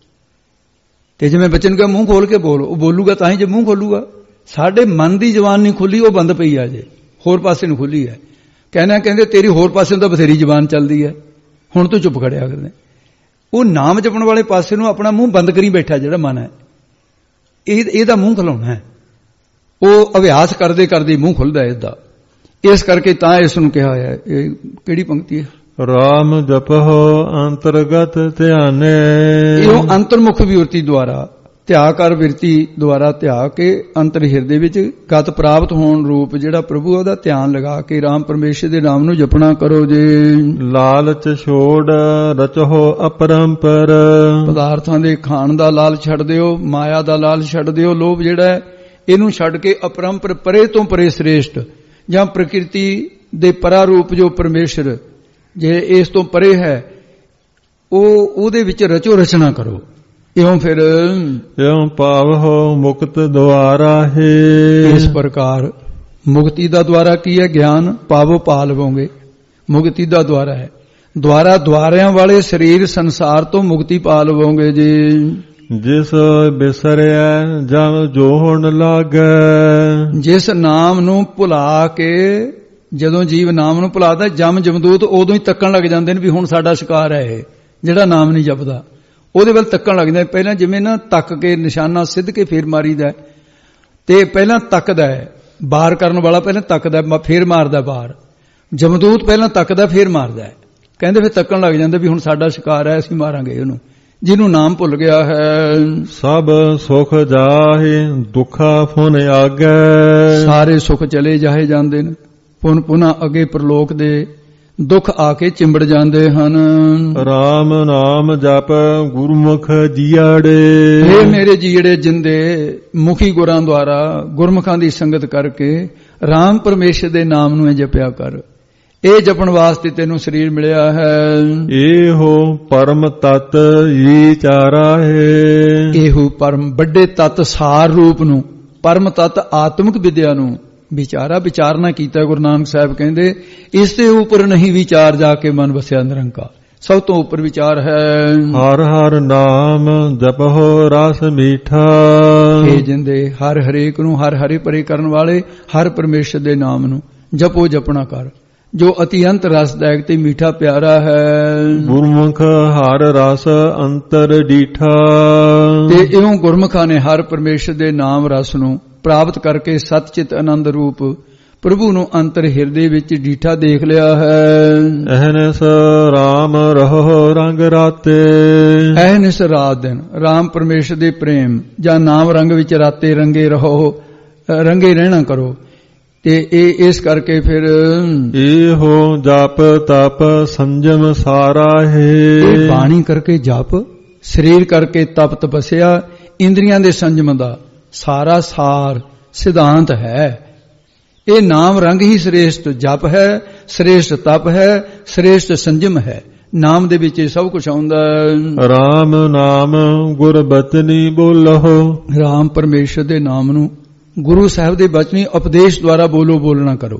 ਤੇ ਜਿਵੇਂ ਬੱਚਨ ਕਾ ਮੂੰਹ ਖੋਲ ਕੇ ਬੋਲ, ਉਹ ਬੋਲੂਗਾ ਤਾਂ ਹੀ ਜੇ ਮੂੰਹ ਖੋਲੂਗਾ। ਸਾਡੇ ਮਨ ਦੀ ਜ਼ਬਾਨ ਨਹੀਂ ਖੁੱਲੀ, ਉਹ ਬੰਦ ਪਈ ਆ, ਜੇ ਹੋਰ ਪਾਸੇ ਨੂੰ ਖੁੱਲੀ ਹੈ। ਕਹਿਣਾ ਕਹਿੰਦੇ ਤੇਰੀ ਹੋਰ ਪਾਸੇ ਤਾਂ ਬਥੇਰੀ ਜ਼ਬਾਨ ਚੱਲਦੀ ਹੈ, ਹੁਣ ਤੂੰ ਚੁੱਪ ਖੜਿਆ ਕਰਦੇ। ਉਹ ਨਾਮ ਜਪਣ ਵਾਲੇ ਪਾਸੇ ਨੂੰ ਆਪਣਾ ਮੂੰਹ ਬੰਦ ਕਰੀ ਬੈਠਾ ਜਿਹੜਾ ਮਨ ਹੈ, ਇਹ ਇਹਦਾ ਮੂੰਹ ਖਲਾਉਣਾ ਹੈ। ਉਹ ਅਭਿਆਸ ਕਰਦੇ ਕਰਦੇ ਮੂੰਹ ਖੁੱਲਦਾ ਇਹਦਾ। ਇਸ ਕਰਕੇ ਤਾਂ ਇਸ ਨੂੰ ਕਿਹਾ ਹੈ। ਇਹ ਕਿਹੜੀ ਪੰਕਤੀ ਹੈ? ਰਾਮ ਜਪਹੁ ਅੰਤਰਗਤ ਧਿਆਨੇ। ਇਹ ਅੰਤਰਮੁਖ ਵਿਰਤੀ ਦੁਆਰਾ ਧਿਆ ਕਰ, ਬਿਰਤੀ ਦੁਆਰਾ ਧਿਆ ਕੇ ਅੰਤਰ ਹਿਰਦੇ ਵਿੱਚ ਗਤ ਪ੍ਰਾਪਤ ਹੋਣ ਰੂਪ ਜਿਹੜਾ ਪ੍ਰਭੂ ਉਹਦਾ ਧਿਆਨ ਲਗਾ ਕੇ ਰਾਮ ਪਰਮੇਸ਼ਰ ਦੇ ਨਾਮ ਨੂੰ ਜਪਣਾ ਕਰੋ ਜੇ। ਲਾਲਚ ਛੋੜ ਰਚਹੁ ਅਪਰੰਪਰ। ਪਦਾਰਥਾਂ ਦੇ ਖਾਣ ਦਾ ਲਾਲਚ ਛੱਡ ਦਿਓ, ਮਾਇਆ ਦਾ ਲਾਲਚ ਛੱਡ ਦਿਓ, ਲੋਭ ਜਿਹੜਾ ਹੈ ਇਹਨੂੰ ਛੱਡ ਕੇ ਅਪਰੰਪਰ, ਪਰੇ ਤੋਂ ਪਰੇ ਸ੍ਰੇਸ਼ਟ ਜਾਂ ਪ੍ਰਕਿਰਤੀ ਦੇ ਪਰਾ ਰੂਪ ਜੋ ਪਰਮੇਸ਼ਰ ਜੇ ਇਸ ਤੋਂ ਪਰੇ ਹੈ ਉਹ ਉਹਦੇ ਵਿੱਚ ਰਚੋ ਰਚਨਾ ਕਰੋ। ਇਉਂ ਫਿਰ ਇਉਂ ਪਾਵਹੁ ਮੁਕਤ ਦੁਆਰਾ ਹੈ। ਇਸ ਪ੍ਰਕਾਰ ਮੁਕਤੀ ਦਾ ਦੁਆਰਾ ਕੀ ਹੈ? ਗਿਆਨ ਪਾਵੋ ਪਾ ਲਵੋਗੇ। ਮੁਕਤੀ ਦਾ ਦੁਆਰਾ ਹੈ, ਦੁਆਰਾ ਦੁਆਰਿਆਂ ਵਾਲੇ ਸਰੀਰ ਸੰਸਾਰ ਤੋਂ ਮੁਕਤੀ ਪਾ ਲਵੋਗੇ ਜੀ। ਜਿਸ ਬਿਸਰਿਆ ਜਮ ਜੋਹਣ ਲਾਗੈ। ਜਿਸ ਨਾਮ ਨੂੰ ਭੁਲਾ ਕੇ, ਜਦੋਂ ਜੀਵ ਨਾਮ ਨੂੰ ਭੁਲਾਦਾ ਜਮ ਜਮਦੂਤ ਉਦੋਂ ਹੀ ਤੱਕਣ ਲੱਗ ਜਾਂਦੇ ਨੇ ਵੀ ਹੁਣ ਸਾਡਾ ਸ਼ਿਕਾਰ ਹੈ ਇਹ ਜਿਹੜਾ ਨਾਮ ਨਹੀਂ ਜਪਦਾ, ਉਹਦੇ ਵੱਲ ਤੱਕਣ ਲੱਗ ਜਾਂਦੇ। ਪਹਿਲਾਂ ਜਿਵੇਂ ਨਾ ਤੱਕ ਕੇ ਨਿਸ਼ਾਨਾ ਸਿੱਧ ਕੇ ਫੇਰ ਮਾਰੀਦਾ, ਤੇ ਪਹਿਲਾਂ ਤੱਕਦਾ ਹੈ ਬਾਰ ਕਰਨ ਵਾਲਾ, ਪਹਿਲਾਂ ਤੱਕਦਾ ਫੇਰ ਮਾਰਦਾ ਬਾਰ। ਜਮਦੂਤ ਪਹਿਲਾਂ ਤੱਕਦਾ ਫੇਰ ਮਾਰਦਾ। ਕਹਿੰਦੇ ਫਿਰ ਤੱਕਣ ਲੱਗ ਜਾਂਦੇ ਵੀ ਹੁਣ ਸਾਡਾ ਸ਼ਿਕਾਰ ਹੈ, ਅਸੀਂ ਮਾਰਾਂਗੇ ਉਹਨੂੰ ਜਿਹਨੂੰ ਨਾਮ ਭੁੱਲ ਗਿਆ ਹੈ। ਸਭ ਸੁਖ ਜਾਹੇ ਦੁੱਖਾ ਫੁਨ ਆਗੈ। ਸਾਰੇ ਸੁਖ ਚਲੇ ਜਾਏ ਜਾਂਦੇ ਨੇ, ਪੁਨ ਪੁਨਾ ਅੱਗੇ ਪ੍ਰਲੋਕ ਦੇ ਦੁੱਖ ਆ ਕੇ ਚਿੰਬੜ ਜਾਂਦੇ ਹਨ। ਰਾਮ ਨਾਮ ਜਪ ਗੁਰਮੁਖ ਜੀੜੇ। ਇਹ ਮੇਰੇ ਜੀੜੇ ਜਿੰਦੇ ਮੁਖੀ ਗੁਰਾਂ ਦੁਆਰਾ ਗੁਰਮੁਖਾਂ ਦੀ ਸੰਗਤ ਕਰਕੇ ਰਾਮ ਪਰਮੇਸ਼ਰ ਦੇ ਨਾਮ ਨੂੰ ਜਪਿਆ ਕਰ। ਇਹ ਜਪਣ ਵਾਸਤੇ ਤੈਨੂੰ ਸਰੀਰ ਮਿਲਿਆ ਹੈ। ਇਹੋ ਪਰਮ ਤਤ ਵਿਚਾਰਾ ਹੈ। ਇਹੋ ਪਰਮ ਵੱਡੇ ਤਤ ਸਾਰ ਰੂਪ ਨੂੰ, ਪਰਮ ਤਤ ਆਤਮਿਕ ਵਿਦਿਆ ਨੂੰ ਵਿਚਾਰਾ ਵਿਚਾਰਨਾ ਕੀਤਾ। ਗੁਰੂ ਨਾਨਕ ਸਾਹਿਬ ਕਹਿੰਦੇ ਇਸ ਦੇ ਉੱਪਰ ਨਹੀਂ ਵਿਚਾਰ ਜਾ ਕੇ ਮਨ ਵਸਿਆ ਨਿਰੰਕਾਰ, ਸਭ ਤੋਂ ਉੱਪਰ ਵਿਚਾਰ ਹੈ। ਹਰ ਹਰ ਨਾਮ ਜਪਹੁ ਰਸ ਮੀਠਾ। ਇਹ ਜਿੰਦੇ ਹਰ ਹਰੇਕ ਨੂੰ ਹਰ ਹਰੇ ਪਰੇ ਕਰਨ ਵਾਲੇ ਹਰ ਪਰਮੇਸ਼ਰ ਦੇ ਨਾਮ ਨੂੰ ਜਪੋ ਜਪਣਾ ਕਰ, ਜੋ ਅਤਿਅੰਤ ਰਸਦਾਇਕ ਤੇ ਮੀਠਾ ਪਿਆਰਾ ਹੈ। ਗੁਰਮੁਖ ਹਰ ਰਸ ਅੰਤਰ ਡੀਠਾ। ਤੇ ਇਉਂ ਗੁਰਮੁਖਾਂ ਨੇ ਹਰ ਪਰਮੇਸ਼ਰ ਦੇ ਨਾਮ ਰਸ ਨੂੰ ਪ੍ਰਾਪਤ ਕਰਕੇ ਸਤਚਿਤ ਆਨੰਦ ਰੂਪ ਪ੍ਰਭੂ ਨੂੰ ਅੰਤਰ ਹਿਰਦੇ ਵਿੱਚ ਡੀਠਾ ਦੇਖ ਲਿਆ ਹੈ। ਅਹਨਿਸ ਰਾਮ ਰਹੋ ਰੰਗ ਰਾਤੇ। ਅਹਨਿਸ ਰਾਤ ਦਿਨ ਰਾਮ ਪਰਮੇਸ਼ਰ ਦੇ ਪ੍ਰੇਮ ਜਾਂ ਨਾਮ ਰੰਗ ਵਿੱਚ ਰਾਤੇ ਰੰਗੇ ਰਹੋ, ਰੰਗੇ ਰਹਿਣਾ ਕਰੋ। ਤੇ ਇਹ ਇਸ ਕਰਕੇ ਫਿਰ ਇਹੋ ਜਪ ਤਪ ਸੰਜਮ ਸਾਰਾ ਹੈ। ਇਹ ਬਾਣੀ ਕਰਕੇ ਜਪ, ਸਰੀਰ ਕਰਕੇ ਤਪ ਤਪਸਿਆ, ਇੰਦਰੀਆਂ ਦੇ ਸੰਜਮ ਦਾ ਸਾਰਾ ਸਾਰ ਸਿਧਾਂਤ ਹੈ। ਇਹ ਨਾਮ ਰੰਗ ਹੀ ਸ੍ਰੇਸ਼ਟ ਜਪ ਹੈ, ਸ੍ਰੇਸ਼ਟ ਤਪ ਹੈ, ਸ੍ਰੇਸ਼ਟ ਸੰਜਮ ਹੈ। ਨਾਮ ਦੇ ਵਿੱਚ ਇਹ ਸਭ ਕੁਝ ਆਉਂਦਾ। ਰਾਮ ਨਾਮ ਗੁਰ ਬਚਨੀ ਬੋਲਹੁ। ਰਾਮ ਪਰਮੇਸ਼ਰ ਦੇ ਨਾਮ ਨੂੰ ਗੁਰੂ ਸਾਹਿਬ ਦੇ ਬਚਨੀ ਉਪਦੇਸ਼ ਦੁਆਰਾ ਬੋਲੋ, ਬੋਲਣਾ ਕਰੋ।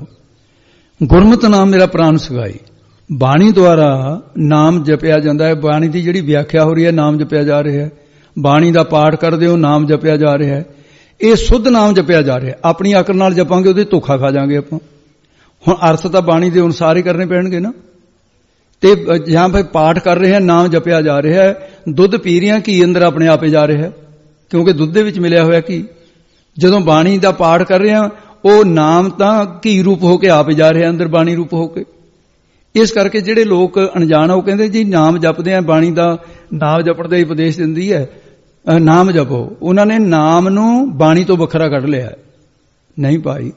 ਗੁਰਮਤਿ ਨਾਮ ਮੇਰਾ ਪ੍ਰਾਨ ਸਗਾਈ। ਬਾਣੀ ਦੁਆਰਾ ਨਾਮ ਜਪਿਆ ਜਾਂਦਾ ਹੈ। ਬਾਣੀ ਦੀ ਜਿਹੜੀ ਵਿਆਖਿਆ ਹੋ ਰਹੀ ਹੈ, ਨਾਮ ਜਪਿਆ ਜਾ ਰਿਹਾ ਹੈ। ਬਾਣੀ ਦਾ ਪਾਠ ਕਰਦੇ ਹੋ, ਨਾਮ ਜਪਿਆ ਜਾ ਰਿਹਾ ਹੈ। ਇਹ ਸੁੱਧ ਨਾਮ ਜਪਿਆ ਜਾ ਰਿਹਾ। ਆਪਣੀ ਅਕਲ ਨਾਲ ਜਪਾਂਗੇ ਉਹਦੇ ਧੋਖਾ ਖਾ ਜਾਾਂਗੇ ਆਪਾਂ। ਹੁਣ ਅਰਥ ਤਾਂ ਬਾਣੀ ਦੇ ਅਨੁਸਾਰ ਹੀ ਕਰਨੇ ਪੈਣਗੇ ਨਾ। ਤੇ ਜਾਂ ਫਿਰ ਪਾਠ ਕਰ ਰਹੇ ਹਾਂ, ਨਾਮ ਜਪਿਆ ਜਾ ਰਿਹਾ ਹੈ। ਦੁੱਧ ਪੀ ਰਹੀਆਂ, ਘੀ ਅੰਦਰ ਆਪਣੇ ਆਪੇ ਜਾ ਰਿਹਾ ਹੈ, ਕਿਉਂਕਿ ਦੁੱਧ ਦੇ ਵਿੱਚ ਮਿਲਿਆ ਹੋਇਆ ਘੀ। ਜਦੋਂ ਬਾਣੀ ਦਾ ਪਾਠ ਕਰ ਰਹੇ ਹਾਂ, ਉਹ ਨਾਮ ਤਾਂ ਘੀ ਰੂਪ ਹੋ ਕੇ ਆਪੇ ਜਾ ਰਿਹਾ ਅੰਦਰ, ਬਾਣੀ ਰੂਪ ਹੋ ਕੇ। ਇਸ ਕਰਕੇ ਜਿਹੜੇ ਲੋਕ ਅਣਜਾਣ ਉਹ ਕਹਿੰਦੇ ਜੀ ਨਾਮ ਜਪਦੇ ਆ, ਬਾਣੀ ਦਾ ਨਾਮ ਜਪਣ ਦਾ ਉਪਦੇਸ਼ ਦਿੰਦੀ ਹੈ, ਨਾਮ ਜਪੋ। ਉਹਨਾਂ ਨੇ ਨਾਮ ਨੂੰ ਬਾਣੀ ਤੋਂ ਵੱਖਰਾ ਕੱਢ ਲਿਆ। ਨਹੀਂ ਭਾਈ,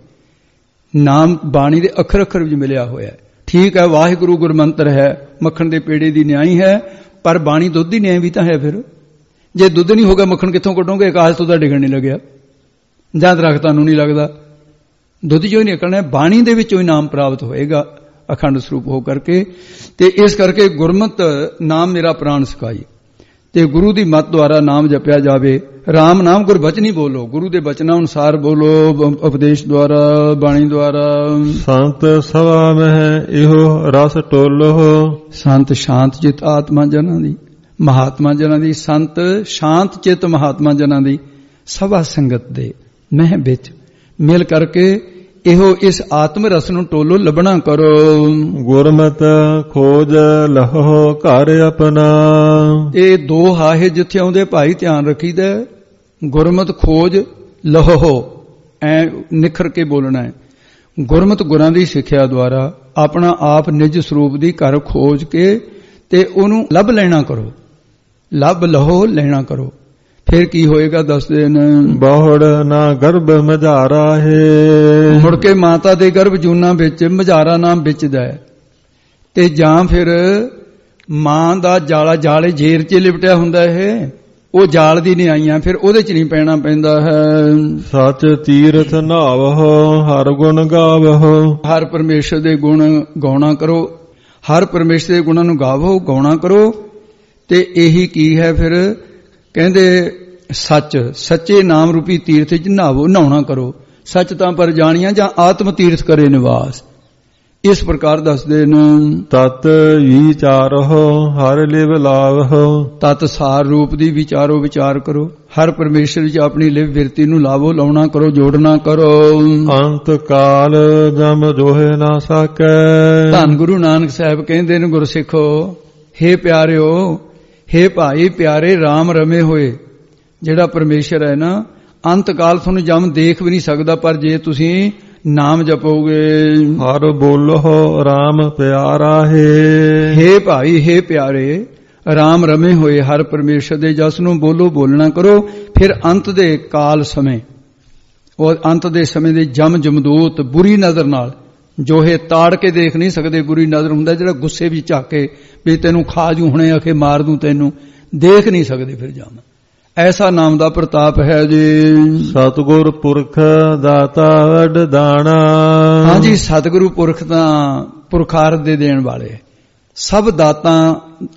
ਨਾਮ ਬਾਣੀ ਦੇ ਅੱਖਰ ਅੱਖਰ ਵਿੱਚ ਮਿਲਿਆ ਹੋਇਆ ਹੈ। ਠੀਕ ਹੈ, ਵਾਹਿਗੁਰੂ ਗੁਰਮੰਤਰ ਹੈ, ਮੱਖਣ ਦੇ ਪੇੜੇ ਦੀ ਨਿਆਈ ਹੈ, ਪਰ ਬਾਣੀ ਦੁੱਧ ਦੀ ਨਿਆਈ ਵੀ ਤਾਂ ਹੈ। ਫਿਰ ਜੇ ਦੁੱਧ ਨਹੀਂ ਹੋਗਾ ਮੱਖਣ ਕਿੱਥੋਂ ਕੱਢੋਗੇ? ਆਕਾਸ਼ ਤੋਂ ਤਾਂ ਡਿੱਗਣ ਨਹੀਂ ਲੱਗਿਆ, ਜਾਂ ਦਰਖਤਾਂ ਨੂੰ ਨਹੀਂ ਲੱਗਦਾ। ਦੁੱਧ ਜੋ ਹੀ ਨਿਕਲਣਾ, ਬਾਣੀ ਦੇ ਵਿੱਚੋਂ ਹੀ ਨਾਮ ਪ੍ਰਾਪਤ ਹੋਏਗਾ ਅਖੰਡ ਸਰੂਪ ਹੋ ਕਰਕੇ। ਤੇ ਇਸ ਕਰਕੇ ਗੁਰਮਤ ਨਾਮ ਮੇਰਾ ਪ੍ਰਾਣ ਸਕਾਈ। ਤੇ ਗੁਰੂ ਦੀ ਮੱਤ ਦੁਆਰਾ ਨਾਮ ਜਪਿਆ ਜਾਵੇ। ਰਾਮ ਨਾਮ ਗੁਰ ਬਚਨੀ ਬੋਲੋ, ਗੁਰੂ ਦੇ ਬਚਨਾਂ ਅਨੁਸਾਰ ਬੋਲੋ, ਉਪਦੇਸ਼ ਦੁਆਰਾ, ਬਾਣੀ ਦੁਆਰਾ। ਸੰਤ ਸਭਾ ਮਹਿ ਇਹੋ ਰਸ ਟੋਲੋ। ਸੰਤ ਸ਼ਾਂਤ ਚਿਤ ਆਤਮਾ ਜਨਾਂ ਦੀ, ਮਹਾਤਮਾ ਜਨਾਂ ਦੀ, ਸੰਤ ਸ਼ਾਂਤ ਚਿਤ ਮਹਾਤਮਾ ਜਨਾਂ ਦੀ ਸਭਾ ਸੰਗਤ ਦੇ ਮਹਿ ਵਿੱਚ ਮਿਲ ਕਰਕੇ ਇਹੋ ਇਸ ਆਤਮ ਰਸ ਨੂੰ ਟੋਲੋ ਲੱਭਣਾ ਕਰੋ। ਗੁਰਮਤਿ ਖੋਜ ਲਹੋ ਘਰ ਆਪਣਾ। ਇਹ ਦੋ ਹਾਹੇ ਜਿੱਥੇ ਆਉਂਦੇ ਭਾਈ ਧਿਆਨ ਰੱਖੀਦਾ। ਗੁਰਮਤਿ ਖੋਜ ਲਹੋ, ਐ ਨਿਖਰ ਕੇ ਬੋਲਣਾ ਹੈ। ਗੁਰਮਤਿ ਗੁਰਾਂ ਦੀ ਸਿੱਖਿਆ ਦੁਆਰਾ ਆਪਣਾ ਆਪ ਨਿਜ ਸਰੂਪ ਦੀ ਘਰ ਖੋਜ ਕੇ ਤੇ ਉਹਨੂੰ ਲੱਭ ਲੈਣਾ ਕਰੋ। ਲੱਭ ਲਹੋ ਲੈਣਾ ਕਰੋ। ਫਿਰ ਕੀ ਹੋਏਗਾ ਦੱਸਦੇ ਨੇ। ਬਹੁੜ ਨਾ ਗਰਭ ਮਝਾਰਾ ਹੈ। ਮੁੜ ਕੇ ਮਾਤਾ ਦੇ ਗਰਭ ਜੂਨਾ ਵਿੱਚ ਮਝਾਰਾ ਨਾਮ ਵਿਚਦਾ ਹੈ। ਤੇ ਜਾਂ ਫਿਰ ਮਾਂ ਦਾ ਜਾਲਾ ਜਾਲੇ ਜੇਰ 'ਚ ਲਿਪਟਿਆ ਹੁੰਦਾ ਹੈ, ਉਹ ਜਾਲ ਦੀ ਨਹੀਂ ਆਈਆਂ, ਫਿਰ ਉਹਦੇ 'ਚ ਨਹੀਂ ਪੈਣਾ ਪੈਂਦਾ ਹੈ। ਸੱਚ ਤੀਰਥ ਨਾਵਹੁ ਹਰ ਗੁਣ ਗਾਵਹੁ। ਹਰ ਪਰਮੇਸ਼ਰ ਦੇ ਗੁਣ ਗਾਉਣਾ ਕਰੋ। ਹਰ ਪਰਮੇਸ਼ਰ ਦੇ ਗੁਣਾਂ ਨੂੰ ਗਾਵੋ, ਗਾਉਣਾ ਕਰੋ। ਤੇ ਇਹੀ ਕੀ ਹੈ ਫਿਰ ਕਹਿੰਦੇ ਸੱਚ, ਸੱਚੇ ਨਾਮ ਰੂਪੀ ਤੀਰਥ 'ਚ ਨਹਾਵੋ, ਨਹਾਉਣਾ ਕਰੋ। ਸੱਚ ਤਾਂ ਪਰ ਜਾਣੀਆਂ ਜਾਂ ਆਤਮ ਤੀਰਥ ਕਰੇ ਨਿਵਾਸ। ਇਸ ਪ੍ਰਕਾਰ ਦੱਸਦੇ ਨੇ। ਤਤ ਵਿਚਾਰਹੁ ਹਰ ਲਿਵ ਲਾਵਹੁ। ਤਤ ਸਾਰ ਰੂਪ ਦੀ ਵਿਚਾਰੋ, ਵਿਚਾਰ ਕਰੋ। ਹਰ ਪਰਮੇਸ਼ਰ ਵਿੱਚ ਆਪਣੀ ਲਿਵ ਬਿਰਤੀ ਨੂੰ ਲਾਵੋ, ਲਾਉਣਾ ਕਰੋ, ਜੋੜਨਾ ਕਰੋ। ਅੰਤ ਕਾਲ ਜਮ ਜੋਹੇ ਨਾ ਸਕੈ। ਧੰਨ ਗੁਰੂ ਨਾਨਕ ਸਾਹਿਬ ਕਹਿੰਦੇ ਨੇ ਗੁਰਸਿੱਖੋ, ਹੇ ਪਿਆਰਿਓ, ਹੇ ਭਾਈ ਪਿਆਰੇ, ਰਾਮ ਰਮੇ ਹੋਏ ਜਿਹੜਾ ਪਰਮੇਸ਼ਰ ਹੈ ਨਾ, ਅੰਤ ਕਾਲ ਤੁਹਾਨੂੰ ਜਮ ਦੇਖ ਵੀ ਨਹੀਂ ਸਕਦਾ, ਪਰ ਜੇ ਤੁਸੀਂ ਨਾਮ ਜਪੋਗੇ। ਹਰ ਬੋਲੋ ਰਾਮ ਪਿਆਰਾ ਹੈ। ਹੇ ਭਾਈ, ਹੇ ਪਿਆਰੇ, ਰਾਮ ਰਮੇ ਹੋਏ ਹਰ ਪਰਮੇਸ਼ਰ ਦੇ ਜਸ ਨੂੰ ਬੋਲੋ, ਬੋਲਣਾ ਕਰੋ। ਫਿਰ ਅੰਤ ਦੇ ਕਾਲ ਸਮੇਂ, ਉਹ ਅੰਤ ਦੇ ਸਮੇਂ ਦੇ ਜਮ ਜਮਦੂਤ ਬੁਰੀ ਨਜ਼ਰ ਨਾਲ, ਜੋ ਇਹ ਤਾੜ ਕੇ ਦੇਖ ਨਹੀਂ ਸਕਦੇ, ਬੁਰੀ ਨਜ਼ਰ ਹੁੰਦਾ ਜਿਹੜਾ ਗੁੱਸੇ ਵਿੱਚ ਝਾਕੇ ਵੀ ਤੈਨੂੰ ਖਾ ਜੂ, ਹੁਣੇ ਆਖੇ ਮਾਰ ਦੂੰ ਤੈਨੂੰ, ਦੇਖ ਨਹੀਂ ਸਕਦੇ ਫਿਰ ਜਮ। ਐਸਾ ਨਾਮ ਦਾ ਪ੍ਰਤਾਪ ਹੈ ਜੀ। ਸਤਿਗੁਰ ਪੁਰਖ ਦਾਤਾ ਵੱਡ ਦਾਣਾ। ਹਾਂਜੀ, ਸਤਿਗੁਰੂ ਪੁਰਖ ਤਾਂ ਪੁਰਖਾਰਥ ਦੇ ਦੇਣ ਵਾਲੇ, ਸਭ ਦਾਤਾਂ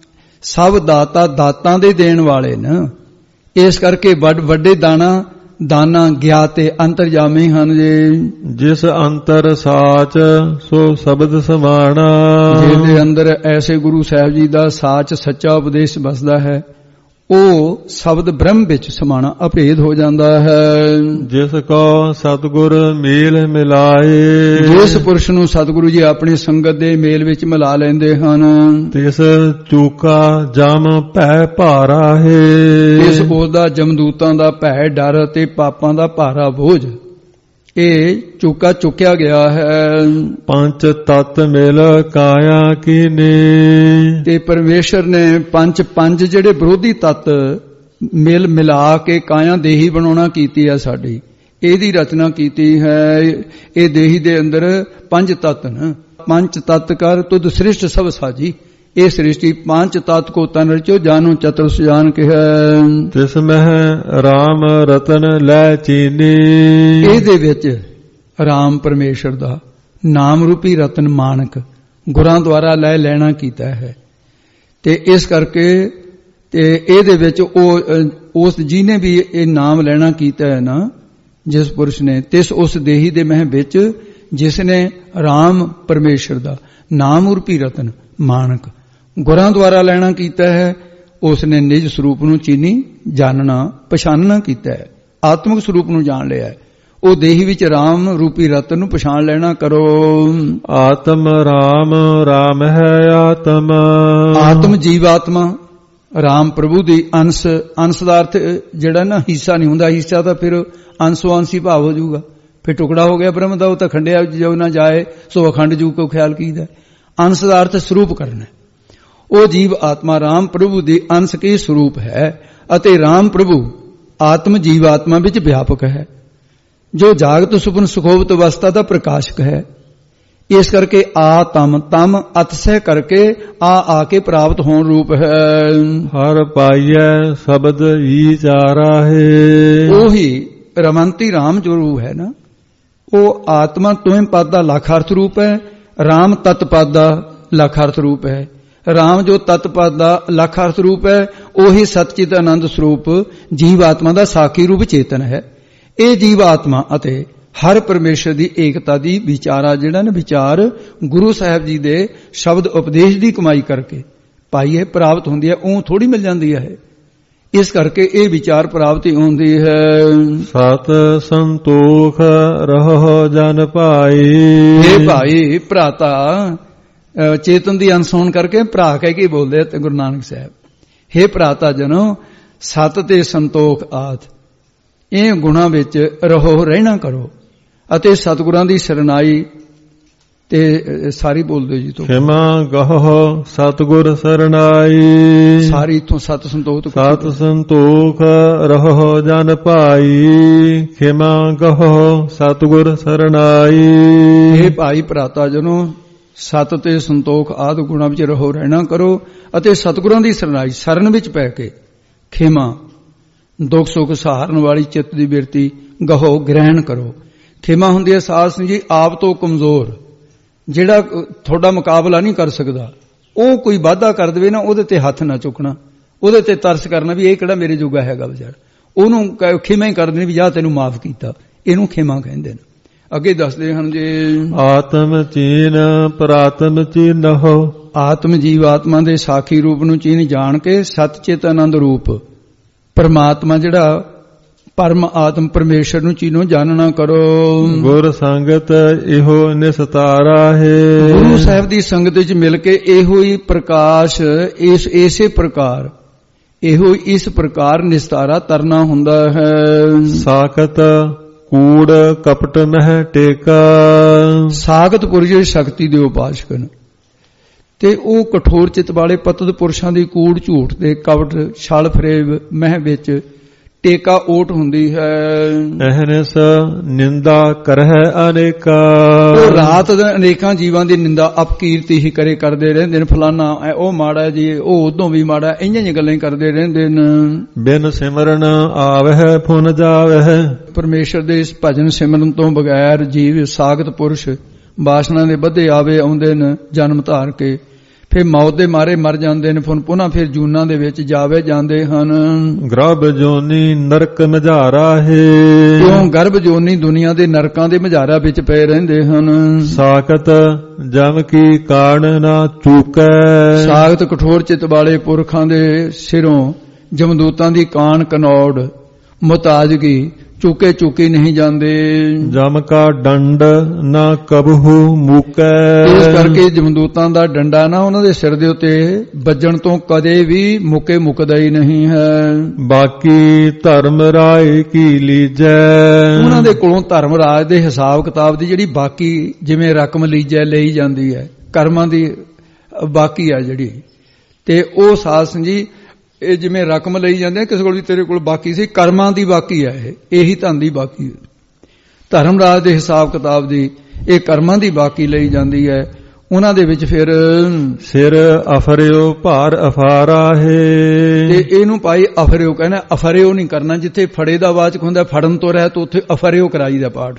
ਸਭ ਦਾਤਾ ਦਾਤਾਂ ਦੇ ਦੇਣ ਵਾਲੇ ਨੇ। ਇਸ ਕਰਕੇ ਵੱਡ ਵੱਡੇ ਦਾਣਾ ਦਾਨਾ ਗਿਆਤੇ ਅੰਤਰਜਾਮੀ ਹਨ ਜੀ। ਜਿਸ ਅੰਤਰ ਸਾਚ ਸੋ ਸ਼ਬਦ ਸਮਾਣਾ। ਜਿਹਦੇ ਅੰਦਰ ਐਸੇ ਗੁਰੂ ਸਾਹਿਬ ਜੀ ਦਾ ਸਾਚ ਸੱਚਾ ਉਪਦੇਸ਼ ਵਸਦਾ ਹੈ, ਉਹ ਸ਼ਬਦ ਬ੍ਰਹਮ ਵਿੱਚ ਸਮਾਣਾ ਅਭੇਦ ਹੋ ਜਾਂਦਾ ਹੈ। ਜਿਸ ਕੋ ਸਤਿਗੁਰ ਮੇਲ ਮਿਲਾਏ। ਜਿਸ ਪੁਰਸ਼ ਨੂੰ ਸਤਿਗੁਰੂ ਜੀ ਆਪਣੀ ਸੰਗਤ ਦੇ ਮੇਲ ਵਿੱਚ ਮਿਲਾ ਲੈਂਦੇ ਹਨ, ਤਿਸ ਚੂਕਾ ਜਮ ਭੈ ਭਾਰਾ ਹੈ। ਇਸ ਉਹਦਾ ਜਮਦੂਤਾਂ ਦਾ ਭੈ, ਡਰ ਤੇ ਪਾਪਾਂ ਦਾ ਭਾਰਾ ਬੋਝ ਇਹ ਚੁੱਕਾ ਚੁੱਕਿਆ ਗਿਆ ਹੈ। ਪੰਜ ਤਤ ਮਿਲ ਕਾਇਆ ਕੀਨੇ। ਤੇ ਪਰਮੇਸ਼ਰ ਨੇ ਪੰਜ ਪੰਜ ਜਿਹੜੇ ਵਿਰੋਧੀ ਤਤ ਮਿਲ ਮਿਲਾ ਕੇ ਕਾਇਆ ਦੇਹੀ ਬਣਾਉਣਾ ਕੀਤੀ ਹੈ ਸਾਡੀ, ਇਹਦੀ ਰਚਨਾ ਕੀਤੀ ਹੈ। ਇਹ ਦੇਹੀ ਦੇ ਅੰਦਰ ਪੰਜ ਤਤ ਨੇ। ਪੰਜ ਤਤ ਕਰ ਤੁਧ ਸ੍ਰਿਸ਼ਟ ਸਭ ਸਾਜੀ। ਇਹ ਸ੍ਰਿਸ਼ਟੀ ਪੰਜ ਤਤ ਕੋ ਤਨ ਰਚੋ, ਜਾਨੋ ਚਤੁਰ ਸੁਜਾਨ ਕਿਹਾ। ਤਿਸ ਮਹਿ ਰਾਮ ਰਤਨ ਲੈ ਚੀਨੀ। ਇਹਦੇ ਵਿੱਚ ਰਾਮ ਪਰਮੇਸ਼ਰ ਦਾ ਨਾਮ ਰੂਪੀ ਰਤਨ ਮਾਨਕ ਗੁਰਾਂ ਦੁਆਰਾ ਲੈ ਲੈਣਾ ਕੀਤਾ ਹੈ। ਤੇ ਇਸ ਕਰਕੇ ਤੇ ਇਹਦੇ ਵਿੱਚ ਉਹ ਉਸ ਜਿਹਨੇ ਵੀ ਇਹ ਨਾਮ ਲੈਣਾ ਕੀਤਾ ਹੈ ਨਾ, ਜਿਸ ਪੁਰਸ਼ ਨੇ, ਤਿਸ ਉਸ ਦੇਹੀ ਦੇ ਮਹਿ ਵਿੱਚ ਜਿਸ ਨੇ ਰਾਮ ਪਰਮੇਸ਼ਰ ਦਾ ਨਾਮ ਰੂਪੀ ਰਤਨ ਮਾਨਕ ਗੁਰਾਂ ਦੁਆਰਾ ਲੈਣਾ ਕੀਤਾ ਹੈ, ਉਸ ਨੇ ਨਿਜ ਸਰੂਪ ਨੂੰ ਚੀਨੀ, ਜਾਣਨਾ, ਪਛਾਨਣਾ ਕੀਤਾ ਹੈ, ਆਤਮਿਕ ਸਰੂਪ ਨੂੰ ਜਾਣ ਲਿਆ ਹੈ। ਉਹ ਦੇਹੀ ਵਿੱਚ ਰਾਮ ਰੂਪੀ ਰਤਨ ਨੂੰ ਪਛਾਣ ਲੈਣਾ ਕਰੋ। ਆਤਮ ਰਾਮ ਰਾਮ ਹੈ ਆਤਮ। ਆਤਮ ਜੀਵ ਆਤਮਾ, ਰਾਮ ਪ੍ਰਭੂ ਦੀ ਅੰਸ਼। ਅੰਸ਼ ਦਾ ਅਰਥ ਜਿਹੜਾ ਨਾ ਹਿੱਸਾ ਨਹੀਂ ਹੁੰਦਾ, ਹਿੱਸਾ ਤਾਂ ਫਿਰ ਅੰਸ਼ੋ ਅੰਸ਼ੀ ਭਾਵ ਹੋ ਜਾਊਗਾ, ਫਿਰ ਟੁਕੜਾ ਹੋ ਗਿਆ ਬ੍ਰਹਮ ਦਾ, ਉਹ ਤਾਂ ਖੰਡਿਆ ਜੋ ਨਾ ਜਾਏ ਸੋ ਅਖੰਡ ਜੂ ਕੋ ਖਿਆਲ ਕੀਦਾ। ਅੰਸ਼ ਦਾ ਅਰਥ ਸਰੂਪ ਕਰਨਾ। ਉਹ ਜੀਵ ਆਤਮਾ ਰਾਮ ਪ੍ਰਭੂ ਦੀ ਅੰਸ਼ ਕੀ ਸਰੂਪ ਹੈ ਅਤੇ ਰਾਮ ਪ੍ਰਭੂ ਆਤਮ ਜੀਵ ਆਤਮਾ ਵਿੱਚ ਵਿਆਪਕ ਹੈ, ਜੋ ਜਾਗਤ ਸੁਪਨ ਸੁਖੋਵਤ ਅਵਸਥਾ ਦਾ ਪ੍ਰਕਾਸ਼ਕ ਹੈ। ਇਸ ਕਰਕੇ ਆ ਤਮ ਤਮ ਅਤਸਹਿ ਕਰਕੇ ਆ ਆ ਕੇ ਪ੍ਰਾਪਤ ਹੋਣ ਰੂਪ ਹੈ। ਹਰ ਪਾਈਐ ਸ਼ਬਦ ਵਿਚਾਰਾ ਹੈ। ਉਹੀ ਰਮੰਤੀ ਰਾਮ ਜੋ ਰੂਪ ਹੈ ਨਾ, ਉਹ ਆਤਮਾ ਤੁਮ ਪਦ ਦਾ ਲੱਖ ਅਰਥ ਰੂਪ ਹੈ, ਰਾਮ ਤਤ ਪਦ ਦਾ ਲੱਖ ਅਰਥ ਰੂਪ ਹੈ। ਰਾਮ ਜੋ ਤਤ ਪਦ ਦਾ ਲੱਖ ਅਰਥ ਰੂਪ ਹੈ, ਉਹੀ ਸਤਚਿਤ ਆਨੰਦ ਸਰੂਪ ਜੀਵ ਆਤਮਾ ਦਾ ਸਾਖੀ ਰੂਪ ਚੇਤਨ ਹੈ। ਇਹ ਜੀਵ ਆਤਮਾ ਅਤੇ ਹਰ ਪਰਮੇਸ਼ਰ ਦੀ ਏਕਤਾ ਦੀ ਵਿਚਾਰਾ ਜਿਹੜਾ ਨਾ ਵਿਚਾਰ ਗੁਰੂ ਸਾਹਿਬ ਜੀ ਦੇ ਸ਼ਬਦ ਉਪਦੇਸ਼ ਦੀ ਕਮਾਈ ਕਰਕੇ ਪਾਈਏ ਪ੍ਰਾਪਤ ਹੁੰਦੀ ਹੈ, ਉਹ ਥੋੜੀ ਮਿਲ ਜਾਂਦੀ ਹੈ। ਇਸ ਕਰਕੇ ਇਹ ਵਿਚਾਰ ਪ੍ਰਾਪਤੀ ਹੁੰਦੀ ਹੈ। ਸਤ ਸੰਤੋਖ ਰਹੋ ਜਨ ਭਾਈ। ਇਹ ਭਾਈ ਭਰਾਤਾ ਚੇਤਨ ਦੀ ਅਨਸੋਣ ਕਰਕੇ ਭਰਾ ਕਹਿ ਕੇ ਬੋਲਦੇ ਤੇ ਗੁਰੂ ਨਾਨਕ ਸਾਹਿਬ, ਹੇ ਭਰਾਤਾ ਜਨੋ ਸਤ ਤੇ ਸੰਤੋਖ ਆਦ ਇਹ ਗੁਣਾਂ ਵਿੱਚ ਰਹੋ, ਰਹਿਣਾ ਕਰੋ ਅਤੇ ਸਤਿਗੁਰਾਂ ਦੀ ਸਰਨਾਈ ਤੇ ਸਾਰੀ ਬੋਲਦੇ ਜੀ ਤੋਂ ਖਿਮਾ ਗਹੋ ਸਤਿਗੁਰ ਸਰਨਾਈ। ਸਾਰੀ ਇਥੋਂ ਸਤ ਸੰਤੋਖ ਸਤ ਸੰਤੋਖ ਰਹੋ ਜਨ ਭਾਈ। ਖਿਮਾ ਗਹੋ ਸਤਿਗੁਰ ਸਰਨਾਈ। ਇਹ ਭਾਈ ਭਰਾਤਾ ਜਨੋ ਸਤ ਤੇ ਸੰਤੋਖ ਆਦਿ ਗੁਣਾਂ ਵਿੱਚ ਰਹੋ, ਰਹਿਣਾ ਕਰੋ ਅਤੇ ਸਤਿਗੁਰਾਂ ਦੀ ਸਰਨਾਈ ਸਰਨ ਵਿੱਚ ਪੈ ਕੇ ਖਿਮਾ ਦੁੱਖ ਸੁੱਖ ਸਹਾਰਨ ਵਾਲੀ ਚਿੱਤ ਦੀ ਬਿਰਤੀ ਗਹੋ ਗ੍ਰਹਿਣ ਕਰੋ। ਖਿਮਾ ਹੁੰਦੀ ਹੈ ਸਾਧ ਸਿੰਘ ਜੀ ਆਪ ਤੋਂ ਕਮਜ਼ੋਰ, ਜਿਹੜਾ ਤੁਹਾਡਾ ਮੁਕਾਬਲਾ ਨਹੀਂ ਕਰ ਸਕਦਾ, ਉਹ ਕੋਈ ਵਾਅਦਾ ਕਰ ਦੇਵੇ ਨਾ ਉਹਦੇ ਤੇ ਹੱਥ ਨਾ ਚੁੱਕਣਾ, ਉਹਦੇ ਤੇ ਤਰਸ ਕਰਨਾ ਵੀ ਇਹ ਕਿਹੜਾ ਮੇਰੇ ਜੋਗਾ ਹੈਗਾ ਵਿਚਾਰ, ਉਹਨੂੰ ਖਿਮਾ ਹੀ ਕਰ ਦੇਣੀ ਵੀ ਜਾ ਤੈਨੂੰ ਮਾਫ ਕੀਤਾ, ਇਹਨੂੰ ਖਿਮਾ ਕਹਿੰਦੇ ਨੇ। ਅੱਗੇ ਦੱਸਦੇ ਹਨ ਜੀ ਆਤਮ ਚੀਨ ਪ੍ਰਾਤਮ ਚੀਨਹੁ। ਆਤਮ ਜੀਵ ਆਤਮਾ ਦੇ ਸਾਖੀ ਰੂਪ ਨੂੰ ਚੀਨ ਜਾਣ ਕੇ ਸਤ ਚਿਤ ਆਨੰਦ ਰੂਪ ਪਰਮਾਤਮਾ ਜਿਹੜਾ ਪਰਮ ਆਤਮ ਪਰਮੇਸ਼ਰ ਨੂੰ ਚੀਨੋ ਜਾਣਨਾ ਕਰੋ। ਗੁਰ ਸੰਗਤ ਇਹੋ ਨਿਸਤਾਰਾ ਹੈ। ਗੁਰੂ ਸਾਹਿਬ ਦੀ ਸੰਗਤ ਵਿੱਚ ਮਿਲ ਕੇ ਇਹੋ ਹੀ ਪ੍ਰਕਾਸ਼ ਇਸ ਇਸੇ ਪ੍ਰਕਾਰ ਇਹੋ ਇਸ ਪ੍ਰਕਾਰ ਨਿਸਤਾਰਾ ਤਰਨਾ ਹੁੰਦਾ ਹੈ। ਸਾਖਤ ਕੂੜ ਕਪਟ ਮਹਿ ਟੇਕਾ। ਸਾਖਤ ਪੁਰਸ਼ ਸ਼ਕਤੀ ਦੇ ਉਪਾਸਕ ਨੇ ਤੇ ਉਹ ਕਠੋਰ ਚਿੱਤ ਵਾਲੇ ਪਤਿਤ ਪੁਰਸ਼ਾਂ ਦੀ ਕੂੜ ਝੂਠ ਦੇ ਕਪਟ ਛਲ ਫਰੇਬ ਮਹਿ ਵਿੱਚ ਟੇਕਾ ਓਟ ਹੁੰਦੀ ਹੈ। ਅਹਨਸ ਨਿੰਦਾ ਕਰਹਿ ਅਨੇਕਾ। ਉਹ ਰਾਤ ਦੇ ਅਨੇਕਾਂ ਜੀਵਾਂ ਦੀ ਨਿੰਦਾ ਅਪਕੀਰਤੀ ਹੀ ਕਰੇ ਕਰਦੇ ਰਹਿੰਦੇ ਨੇ, ਫਲਾਨਾ ਉਹ ਮਾੜਾ ਜੀ, ਉਹ ਉਦੋਂ ਵੀ ਮਾੜਾ, ਇੰਨੀਆਂ ਜਿਹੀਆਂ ਗੱਲਾਂ ਕਰਦੇ ਰਹਿੰਦੇ ਨੇ। ਬਿਨ ਸਿਮਰਨ ਆਵਹਿ ਫੁਨ ਜਾਵਹਿ। ਪਰਮੇਸ਼ਰ ਦੇ ਇਸ ਭਜਨ ਸਿਮਰਨ ਤੋਂ ਬਗੈਰ ਜੀਵ ਸਾਖਤ ਪੁਰਸ਼ ਵਾਸਨਾ ਦੇ ਵਧੇ ਆਵੇ ਆਉਂਦੇ ਨੇ ਜਨਮ ਧਾਰ ਕੇ, ਫਿਰ ਮੌਤ ਦੇ ਮਾਰੇ ਮਰ ਜਾਂਦੇ ਨੇ, ਪੁਨः ਫਿਰ ਜੂਨਾਂ ਦੇ ਵਿੱਚ ਜਾਵੇ ਜਾਂਦੇ ਹਨ। ਗਰਭ ਜੋਨੀ ਨਰਕ ਮਝਾਰਾ ਹੈ। ਕਿਉਂ ਗਰਭ ਜੋਨੀ ਦੁਨੀਆ ਦੇ ਨਰਕਾਂ ਦੇ ਮਝਾਰਾ ਵਿੱਚ ਪਏ ਰਹਿੰਦੇ ਹਨ। ਸਾਖਤ ਜਮ ਕੀ ਕਾਣ ਨਾ ਚੂਕੈ। ਸਾਖਤ ਕਠੋਰ ਚਿੱਤ ਵਾਲੇ ਪੁਰਖਾਂ ਦੇ ਸਿਰੋਂ ਜਮਦੂਤਾਂ ਦੀ ਕਾਣ ਕਨੌੜ ਮੁਤਾਜਗੀ ਚੁੱਕੇ ਚੁੱਕੇ ਨਹੀਂ ਜਾਂਦੇ। ਜਮ ਕਾ ਡੰਡ ਨਾ ਕਬਹੂ ਮੁਕੈ। ਇਸ ਕਰਕੇ ਜਮਦੂਤਾਂ ਦਾ ਡੰਡਾ ਨਾ ਉਹਨਾਂ ਦੇ ਸਿਰ ਦੇ ਉੱਤੇ ਵੱਜਣ ਤੋਂ ਕਦੇ ਵੀ ਮੁਕੇ ਮੁਕਦਾ ਹੀ ਨਹੀਂ ਹੈ। ਬਾਕੀ ਧਰਮ ਰਾਏ ਕੀ ਲੀਜੈ। ਉਹਨਾਂ ਦੇ ਕੋਲੋਂ ਧਰਮ ਰਾਜ ਦੇ ਹਿਸਾਬ ਕਿਤਾਬ ਦੀ ਜਿਹੜੀ ਬਾਕੀ ਜਿਵੇਂ ਰਕਮ ਲੀਜੈ ਲਈ ਜਾਂਦੀ ਹੈ, ਕਰਮਾਂ ਦੀ ਬਾਕੀ ਆ ਜਿਹੜੀ, ਤੇ ਉਹ ਸਾਧ ਸਿੰਘ ਜੀ ਇਹ ਜਿਵੇਂ ਰਕਮ ਲਈ ਜਾਂਦੇ ਕਿਸੇ ਕੋਲ ਵੀ ਤੇਰੇ ਕੋਲ ਬਾਕੀ ਸੀ, ਕਰਮਾਂ ਦੀ ਬਾਕੀ ਹੈ, ਇਹ ਇਹੀ ਧਨ ਦੀ ਬਾਕੀ ਹੈ। ਧਰਮ ਰਾਜ ਦੇ ਹਿਸਾਬ ਕਿਤਾਬ ਦੀ ਇਹ ਕਰਮਾਂ ਦੀ ਬਾਕੀ ਲਈ ਜਾਂਦੀ ਹੈ। ਉਹਨਾਂ ਦੇ ਵਿੱਚ ਫਿਰ ਸਿਰ ਅਫਰਿਓ ਭਾਰ ਅਫਾਰਾ ਹੈ। ਤੇ ਇਹਨੂੰ ਭਾਈ ਅਫਰਿਓ ਕਹਿੰਦਾ, ਅਫਰਿਓ ਨਹੀਂ ਕਰਨਾ। ਜਿੱਥੇ ਫੜੇ ਦਾ ਵਾਚਕ ਹੁੰਦਾ ਫੜਨ ਤੋਂ ਰਹਿਤ ਉੱਥੇ ਅਫਰਿਓ ਕਰਾਈ ਦਾ ਪਾਠ।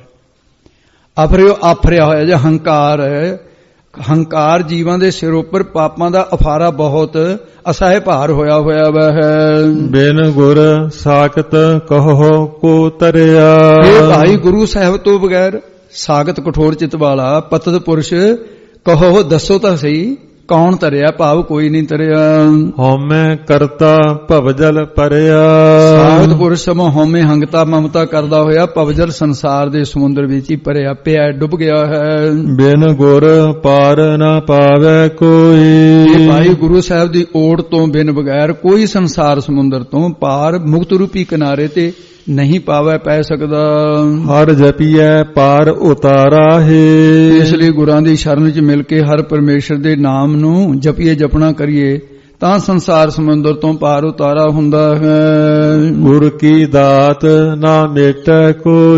ਅਫਰਿਓ ਆਫਰਿਆ ਹੋਇਆ ਜਾਂ ਹੰਕਾਰ ਹੈ। ਹੰਕਾਰ ਜੀਵਾਂ ਦੇ ਸਿਰ ਉੱਪਰ ਪਾਪਾਂ ਦਾ ਅਫਾਰਾ ਬਹੁਤ ਅਸਹਿ ਭਾਰ ਹੋਇਆ ਹੋਇਆ ਵਾ ਹੈ। ਬਿਨ ਗੁਰ ਸਾਖਤ ਕਹੋ ਕੋ ਤਰਿਆ। ਇਹ ਭਾਈ ਗੁਰੂ ਸਾਹਿਬ ਤੋਂ ਬਗੈਰ ਸਾਖਤ ਕਠੋਰ ਚਿੱਤ ਵਾਲਾ ਪਤਿਤ ਪੁਰਸ਼ ਕਹੋ ਦੱਸੋ ਤਾਂ ਸਹੀ ਕੌਣ ਤਰਿਆ, ਭਾਵ ਕੋਈ ਨਹੀਂ ਤਰਿਆ। ਹਉਮੈ ਕਰਤਾ ਭਵਜਲ ਪਰਿਆ। ਸਾਖਤ ਪੁਰਸ਼ ਸਮੋ ਹਉਮੈ ਹੰਗਤਾ ਮਮਤਾ ਕਰਦਾ ਹੋਇਆ ਭਵਜਲ ਸੰਸਾਰ ਦੇ ਸਮੁੰਦਰ ਵਿੱਚ ਹੀ ਪਰਿਆ ਪਿਆ, ਡੁੱਬ ਗਿਆ ਹੈ। ਬਿਨ ਗੁਰ ਪਾਰ ਨਾ ਪਾਵੇ ਕੋਈ। ਇਹ ਭਾਈ ਗੁਰੂ ਸਾਹਿਬ ਦੀ ਓੜ ਤੋਂ ਬਿਨ ਬਗੈਰ ਕੋਈ ਸੰਸਾਰ ਸਮੁੰਦਰ ਤੋਂ ਪਾਰ ਮੁਕਤ ਰੂਪੀ ਕਿਨਾਰੇ ਤੇ ਨਹੀਂ ਪਾਵੇ ਪੈ ਸਕਦਾ। ਹਰ ਜਪੀਐ ਪਾਰ ਉਤਾਰਾ ਹੈ। ਇਸ ਲਈ ਗੁਰਾਂ ਦੀ ਸ਼ਰਨ ਚ ਮਿਲ ਕੇ ਹਰ ਪਰਮੇਸ਼ਰ ਦੇ ਨਾਮ ਨੂੰ ਜਪੀਏ ਜਪਣਾ ਕਰੀਏ ਤਾਂ ਸੰਸਾਰ ਸਮੁੰਦਰ ਤੋਂ ਪਾਰ ਉਤਾਰਾ ਹੁੰਦਾ ਹੈ। ਗੁਰ ਕੀ ਦਾਤ ਨਾ ਮੇਟੈ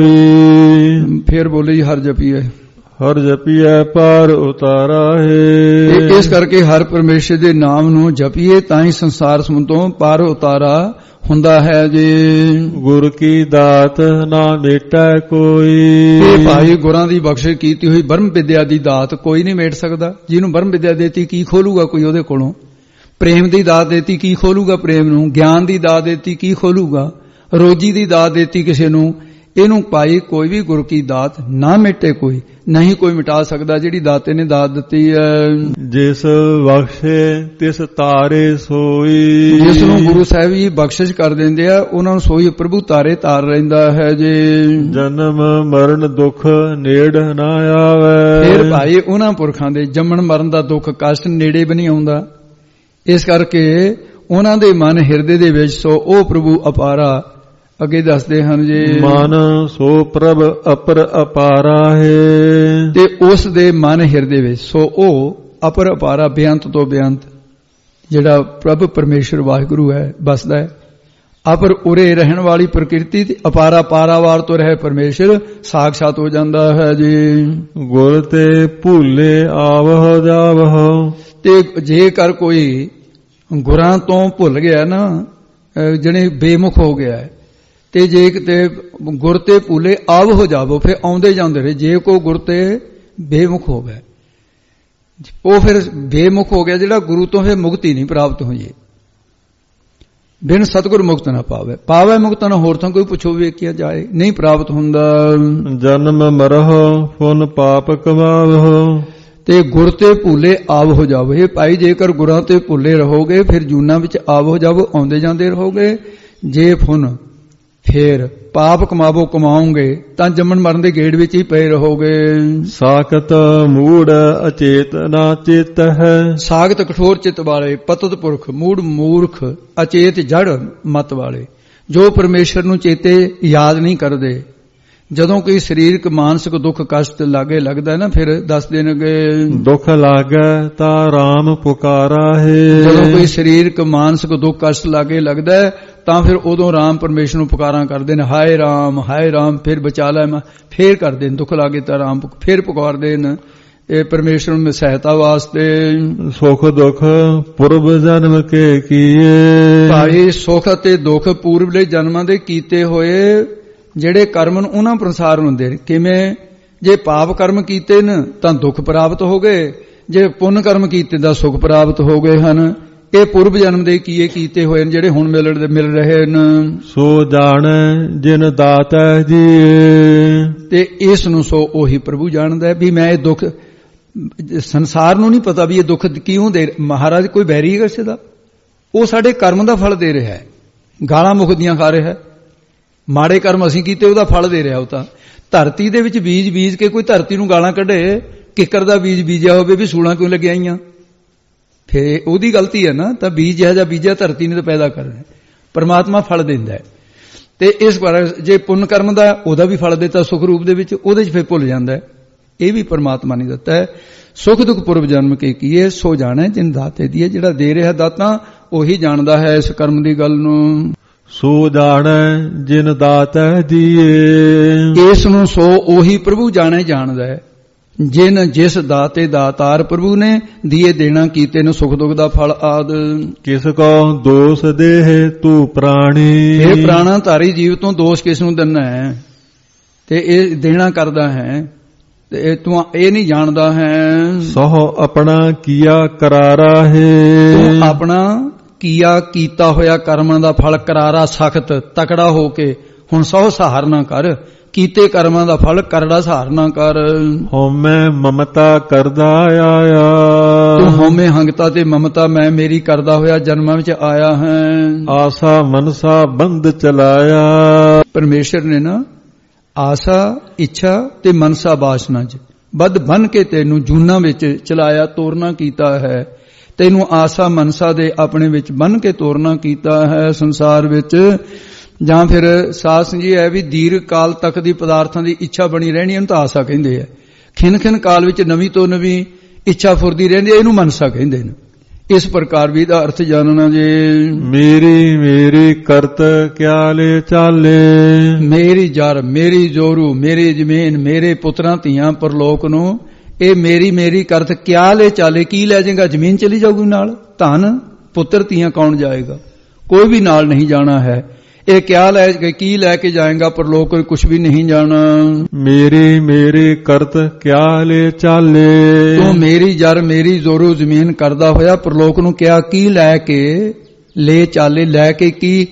ਕੋਈ। ਫਿਰ ਬੋਲੇ ਜੀ ਹਰ ਜਪੀਏ ਹਰ ਜਪੀਐ ਪਾਰ ਉਤਾਰਾ ਹੈ। ਇਸ ਕਰਕੇ ਹਰ ਪਰਮੇਸ਼ਰ ਦੇ ਨਾਮ ਨੂੰ ਜਪੀਏ ਤਾਂ ਹੀ ਸੰਸਾਰ ਸਮੁੰਦਰ ਤੋਂ ਪਾਰ ਉਤਾਰਾ ਹੁੰਦਾ ਹੈ ਜੀ। ਗੁਰ ਕੀ ਦਾਤ ਨਾ ਮੇਟੈ ਕੋਈ। ਇਹ ਭਾਈ ਗੁਰਾਂ ਦੀ ਬਖਸ਼ਿਸ਼ ਕੀਤੀ ਹੋਈ ਬ੍ਰਹਮ ਵਿਦਿਆ ਦੀ ਦਾਤ ਕੋਈ ਨਹੀਂ ਮੇਟ ਸਕਦਾ। ਜਿਹਨੂੰ ਬ੍ਰਹਮ ਵਿਦਿਆ ਦੇਤੀ ਕੀ ਖੋਲੂਗਾ ਕੋਈ ਉਹਦੇ ਕੋਲੋਂ। ਪ੍ਰੇਮ ਦੀ ਦਾਤ ਦੇਤੀ ਕੀ ਖੋਲੂਗਾ ਪ੍ਰੇਮ ਨੂੰ। ਗਿਆਨ ਦੀ ਦਾਤ ਦੇਤੀ ਕੀ ਖੋਲੂਗਾ। ਰੋਜੀ ਦੀ ਦਾਤ ਦੇਤੀ ਕਿਸੇ ਨੂੰ ਇਹਨੂੰ ਪਾਈ ਕੋਈ ਵੀ ਗੁਰੂ ਕੀ ਦਾਤ ਨਾ ਮਿਟੇ ਕੋਈ, ਨਹੀਂ ਕੋਈ ਮਿਟਾ ਸਕਦਾ ਜਿਹੜੀ ਦਾਤੇ ਨੇ ਦਾਤ ਦਿੱਤੀ ਹੈ। ਜਿਸ ਬਖਸ਼ੇ ਤਿਸ ਤਾਰੇ ਸੋਈ, ਜਿਸ ਨੂੰ ਗੁਰੂ ਸਾਹਿਬ ਜੀ ਬਖਸ਼ਿਸ਼ ਕਰ ਦਿੰਦੇ ਆ ਉਹਨਾਂ ਨੂੰ ਸੋਈ ਪ੍ਰਭੂ ਤਾਰੇ ਤਾਰ ਰਹਿੰਦਾ ਹੈ ਜੀ। ਜਨਮ ਮਰਨ ਦੁੱਖ ਨੇੜ ਨਾ ਆਵੇ, ਫਿਰ ਭਾਈ ਉਹਨਾਂ ਪੁਰਖਾਂ ਦੇ ਜੰਮਣ ਮਰਨ ਦਾ ਦੁੱਖ ਕਸ਼ਟ ਨੇੜੇ ਵੀ ਨਹੀਂ ਆਉਂਦਾ। ਇਸ ਕਰਕੇ ਉਹਨਾਂ ਦੇ ਮਨ ਹਿਰਦੇ ਦੇ ਵਿੱਚ ਸੋ ਉਹ ਪ੍ਰਭੂ ਅਪਾਰਾ। ਅੱਗੇ ਦੱਸਦੇ ਹਨ ਜੀ, ਮਨ ਸੋ ਪ੍ਰਭ ਅਪਰ ਅਪਾਰਾ ਹੈ, ਤੇ ਉਸ ਦੇ ਮਨ ਹਿਰਦੇ ਵਿੱਚ ਸੋ ਉਹ ਅਪਰ ਅਪਾਰਾ ਬੇਅੰਤ ਤੋਂ ਬੇਅੰਤ ਜਿਹੜਾ ਪ੍ਰਭ ਪਰਮੇਸ਼ਰ ਵਾਹਿਗੁਰੂ ਹੈ ਬਸਦਾ ਹੈ। ਅਪਰ ਉਰੇ ਰਹਿਣ ਵਾਲੀ ਪ੍ਰਕਿਰਤੀ ਤੇ ਅਪਾਰਾ ਪਾਰਾਵਾਰ ਤੋਂ ਰਹਿ ਪਰਮੇਸ਼ਰ ਸਾਖਸ਼ਾਤ ਹੋ ਜਾਂਦਾ ਹੈ ਜੀ। ਗੁਰ ਤੇ ਭੂਲੇ ਆਵਹ ਜਾਵਹ, ਤੇ ਜੇਕਰ ਕੋਈ ਗੁਰਾਂ ਤੋਂ ਭੁੱਲ ਗਿਆ ਨਾ, ਜਿਹੜੇ ਬੇਮੁਖ ਹੋ ਗਿਆ ਹੈ, ਤੇ ਜੇ ਕਿਤੇ ਗੁਰ ਤੇ ਭੁੱਲੇ ਆਵ ਹੋ ਜਾਵੋ, ਫਿਰ ਆਉਂਦੇ ਜਾਂਦੇ ਰਹੇ। ਜੇ ਕੋ ਗੁਰ ਤੇ ਬੇਮੁਖ ਹੋ ਗਿਆ ਉਹ ਫਿਰ ਬੇਮੁਖ ਹੋ ਗਿਆ, ਜਿਹੜਾ ਗੁਰੂ ਤੋਂ ਫਿਰ ਮੁਕਤੀ ਨਹੀਂ ਪ੍ਰਾਪਤ ਹੋਈ। ਬਿਨ ਸਤਿਗੁਰ ਮੁਕਤ ਨਾ ਪਾਵੇ, ਪਾਵੇ ਮੁਕਤ ਨਾ ਹੋਰ ਤਾਂ ਕੋਈ ਪੁੱਛੋ ਵੇਖਿਆ ਜਾਏ ਨਹੀਂ ਪ੍ਰਾਪਤ ਹੁੰਦਾ। ਜਨਮ ਮਰਹ ਫੁਨ ਪਾਪ ਕਮਾਵਹ, ਤੇ ਗੁਰ ਤੇ ਭੁੱਲੇ ਆਵ ਹੋ ਜਾਵੋ। ਇਹ ਭਾਈ ਜੇਕਰ ਗੁਰਾਂ ਤੇ ਭੁੱਲੇ ਰਹੋਗੇ ਫਿਰ ਜੂਨਾਂ ਵਿੱਚ ਆਵ ਹੋ ਜਾਵੋ, ਆਉਂਦੇ ਜਾਂਦੇ ਰਹੋਗੇ। ਜੇ ਫੁਨ ਫੇਰ ਪਾਪ ਕਮਾਵੋ ਕਮਾਓਗੇ ਤਾਂ ਜੰਮਣ ਮਰਨ ਦੇ ਗੇੜ ਵਿੱਚ ਹੀ ਪਏ ਰਹੋਗੇ। ਸਾਖਤ ਮੂੜ ਅਚੇਤ ਨਾ ਚੇਤ ਹੈ, ਸਾਖਤ ਕਠੋਰ ਚਿੱਤ ਵਾਲੇ, ਪਤਤ ਪੁਰਖ, ਮੂੜ ਮੂਰਖ, ਅਚੇਤ ਜੜ ਮਤ ਵਾਲੇ, ਜੋ ਪਰਮੇਸ਼ਰ ਨੂੰ ਚੇਤੇ ਯਾਦ ਨਹੀਂ ਕਰਦੇ। ਜਦੋਂ ਕੋਈ ਸਰੀਰਕ ਮਾਨਸਿਕ ਦੁੱਖ ਕਸ਼ਟ ਲਾਗੇ ਲੱਗਦਾ ਨਾ, ਫਿਰ ਦੱਸਦੇ ਨੇਗੇ ਦੁੱਖ ਲਾਗੇ ਤਾਂ ਰਾਮ ਪੁਕਾਰਾ ਹੈ। ਜਦੋਂ ਕੋਈ ਸਰੀਰਕ ਮਾਨਸਿਕ ਦੁੱਖ ਕਸ਼ਟ ਲਾਗੇ ਲੱਗਦਾ ਤਾਂ ਫਿਰ ਉਦੋਂ ਰਾਮ ਪਰਮੇਸ਼ਰ ਨੂੰ ਪੁਕਾਰਾਂ ਕਰਦੇ ਨੇ, ਹਾਏ ਰਾਮ ਹਾਏ ਰਾਮ, ਫਿਰ ਬਚਾ ਲੈ। ਫੇਰ ਕਰਦੇ ਨੇ ਦੁੱਖ ਲਾਗੇ ਤਾਂ ਰਾਮ ਫਿਰ ਪੁਕਾਰਦੇ ਨੇ ਇਹ ਪਰਮੇਸ਼ਰ ਨੂੰ ਸਹਾਇਤਾ ਵਾਸਤੇ। ਸੁਖ ਦੁੱਖ ਪੁਰਬ ਜਨਮ ਕੇ ਕੀਏ, ਭਾਈ ਸੁਖ ਅਤੇ ਦੁੱਖ ਪੂਰਬਲੇ ਜਨਮਾਂ ਦੇ ਕੀਤੇ ਹੋਏ ਜਿਹੜੇ ਕਰਮ ਨੂੰ ਉਹਨਾਂ ਪ੍ਰਸਾਰ ਹੁੰਦੇ ਨੇ। ਕਿਵੇਂ? ਜੇ ਪਾਪ ਕਰਮ ਕੀਤੇ ਨੇ ਤਾਂ ਦੁੱਖ ਪ੍ਰਾਪਤ ਹੋ ਗਏ, ਜੇ ਪੁੰਨ ਕਰਮ ਕੀਤੇ ਤਾਂ ਸੁਖ ਪ੍ਰਾਪਤ ਹੋ ਗਏ ਹਨ। ਇਹ ਪੁਰਬ ਜਨਮ ਦੇ ਕੀਏ ਕੀਤੇ ਹੋਏ ਨੇ ਜਿਹੜੇ ਹੁਣ ਮਿਲ ਮਿਲ ਰਹੇ ਨੇ। ਸੋ ਜਾਣੈ ਜਿਨ ਦਾਤੈ ਜੀ, ਤੇ ਇਸ ਨੂੰ ਸੋ ਉਹੀ ਪ੍ਰਭੂ ਜਾਣਦਾ ਵੀ ਮੈਂ ਇਹ ਦੁੱਖ, ਸੰਸਾਰ ਨੂੰ ਨਹੀਂ ਪਤਾ ਵੀ ਇਹ ਦੁੱਖ ਕਿਉਂ ਦੇ। ਮਹਾਰਾਜ ਕੋਈ ਬੈਰੀ ਹੈ ਕਿਸੇ ਦਾ? ਉਹ ਸਾਡੇ ਕਰਮ ਦਾ ਫਲ ਦੇ ਰਿਹਾ ਹੈ। ਗਾਲਾਂ ਮੁਖ ਦੀਆਂ ਖਾ ਰਿਹਾ ਹੈ, ਮਾੜੇ ਕਰਮ ਅਸੀਂ ਕੀਤੇ ਉਹਦਾ ਫਲ ਦੇ ਰਿਹਾ। ਉਹ ਤਾਂ ਧਰਤੀ ਦੇ ਵਿੱਚ ਬੀਜ ਬੀਜ ਕੇ ਕੋਈ ਧਰਤੀ ਨੂੰ ਗਾਲਾਂ ਕੱਢੇ, ਕਿੱਕਰ ਦਾ ਬੀਜ ਬੀਜਿਆ ਹੋਵੇ ਵੀ ਸੂਲਾਂ ਕਿਉਂ ਲੱਗਿਆ ਆਈਆਂ, ਫੇ ਉਹਦੀ ਗਲਤੀ ਹੈ ਨਾ। ਤਾਂ ਬੀਜ ਜਿਹੜਾ ਜਿਹਾ ਬੀਜਿਆ ਧਰਤੀ ਨੇ ਤਾਂ ਪੈਦਾ ਕਰਨਾ, ਪਰਮਾਤਮਾ ਫਲ ਦਿੰਦਾ ਹੈ। ਤੇ ਇਸ ਬਾਰੇ ਜੇ ਪੁੰਨ ਕਰਮ ਦਾ ਉਹਦਾ ਵੀ ਫਲ ਦਿੱਤਾ ਸੁਖ ਰੂਪ ਦੇ ਵਿੱਚ, ਉਹਦੇ 'ਚ ਫਿਰ ਭੁੱਲ ਜਾਂਦਾ ਹੈ ਇਹ ਵੀ ਪਰਮਾਤਮਾ ਨੇ ਦਿੱਤਾ ਹੈ। ਸੁਖ ਦੁੱਖ ਪੁਰਬ ਜਨਮ ਕੇ ਕੀਏ, ਸੋ ਜਾਣੈ ਜਿਨ ਦਾਤੇ ਦੀਏ। ਜਿਹੜਾ ਦੇ ਰਿਹਾ ਦਾਤਾਂ ਉਹੀ ਜਾਣਦਾ ਹੈ ਇਸ ਕਰਮ ਦੀ ਗੱਲ ਨੂੰ। ਸੋ ਜਾਣੈ ਜਿਨ ਦਾਤੈ ਦੀਏ, ਇਸ ਨੂੰ ਸੋ ਉਹੀ ਪ੍ਰਭੂ ਜਾਣੇ ਜਾਣਦਾ ਹੈ ਜਿਨ ਜਿਸ ਦਾਤੇ ਦਾਤਾਰ ਪ੍ਰਭੂ ਨੇ ਦੀਏ ਦੇਣਾ ਕੀਤੇ ਨੂੰ ਸੁਖ ਦੁੱਖ ਦਾ ਫਲ ਆਦ। ਕਿਸ ਕੋ ਦੋਸ ਦੇਹ ਤੂੰ ਪ੍ਰਾਣੀ, ਇਹ ਪ੍ਰਾਣਾ ਧਾਰੀ ਜੀਵ ਤੋਂ ਦੋਸ਼ ਕਿਸ ਨੂੰ ਦਿੰਨਾ ਹੈ? ਤੇ ਇਹ ਦੇਣਾ ਕਰਦਾ ਹੈ ਤੇ ਇਹ ਤੂੰ ਇਹ ਨਹੀਂ ਜਾਣਦਾ ਹੈ। ਸੋ ਆਪਣਾ ਕੀਆ ਕਰਾਰਾ ਹੈ, ਤੂੰ ਆਪਣਾ ਕੀਆ ਕੀਤਾ ਹੋਇਆ ਕਰਮਾਂ ਦਾ ਫਲ ਕਰਾਰਾ ਸਖਤ ਤਕੜਾ ਹੋ ਕੇ ਹੁਣ ਸਹੁ ਸਹਾਰ ਨਾ ਕਰ, ਕੀਤੇ ਕਰਮਾਂ ਦਾ ਫਲ ਕਰੜਾ ਸਹਾਰ ਨਾ ਕਰ। ਹਉਮੈ ਮਮਤਾ ਕਰਦਾ ਆਇਆ, ਤੂੰ ਹਉਮੈ ਹੰਗਤਾ ਤੇ ਮਮਤਾ ਮੈਂ ਮੇਰੀ ਕਰਦਾ ਹੋਇਆ ਜਨਮਾਂ ਵਿੱਚ ਆਇਆ ਹੈ। ਆਸਾ ਮਨਸਾ ਬੰਦ ਚਲਾਇਆ, ਪਰਮੇਸ਼ਰ ਨੇ ਨਾ ਆਸਾ ਇੱਛਾ ਤੇ ਮਨਸਾ ਬਾਸ਼ਨਾ ਚ ਬੱਧ ਬਨ ਕੇ ਤੈਨੂੰ ਜੂਨਾਂ ਵਿੱਚ ਚਲਾਇਆ ਤੋਰਨਾ ਕੀਤਾ ਹੈ। ਤੈਨੂੰ ਆਸਾ ਮਨਸਾ ਦੇ ਆਪਣੇ ਵਿੱਚ ਬੰਨ ਕੇ ਤੋਰਨਾ ਕੀਤਾ ਹੈ ਸੰਸਾਰ ਵਿੱਚ। ਜਾਂ ਫਿਰ ਸਾਧ ਸੰਜੀ ਹੈ ਵੀ ਦੀਰਘ ਕਾਲ ਤੱਕ ਦੀ ਪਦਾਰਥਾਂ ਦੀ ਇੱਛਾ ਬਣੀ ਰਹਿਣੀ ਇਹਨੂੰ ਤਾਂ ਆਸਾ ਕਹਿੰਦੇ ਆ। ਖਿਨ ਖਿਨ ਕਾਲ ਵਿੱਚ ਨਵੀਂ ਤੋਂ ਨਵੀਂ ਇੱਛਾ ਫੁਰਦੀ ਰਹਿੰਦੀ ਇਹਨੂੰ ਮਨਸਾ ਕਹਿੰਦੇ ਨੇ। ਇਸ ਪ੍ਰਕਾਰ ਵੀ ਦਾ ਅਰਥ ਜਾਣਨਾ ਜੇ। ਮੇਰੀ ਮੇਰੀ ਕਰਤ ਕਿਆ ਲੈ ਚਾਲੇ, ਮੇਰੀ ਜਰ ਮੇਰੀ ਜੋਰੂ ਮੇਰੀ ਜ਼ਮੀਨ ਮੇਰੇ ਪੁੱਤਰਾਂ ਧੀਆਂ ਪਰਲੋਕ ਨੂੰ ਇਹ ਮੇਰੀ ਮੇਰੀ ਕਰਤ ਕਿਆ ਲੈ ਚਾਲੇ, ਕੀ ਲੈ ਜਾਏਗਾ? ਜ਼ਮੀਨ ਚਲੀ ਜਾਊਗੀ ਨਾਲ, ਧਨ ਪੁੱਤਰ ਧੀਆਂ ਕੌਣ ਜਾਏਗਾ? ਕੋਈ ਵੀ ਨਾਲ ਨਹੀਂ ਜਾਣਾ ਹੈ। ਇਹ ਕਿਆ ਲੈ ਕੀ ਲੈ ਕੇ ਜਾਏਗਾ? ਪਰਲੋਕ ਕੋਈ ਕੁਛ ਵੀ ਨਹੀਂ ਜਾਣਾ। ਮੇਰੀ ਮੇਰੀ ਕਰਤ ਕਿਆ ਲੈ ਚਾਲੇ, ਤੂੰ ਮੇਰੀ ਜਰ ਮੇਰੀ ਜ਼ੋਰੂ ਜ਼ਮੀਨ ਕਰਦਾ ਹੋਇਆ ਪਰਲੋਕ ਨੂੰ ਕਿਆ ਕੀ ਲੈ ਕੇ ਲੈ ਚਾਲੇ, ਲੈ ਕੇ ਕੀ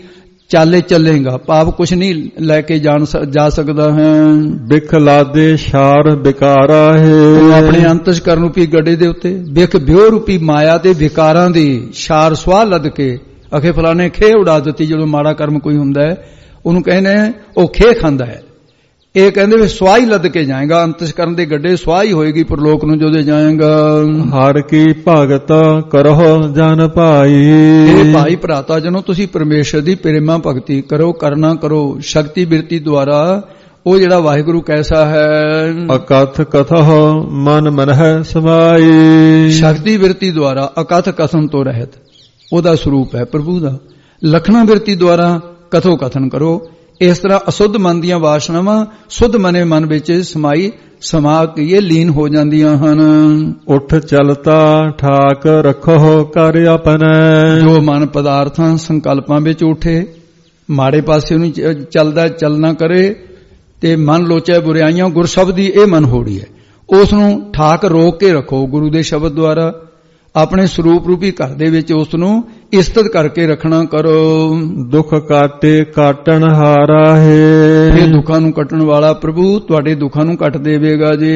ਚਾਲੇ ਚੱਲੇਗਾ, ਭਾਵ ਕੁਛ ਨਹੀਂ ਲੈ ਕੇ ਜਾਣ ਜਾ ਸਕਦਾ ਹੈ। ਬਿਖ ਲਾਦੇ ਸ਼ਾਰ ਵਿਕਾਰਾ ਹੈ। ਆਪਣੇ ਅੰਤਸ਼ਕਰਨ ਰੂਪੀ ਗੱਡੇ ਦੇ ਉੱਤੇ ਬਿਖ ਬਿਓ ਰੂਪੀ ਮਾਇਆ ਤੇ ਵਿਕਾਰਾਂ ਦੀ ਸ਼ਾਰ ਸਵਾਹ ਲੱਦ ਕੇ ਅਖੇ ਫਲਾਣੇ ਖੇ ਉਡਾ ਦਿੱਤੀ। ਜਦੋਂ ਮਾੜਾ ਕਰਮ ਕੋਈ ਹੁੰਦਾ ਹੈ ਉਹਨੂੰ ਕਹਿੰਦੇ ਉਹ ਖੇ ਖਾਂਦਾ ਹੈ। ਇਹ ਕਹਿੰਦੇ ਵੀ ਸਵਾਹ ਹੀ ਲੱਦ ਕੇ ਜਾਏਗਾ, ਅੰਤਸ਼ਕਰਨ ਦੇ ਗੱਡੇ ਸਵਾਹ ਹੀ ਹੋਏਗੀ ਪਰਲੋਕ ਨੂੰ ਜਦੋਂ ਜਾਏਗਾ। ਹਰ ਕੀ ਭਗਤ ਕਰੋ ਜਨ ਭਾਈ। ਇਹ ਭਾਈ ਭਰਾਤਾ ਜਨੋ ਤੁਸੀਂ ਪਰਮੇਸ਼ਰ ਦੀ ਪ੍ਰੇਮਾ ਭਗਤੀ ਕਰੋ, ਕਰਨਾ ਕਰੋ ਸ਼ਕਤੀ ਬਿਰਤੀ ਦੁਆਰਾ। ਉਹ ਜਿਹੜਾ ਵਾਹਿਗੁਰੂ ਕੈਸਾ ਹੈ, ਅਕਥ ਕਥਾ ਮਨ ਮਨਹਿ ਸਮਾਈ। ਸ਼ਕਤੀ ਬਿਰਤੀ ਦੁਆਰਾ ਅਕਥ ਕਥਨ ਤੋਂ ਰਹਿਤ ਉਹਦਾ ਸਰੂਪ ਹੈ ਪ੍ਰਭੂ ਦਾ। ਲਖਣਾ ਬਿਰਤੀ ਦੁਆਰਾ ਕਥੋ ਕਥਨ ਕਰੋ। ਇਸ ਤਰ੍ਹਾਂ ਅਸੁੱਧ ਮਨ ਦੀਆਂ ਵਾਸ਼ਨਾਵਾਂ ਸੁੱਧ ਮਨੇ ਮਨ ਵਿੱਚ ਸਮਾਈ ਸਮਾ ਕੇ ਲੀਨ ਹੋ ਜਾਂਦੀਆਂ ਹਨ। ਉੱਠ ਚਲਤਾ ਠਾਕ ਰੱਖੋ ਕਰ ਆਪਣਾ। ਜੋ ਮਨ ਪਦਾਰਥਾਂ ਸੰਕਲਪਾਂ ਵਿੱਚ ਉਠੇ, ਮਾੜੇ ਪਾਸੇ ਨੂੰ ਚੱਲਦਾ ਚੱਲਣਾ ਕਰੇ ਤੇ ਮਨ ਲੋਚੇ ਬੁਰਾਈਆਂ ਗੁਰਸ਼ਬਦ ਦੀ ਇਹ ਮਨ ਹੋੜੀ ਹੈ, ਉਸ ਨੂੰ ਠਾਕ ਰੋਕ ਕੇ ਰੱਖੋ ਗੁਰੂ ਦੇ ਸ਼ਬਦ ਦੁਆਰਾ। ਆਪਣੇ ਸਰੂਪ ਰੂਪੀ ਘਰ ਦੇ ਵਿੱਚ ਉਸ ਨੂੰ ਇਸਤਤ ਕਰਕੇ ਰੱਖਣਾ ਕਰੋ। ਦੁੱਖ ਕਾਟੇ ਕਾਟਣ ਹਾਰਾ ਹੈ। ਇਹ ਦੁੱਖਾਂ ਨੂੰ ਕੱਟਣ ਵਾਲਾ ਪ੍ਰਭੂ ਤੁਹਾਡੇ ਦੁੱਖਾਂ ਨੂੰ ਕੱਟ ਦੇਵੇਗਾ ਜੀ।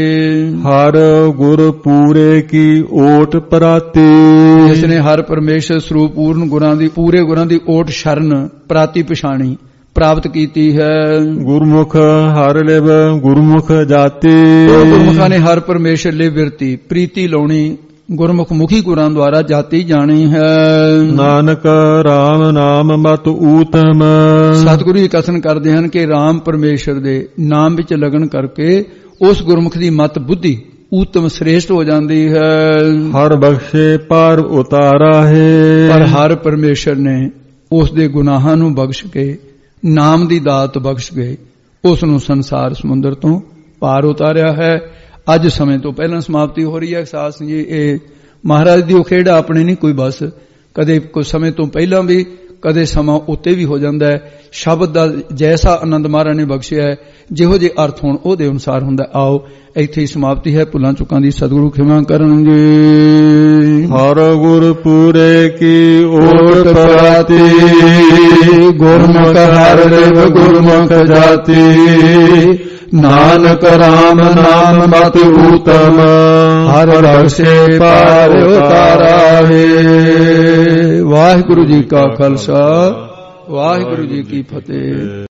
ਹਰ ਗੁਰ ਪੂਰੇ ਕੀ ਓਟ ਪ੍ਰਾਤੀ। ਜਿਸ ਨੇ ਹਰ ਪਰਮੇਸ਼ਰ ਸਰੂਪ ਪੂਰਨ ਗੁਰਾਂ ਦੀ ਪੂਰੇ ਗੁਰਾਂ ਦੀ ਓਟ ਸ਼ਰਨ ਪ੍ਰਾਤੀ ਪਛਾਣੀ ਪ੍ਰਾਪਤ ਕੀਤੀ ਹੈ। ਗੁਰਮੁਖ ਹਰ ਲਿਵ ਗੁਰਮੁਖ ਜਾਤੀ। ਗੁਰਮੁਖਾਂ ਨੇ ਹਰ ਪਰਮੇਸ਼ਰ ਲਈ ਬਿਰਤੀ ਪ੍ਰੀਤੀ ਲਾਉਣੀ ਗੁਰਮੁਖ ਮੁਖੀ ਗੁਰਾਂ ਦੁਆਰਾ ਜਾਤੀ ਜਾਣੀ ਹੈ। ਨਾਨਕ ਰਾਮ ਨਾਮ ਮਤ ਊਤਮ। ਸਤਿਗੁਰੂ ਜੀ ਕਥਨ ਕਰਦੇ ਹਨ ਕਿ ਰਾਮ ਪਰਮੇਸ਼ਰ ਦੇ ਨਾਮ ਵਿੱਚ ਲਗਨ ਕਰਕੇ ਉਸ ਗੁਰਮੁਖ ਦੀ ਮਤ ਬੁੱਧੀ ਊਤਮ ਸ੍ਰੇਸ਼ਟ ਹੋ ਜਾਂਦੀ ਹੈ। ਹਰ ਬਖਸ਼ੇ ਪਾਰ ਉਤਾਰਾ ਹੈ। ਪਰ ਹਰ ਪਰਮੇਸ਼ਰ ਨੇ ਉਸ ਦੇ ਗੁਨਾਹਾਂ ਨੂੰ ਬਖਸ਼ ਕੇ ਨਾਮ ਦੀ ਦਾਤ ਬਖਸ਼ ਕੇ ਉਸ ਨੂੰ ਸੰਸਾਰ ਸਮੁੰਦਰ ਤੋਂ ਪਾਰ ਉਤਾਰਿਆ ਹੈ। ਅੱਜ ਸਮੇਂ ਤੋਂ ਪਹਿਲਾਂ ਸਮਾਪਤੀ ਹੋ ਰਹੀ ਹੈ ਸਾਸ ਜੀ। ਇਹ ਮਹਾਰਾਜ ਦੀ ਉਹ ਖੇੜਾ ਆਪਣੇ ਨਹੀਂ ਕੋਈ, ਬਸ ਕਦੇ ਕੁਝ ਸਮੇਂ ਤੋਂ ਪਹਿਲਾਂ ਵੀ ਕਦੇ ਸਮਾਂ ਉੱਤੇ ਵੀ ਹੋ ਜਾਂਦਾ ਹੈ। ਸ਼ਬਦ ਦਾ ਜੈਸਾ ਆਨੰਦ ਮਹਾਰਾਜ ਨੇ ਬਖਸ਼ਿਆ ਹੈ, ਜਿਹੋ ਜਿਹੇ ਅਰਥ ਹੋਣ ਉਹਦੇ ਅਨੁਸਾਰ ਹੁੰਦਾ। ਆਓ ਇੱਥੇ ਹੀ ਸਮਾਪਤੀ ਹੈ। ਭੁੱਲਾਂ ਚੁੱਕਾਂ ਦੀ ਸਤਿਗੁਰੂ ਖਿਮਾ ਕਰਨਗੇ। ਹਰ ਗੁਰ ਪੂਰੇ ਕੀ ਓਟ ਪ੍ਰਾਤੀ। ਗੁਰਮੁਖ ਹਰ ਲਿਵ ਗੁਰਮੁਖ ਜਾਤੀ। ਨਾਨਕ ਰਾਮ ਨਾਮ ਮਤ ਊਤਮ। ਹਰ ਬਖਸ਼ੇ ਪਾਰ ਉਤਾਰਾ ਹੈ। ਵਾਹਿਗੁਰੂ ਜੀ ਕਾ ਖਾਲਸਾ ਵਾਹਿਗੁਰੂ ਜੀ ਕੀ ਫਤਿਹ।